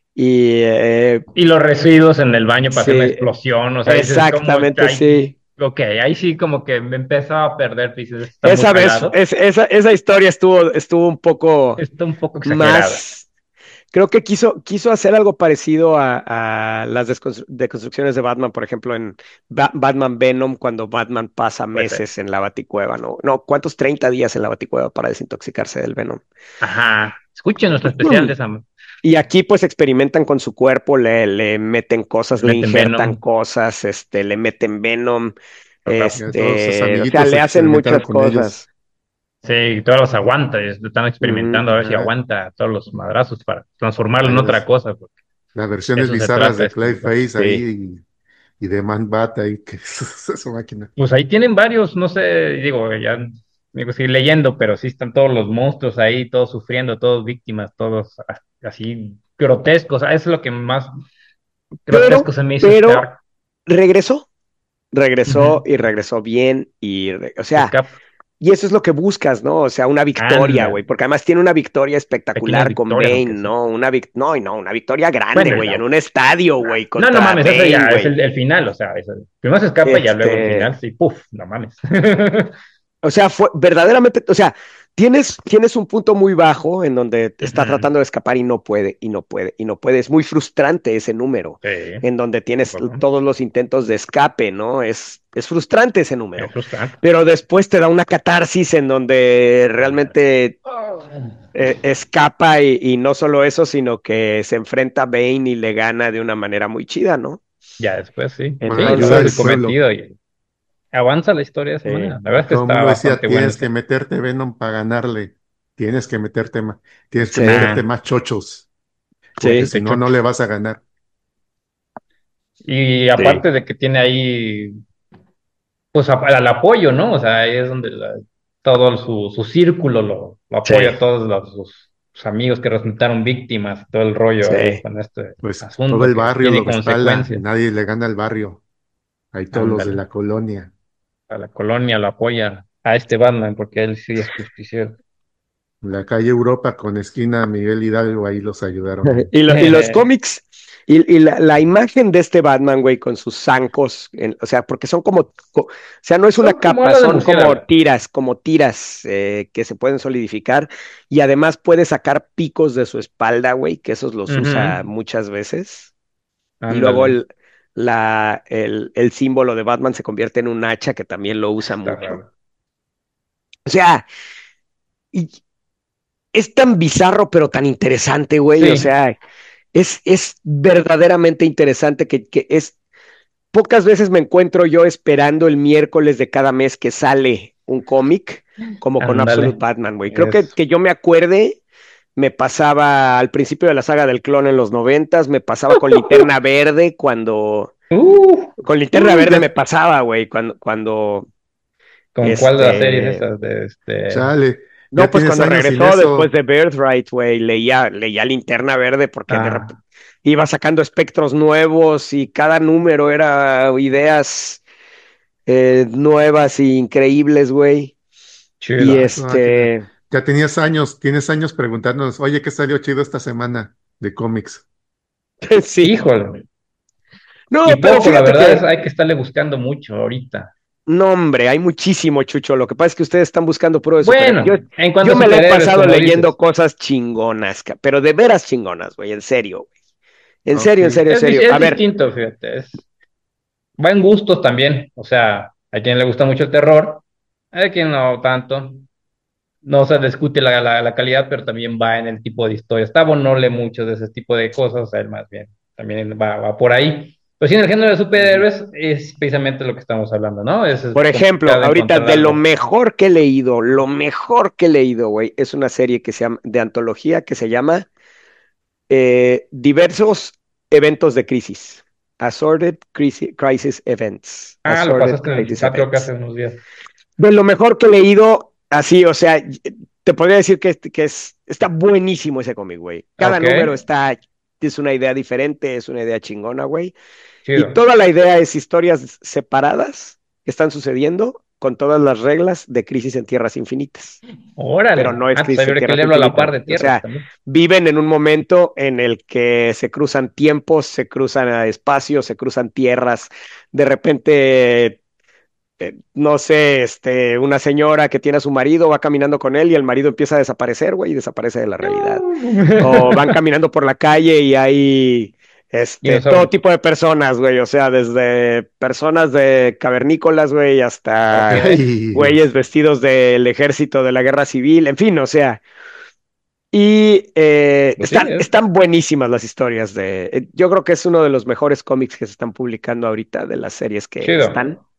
y Y los residuos en el baño para hacer una sí, explosión, o sea, dices, como, exactamente ahí, sí. ok, ahí sí como que me empezaba a perder, dices, esto está muy Esa vez, jalado, esa historia estuvo un poco está un poco exagerada. más. Creo que quiso hacer algo parecido a las deconstrucciones de Batman, por ejemplo, en Batman Venom, cuando Batman pasa Puede ser. meses en la Baticueva, ¿no? No, ¿cuántos? 30 días en la Baticueva para desintoxicarse del Venom. Ajá. Escuchen nuestro especial de esa. Y aquí pues experimentan con su cuerpo, le meten cosas, le Meten injertan Venom. cosas, le meten Venom, Y a todos sus o sea, amiguitos le hacen experimentaron muchas con ellos. cosas. Sí, todos los aguanta, están Ujú. experimentando a ver si Ah, aguanta todos los madrazos para transformarlo hay en otra cosa, porque las de versiones eso se bizarras trata de este universo. Clayface Sí. ahí y de Man-Bat ahí, que es su máquina. Pues ahí tienen varios, no sé, digo, ya digo, seguir leyendo, pero sí están todos los monstruos ahí, todos sufriendo, todos víctimas, todos así grotescos. Eso es lo que más grotesco se me hizo este Pero arco. regresó, regresó Ujú. y regresó bien o sea, Escapa. y eso es lo que buscas, ¿no? O sea, una victoria, Anda, güey, porque además tiene una victoria pequeñas espectacular con victorias, Bane, aunque sea. ¿no? No, y no, una victoria grande, Bueno, y güey, en la un estadio, Nah. güey, No, no contra mames, eso Bane, ya es güey. el final, o sea, primero se escapa y ya luego el Este, final, sí, puf, no mames. O sea, fue verdaderamente, o sea, tienes un punto muy bajo en donde está Ujú. tratando de escapar y no puede, y no puede, y no puede. Es muy frustrante ese número, Sí, en donde tienes bueno, todos los intentos de escape, ¿no? Es frustrante ese es número. frustrante. Pero después te da una catarsis en donde Anda. realmente Ah. escapa y no solo eso, sino que se enfrenta a Bane y le gana de una manera muy chida, ¿no? Ya después sí, Con la sí, ayuda logra del su Entonces, pueblo. cometido y avanza la historia de esa eh, manera. La verdad es que Todo el está mundo decía, bastante buena tienes esa. que meterte Venom para ganarle. Tienes que sí, meterte Nah, más chochos, porque sí, si de no, hecho, no le vas a ganar. y sí, aparte de que tiene ahí, pues al apoyo, ¿no? O sea, ahí es donde todo su círculo lo apoya sí, a todos sus amigos que resultaron víctimas, todo el rollo ahí sí, con este Pues todo asunto el que barrio tiene lo respalda y consecuencias. nadie le gana al barrio. Ahí todos los de Ándale, la colonia. a la colonia lo apoya a este Batman porque él sí es justiciero. La calle Europa con esquina Miguel Hidalgo, ahí los ayudaron ahí. Y los cómics y la imagen de este Batman, güey, con sus zancos, o sea, porque son o sea, no es una Son como capa, alas de son murciélago. como tiras que se pueden solidificar y además puede sacar picos de su espalda, güey, que esos los usa Ujú. muchas veces. Y luego Ándale, el símbolo de Batman se convierte en un hacha que también lo usa está mucho. raro. O sea, y es tan bizarro, pero tan interesante, güey. O Sí, sea, es verdaderamente interesante que es. pocas veces me encuentro yo esperando el miércoles de cada mes que sale un cómic, como con Absolute Ándale, Batman, güey. Creo es. que yo me acuerde, me pasaba al principio de la saga del clon en los noventas, me pasaba con Linterna Verde Uh, con Linterna Verde Ya, me pasaba, güey, cuando, ¿Con cuál de las series este, esas de este? chale, ya no, pues tienes cuando años sin regresó después eso. de Birthright, güey, leía Linterna Verde porque de repente Ah, iba sacando espectros nuevos y cada número era ideas nuevas y increíbles, güey. Y chido. A su máquina. Ya tienes años preguntándonos, oye, ¿qué salió chido esta semana de cómics? sí. Híjole. No, Y pero poco, la fíjate verdad es que, hay que estarle buscando mucho ahorita. no, hombre, hay muchísimo, Chucho. Lo que pasa es que ustedes están buscando puro de superhéroes. Bueno, en cuanto Yo a me la he superhéroes, pasado como leyendo dices, cosas chingonas, pero de veras chingonas, güey, en serio, güey. En Ok. serio, en serio, en serio. es A ver, distinto, fíjate. Va en gustos también. O sea, hay quien le gusta mucho el terror, hay quien no tanto. No se discute la calidad, pero también va en el tipo de historia. Tavo no lee mucho de ese tipo de cosas, o sea, él más bien también va por ahí. Pero sí, en el género de ujú. superhéroes es precisamente lo que estamos hablando, ¿no? Es Por ejemplo, complicado ahorita encontrar de lo algo. mejor que he leído, lo mejor que he leído, güey, es una serie que se llama, de antología que se llama Diversos Eventos de Crisis. Crisis Events. Ah, lo Assorted pasaste en el Crisis chat, creo que Events. hace unos días. De lo mejor que he leído, así, o sea, te podría decir está buenísimo ese cómic, güey. Cada Ok, número es una idea diferente, es una idea chingona, güey. Y chido. toda la idea es historias separadas que están sucediendo con todas las reglas de Crisis en Tierras Infinitas. Pero Órale. no es Ah, pues Crisis en habría que Tierras leerlo a la Infinitas, par de güey. O tierras sea, también. viven en un momento en el que se cruzan tiempos, se cruzan espacios, se cruzan tierras. De repente no sé, una señora que tiene a su marido va caminando con él y el marido empieza a desaparecer, güey, y desaparece de la realidad. O van caminando por la calle y hay, todo Dinosaurio. tipo de personas, güey, o sea, desde personas de cavernícolas, güey, Ok. hasta güeyes vestidos del ejército de la guerra civil, en fin, o sea, y Pues sí, están buenísimas las historias yo creo que es uno de los mejores cómics que se están publicando ahorita de las series que chido. están.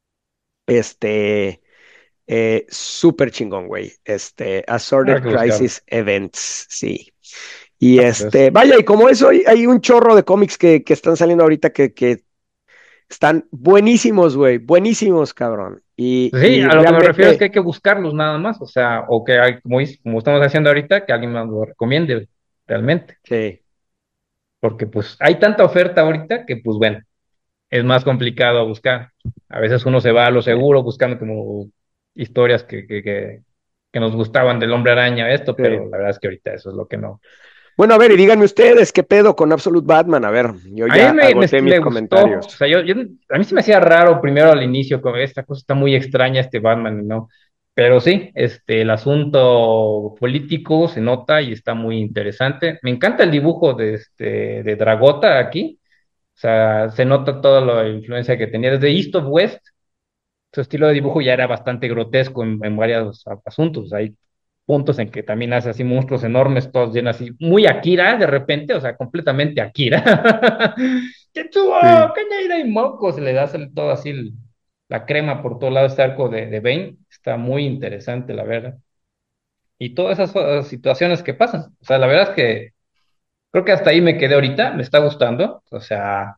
Este, súper chingón, güey. Habrá Assorted que buscarlo. Crisis Events, sí. Y Ah, pues vaya, y como eso, hay un chorro de cómics que están saliendo ahorita que están buenísimos, güey. Buenísimos, cabrón. sí, Y a lo que me refiero es que realmente, hay que buscarlos nada más, o sea, o que hay, como estamos haciendo ahorita, que alguien nos lo recomiende realmente, sí, porque pues hay tanta oferta ahorita que pues bueno, es más complicado buscar. A veces uno se va a lo seguro buscando como historias que nos gustaban del Hombre Araña, esto, pero sí. la verdad es que ahorita eso es lo que no. Bueno, a ver, y díganme ustedes, ¿qué pedo con Absolute Batman? A ver, yo A mí ya agoté mis me gustó, o comentarios. sea, a mí se me hacía raro primero al inicio, con esta cosa está muy extraña este Batman, ¿no? Pero sí, el asunto político se nota y está muy interesante. Me encanta el dibujo de Dragota aquí, o sea, se nota toda la influencia que tenía desde East of West, su estilo de dibujo ya era bastante grotesco en varios asuntos. Hay puntos en que también hace así monstruos enormes, todos llenos así, muy Akira de repente, o sea, completamente Akira. ¡Tetsuo! Sí. ¡Cañeira y mocos! Le das todo así la crema por todo lado, este arco de Bane. Está muy interesante, la verdad. Y todas esas situaciones que pasan. O sea, la verdad es que creo que hasta ahí me quedé ahorita, me está gustando. O sea,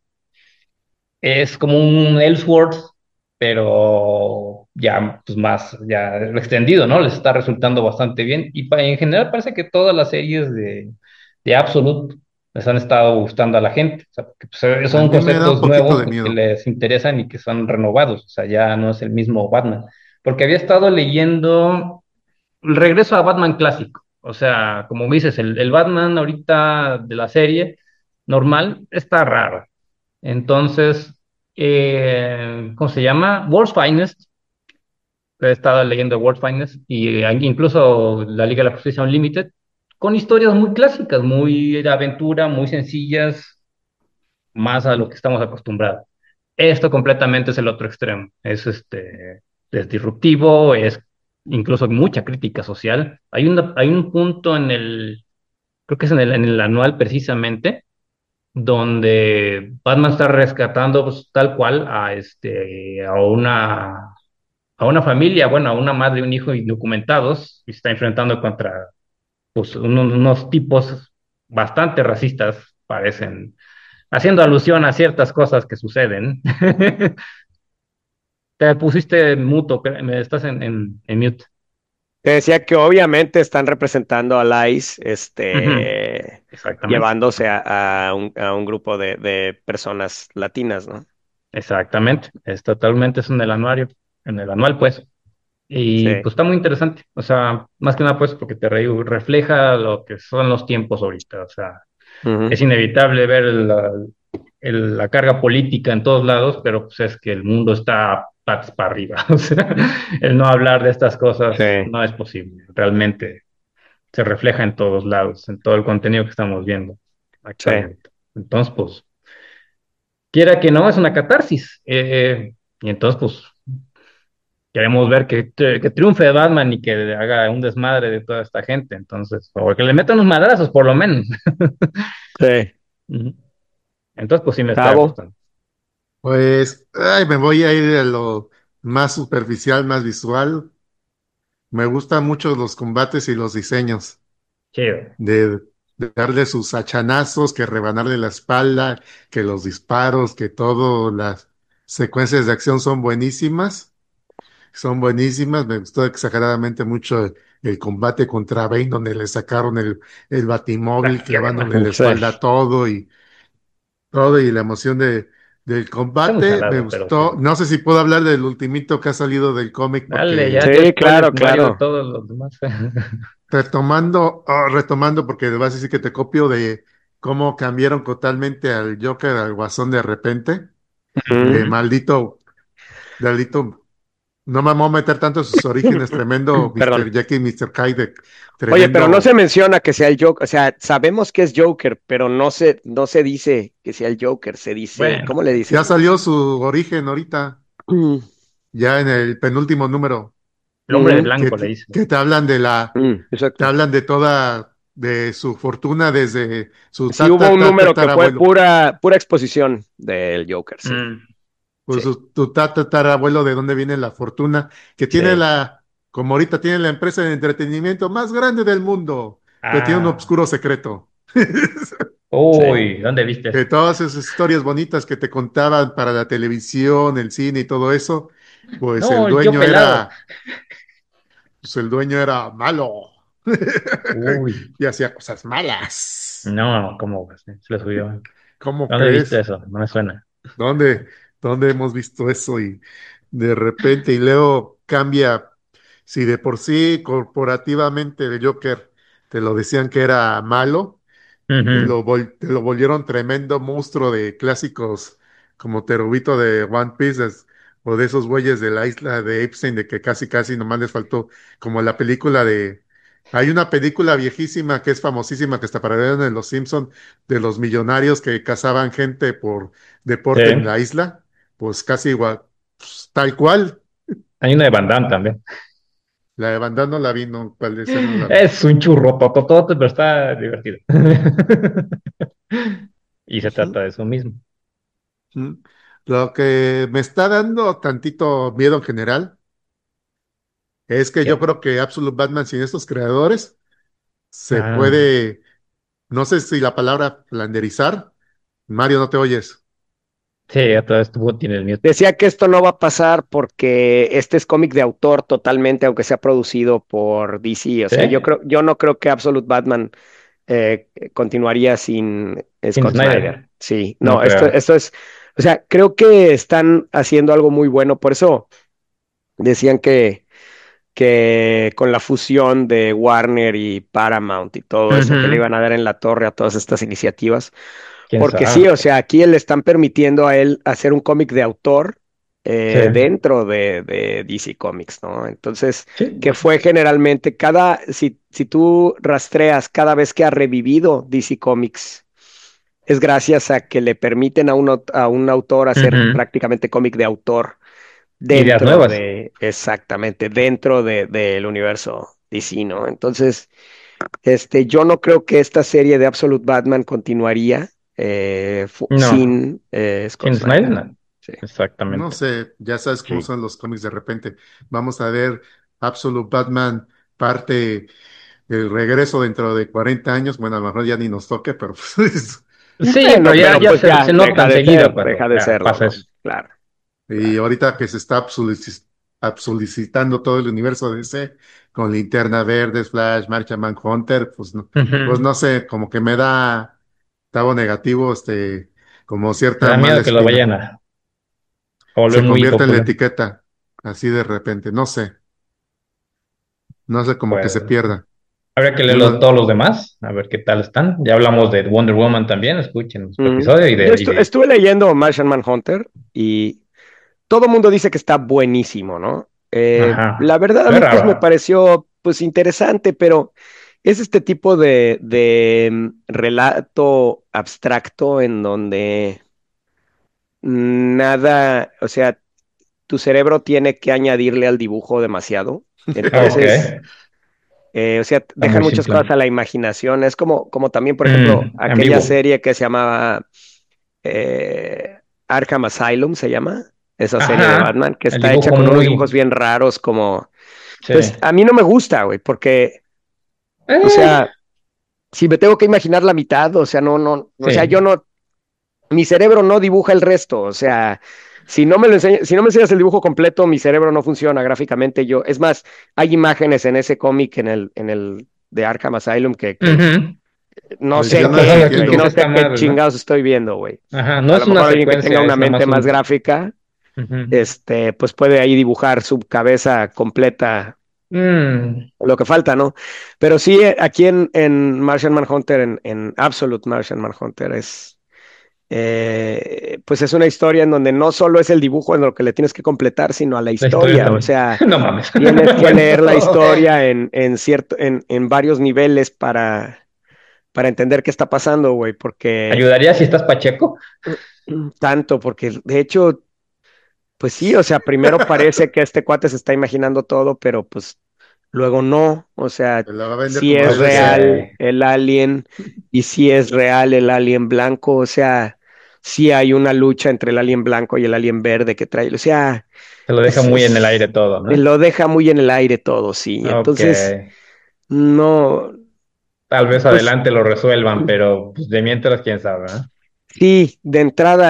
es como un Elseworlds, pero ya pues más ya extendido, ¿no? Les está resultando bastante bien. Y en general parece que todas las series de Absolute les han estado gustando a la gente. O sea, porque pues, A son mí me da un conceptos poquito nuevos de que miedo. les interesan y que son renovados. O sea, ya no es el mismo Batman. Porque había estado leyendo el regreso a Batman clásico. O sea, como dices, el Batman ahorita de la serie normal está raro. Entonces, ¿cómo se llama? World's Finest. He estado leyendo World's Finest y incluso la Liga de la Justicia Unlimited, con historias muy clásicas, muy de aventura, muy sencillas, más a lo que estamos acostumbrados. Esto completamente es el otro extremo. Es disruptivo, es incluso mucha crítica social. Hay un punto creo que es en el anual precisamente, donde Batman está rescatando pues, tal cual a una familia, bueno, a una madre y un hijo indocumentados, y se está enfrentando contra pues, unos tipos bastante racistas, parecen, haciendo alusión a ciertas cosas que suceden. Te pusiste muto, me estás en mute. Te decía que obviamente están representando a Lice, Ujú, exactamente, llevándose a un grupo de personas latinas, ¿no? exactamente. Es totalmente es en el anual, pues. Y Sí. pues está muy interesante. O sea, más que nada, pues, porque refleja lo que son los tiempos ahorita. O sea, Ujú. es inevitable ver la carga política en todos lados, pero pues es que el mundo está patas para arriba. O sea, el no hablar de estas cosas Sí, no es posible. Realmente se refleja en todos lados, en todo el contenido que estamos viendo sí. actualmente. Entonces, pues, quiera que no, es una catarsis. Y entonces, pues, queremos ver que triunfe Batman y que haga un desmadre de toda esta gente. Entonces, o que le metan unos madrazos, por lo menos. Sí. Ujú. Entonces, pues sí me está Cabo. gustando. Pues, ay, me voy a ir a lo más superficial, más visual. Me gustan mucho los combates y los diseños. Chido. De darle sus hachanazos, que rebanarle la espalda, que los disparos, que todo, las secuencias de acción son buenísimas. Son buenísimas. Me gustó exageradamente mucho el combate contra Bane, donde le sacaron el batimóvil, Ah, qué clavándole bueno. la espalda Sí. todo y la emoción del Está muy combate. Me jalado, pero sí. gustó. No sé si puedo hablar del ultimito que ha salido del cómic, Dale, ya porque dio Sí, spoiler claro, Mario de claro. todos los demás. retomando, porque vas a decir que te copio de cómo cambiaron totalmente al Joker, al Guasón de repente, Ujú. de Ujú. maldito. No me vamos a meter tanto en sus orígenes, tremendo Perdón. Mr. Jekyll, Mr. Hyde, Oye, pero no se tremendo. menciona que sea el Joker, o sea, sabemos que es Joker, pero no se dice que sea el Joker, se dice, Bueno, ¿cómo le Ya dicen? salió su origen ahorita, Mm, ya en el penúltimo número, el hombre de mm, que, blanco le te dice. que te hablan te exacto. hablan de de su fortuna desde su Sí hubo un número que fue tatarabuelo. pura exposición del Joker, sí, Mm, Pues sí, tu tatarabuelo, de dónde viene la fortuna, que tiene sí. como ahorita tiene la empresa de entretenimiento más grande del mundo, pero tiene un ah, oscuro secreto. Sí. uy, ¿dónde viste Que eso? todas esas historias bonitas que te contaban para la televisión, el cine y todo eso, pues No, el tío pelado. pues el dueño era malo Uy, y hacía cosas malas. no, ¿cómo? Se lo subió. ¿Cómo ¿Dónde viste crees? eso? No me suena. ¿Dónde, dónde hemos visto eso? Y de repente, y luego cambia, si de por sí corporativamente el Joker te lo decían que era malo, Ujú. te lo volvieron tremendo monstruo de clásicos como Terubito de One Piece, o de esos güeyes de la isla de Epstein, de que casi casi nomás les faltó, como la película de... Hay una película viejísima que es famosísima, que está para en Los Simpson, de los millonarios que cazaban gente por Sí. deporte en la isla, pues casi igual, pues, tal cual. Hay una de Van Damme también. La de Van Damme no la vi, no, cuál esa no la vi. Es un churro tototote, pero está divertido. Y se Ujú, trata de eso mismo. ujú. Lo que me está dando tantito miedo en general es que yo ¿Qué? creo que Absolute Batman sin estos creadores se Ah, puede, no sé si la palabra flanderizar. Mario, no te oyes. sí, a todo esto tiene el mute. Decía que esto no va a pasar porque este es cómic de autor totalmente, aunque sea producido por DC. O ¿Sí? sea, yo no creo que Absolute Batman continuaría sin Sin Scott Snyder. Snyder. Sí, No no, creo. esto es, o sea, creo que están haciendo algo muy bueno. Por eso decían que con la fusión de Warner y Paramount y todo eso, que le Ujú. iban a dar en la torre a todas estas iniciativas. ¿Quién Porque sí, sabe? o sea, aquí le están permitiendo a él hacer un cómic de autor Sí. dentro de DC Comics, ¿no? Entonces, Sí. que fue generalmente si tú rastreas cada vez que ha revivido DC Comics, es gracias a que le permiten a un autor hacer Ujú. prácticamente cómic de autor Ideas dentro nuevas. exactamente, dentro del universo DC, ¿no? Entonces, yo no creo que esta serie de Absolute Batman continuaría. No. sin Scott Sin Snyder, Snyder. no. Sí. Exactamente. No sé, ya sabes cómo Sí. son los cómics de repente. Vamos a ver Absolute Batman parte el regreso dentro de 40 años. Bueno, a lo mejor ya ni nos toque, pero pues, Sí, pero ya, Pero pues se nota enseguida cuando deja de ya serlo, pasa ¿no? eso. Claro. y ahorita que se está absolutizando todo el universo de DC con Linterna Verde, Flash, Martian Manhunter, pues Ujú. no sé, como que me da tabo negativo, como Me cierta da mala miedo que lo espina. vayan a volver Se muy convierte en la popular. etiqueta, así de repente, no sé, como que Pues se pierda. habría que Yo leerlo no, todos los demás, a ver qué tal están. Ya hablamos de Wonder Woman también, escuchen nuestro episodio Yo y de... estuve leyendo Martian Manhunter y todo el mundo dice que está buenísimo, ¿no? La Ajá. verdad a Es mí pues me raro. pareció pues interesante, pero es este tipo de relato abstracto en donde nada, o sea, tu cerebro tiene que añadirle al dibujo demasiado. Ok. Entonces, o sea, Está muy dejan muchas simple. cosas a la imaginación. Es como también, por ejemplo, aquella Ambiguo. serie que se llamaba eh, Arkham Asylum, se llama, esa serie de Ajá. Batman, que El está hecha dibujo con unos dibujos muy... bien raros, como, Sí. pues a mí no me gusta, güey, porque, o Eh, sea, si me tengo que imaginar la mitad, o sea, no, o sea, yo sí. no, mi cerebro no dibuja el resto, o sea, si no me enseñas el dibujo completo, mi cerebro no funciona gráficamente. Es más, hay imágenes en ese cómic, en el de Arkham Asylum, que Ujú. no pues yo sé no No qué les sabes es, güey, qué es no entiendo. sé esta qué madre, ¿no? chingados estoy viendo, güey. Ajá. No A es lo una mejor alguien que tenga secuencia, una es nada mente más más un... gráfica, Ujú. pues puede ahí dibujar su cabeza completa, Mm, lo que falta, ¿no? Pero sí, aquí en Martian Manhunter, en Absolute Martian Manhunter, pues es una historia en donde no solo es el dibujo en lo que le tienes que completar, sino a la la historia historia. O también. sea, No mames. tienes que Bueno. leer la historia en varios niveles para entender qué está pasando, güey, porque ¿Ayudaría si estás pacheco? tanto, porque de hecho, pues sí, o sea, primero parece que este cuate se está imaginando todo, pero pues luego no, o sea, Me la va a vender sí como es debe Ok. ser. real el alien y sí es real el alien blanco, o sea, sí hay una lucha entre el alien blanco y el alien verde que trae, o sea, Se lo deja muy en el aire todo, ¿no? lo deja muy en el aire todo, sí, Ok. entonces, no, Tal vez pues adelante lo resuelvan, pero pues, de mientras, quién sabe, ¿eh? sí, de entrada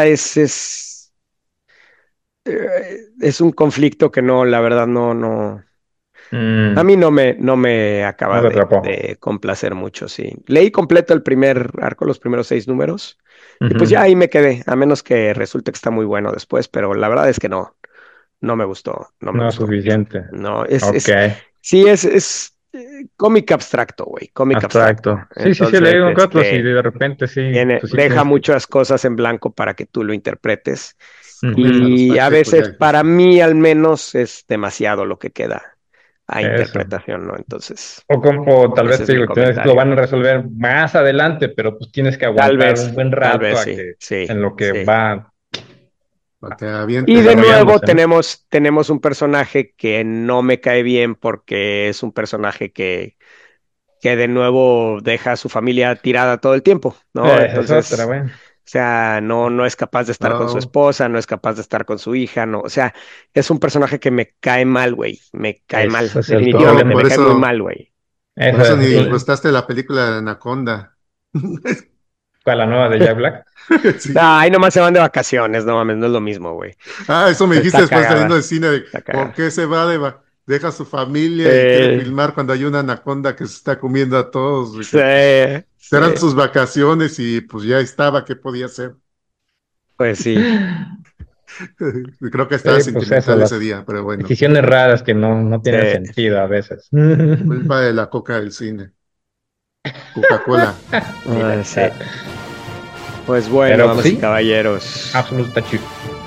es un conflicto que no, la verdad, no. A Mm, mí no me no acaba te de, atrapó. de complacer mucho, sí. Leí completo el primer arco, los primeros 6 números, y pues ya Ujú. ahí me quedé, a menos que resulte que está muy bueno después, pero la verdad es que no me gustó, no me No es gustó. suficiente. No, Ok. sí, es cómic abstracto, güey, cómic abstracto. Abstracto. Sí, sí, sí, Entonces, leí un rato, sí, de repente sí, pues sí deja tienes que... muchas cosas en blanco para que tú lo interpretes, Comienza a los y a pachecos, ya veces, para dijiste. mí al menos, es demasiado lo que queda a Eso. interpretación, ¿no? Entonces, O tal vez ese es te mi digo, lo comentario. van a resolver más adelante, pero pues tienes que aguantar un buen Tal rato vez a sí, que sí, en lo que sí. va Para que aviente Y de nuevo desarrollándose, ¿no? tenemos un personaje que no me cae bien porque es un personaje que de nuevo deja a su familia tirada todo el tiempo, ¿no? Esa es otra, Entonces, bueno. o sea, no es capaz de estar con su No, esposa, no es capaz de estar con su hija, no, o sea, es un personaje que me cae mal, güey, me cae mal, Ese es el no, definitivamente, problema. me cae muy mal, güey. por Eso eso es ni gustaste la película de Anaconda. para la nueva de Jack Black. No, Sí. ahí nomás se van de vacaciones, no mames, no es lo mismo, güey. Ah, eso me dijiste Está después saliendo cagada, del cine, de está por cagada. qué se va deja a su familia y quiere Eh, filmar cuando hay una anaconda que se está comiendo a todos, y sí, que eran sí, sus vacaciones y pues ya estaba, ¿qué podía hacer? pues sí. Creo que estaba Sí, pues eso, sentimental ese las día, pero bueno, decisiones raras que no Sí, tienen sentido a veces. culpa de la coca del cine, Coca-Cola. Y la sí. cara. Pues bueno, Pero pues damas y sí, caballeros. absoluta chido.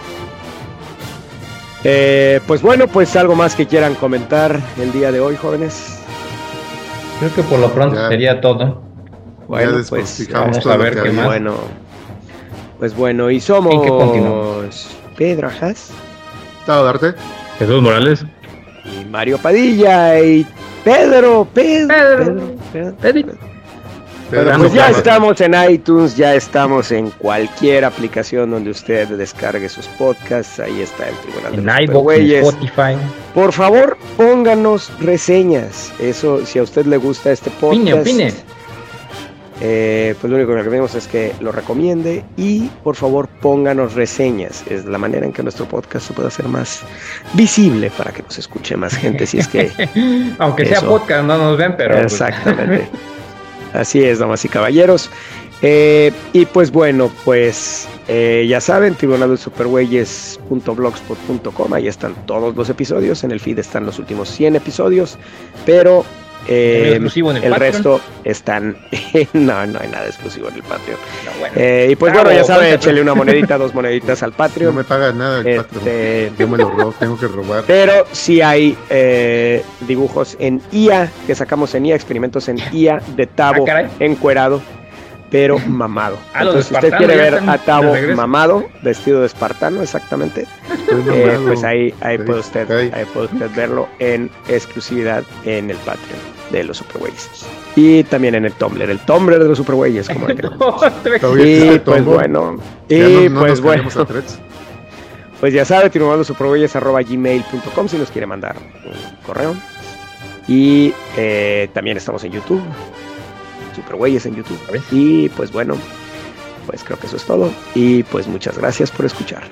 Pues bueno, pues algo más que quieran comentar el día de hoy, jóvenes. Creo que por lo pronto Ya, sería todo. ya Bueno, pues, despotricamos Vamos todo a lo ver que qué pues había. más. bueno, pues bueno, y ¿En qué continuamos? somos Pedro Ajas ¿Estaba darte? Jesús Morales. y Mario Padilla y Pedro, Pedro, Pedro, Pedro. Pedro, Pedro. Pedro. Bueno, pues ya estamos en iTunes, ya estamos en cualquier aplicación donde usted descargue sus podcasts. Ahí está el Tribunal de los En iVoox, en Supergüeyes. Spotify. Por favor, pónganos reseñas. Eso, si a usted le gusta este podcast. Opine. Pues lo único que le pedimos es que lo recomiende y por favor pónganos reseñas. Es la manera en que nuestro podcast se pueda hacer más visible para que nos escuche más gente. Si es que aunque sea podcast, no nos ven, pero exactamente. Así es, damas y caballeros. Y pues bueno, pues ya saben, tribunaldesupergüeyes.blogspot.com. Ahí están todos los episodios. En el feed están los últimos 100 episodios, pero exclusivo en el Patreon. resto están no hay nada exclusivo en el Patreon. No, bueno. Y pues Bravo, bueno, ya saben, cuéntanos. échale una monedita, 2 moneditas al Patreon. No me paga nada el Patreon. Yo me lo robo, tengo que robar. Pero sí hay dibujos en IA que sacamos en IA, experimentos en IA de Tabo caray. encuerado, pero mamado. Los de Entonces, si usted espartano quiere ya ver están a Tabo de regreso. mamado, vestido de espartano, exactamente, Estoy mamado. pues ahí Ahí puede usted verlo en exclusividad en el Patreon de los Supergüeyes. Y también en el Tumblr de los Supergüeyes, como le queremos. Todavía Y existe pues Tumblr. bueno, Ya y no pues nos bueno. cambiamos a Threads. Pues ya sabe, tribunaldesupergüeyes@gmail.com si nos quiere mandar un correo. Y también estamos en YouTube. Supergüeyes en YouTube. A ver. Y pues bueno, pues creo que eso es todo. Y pues muchas gracias por escuchar.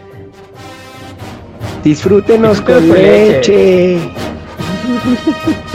Disfrútenos con Disfrútenos con leche.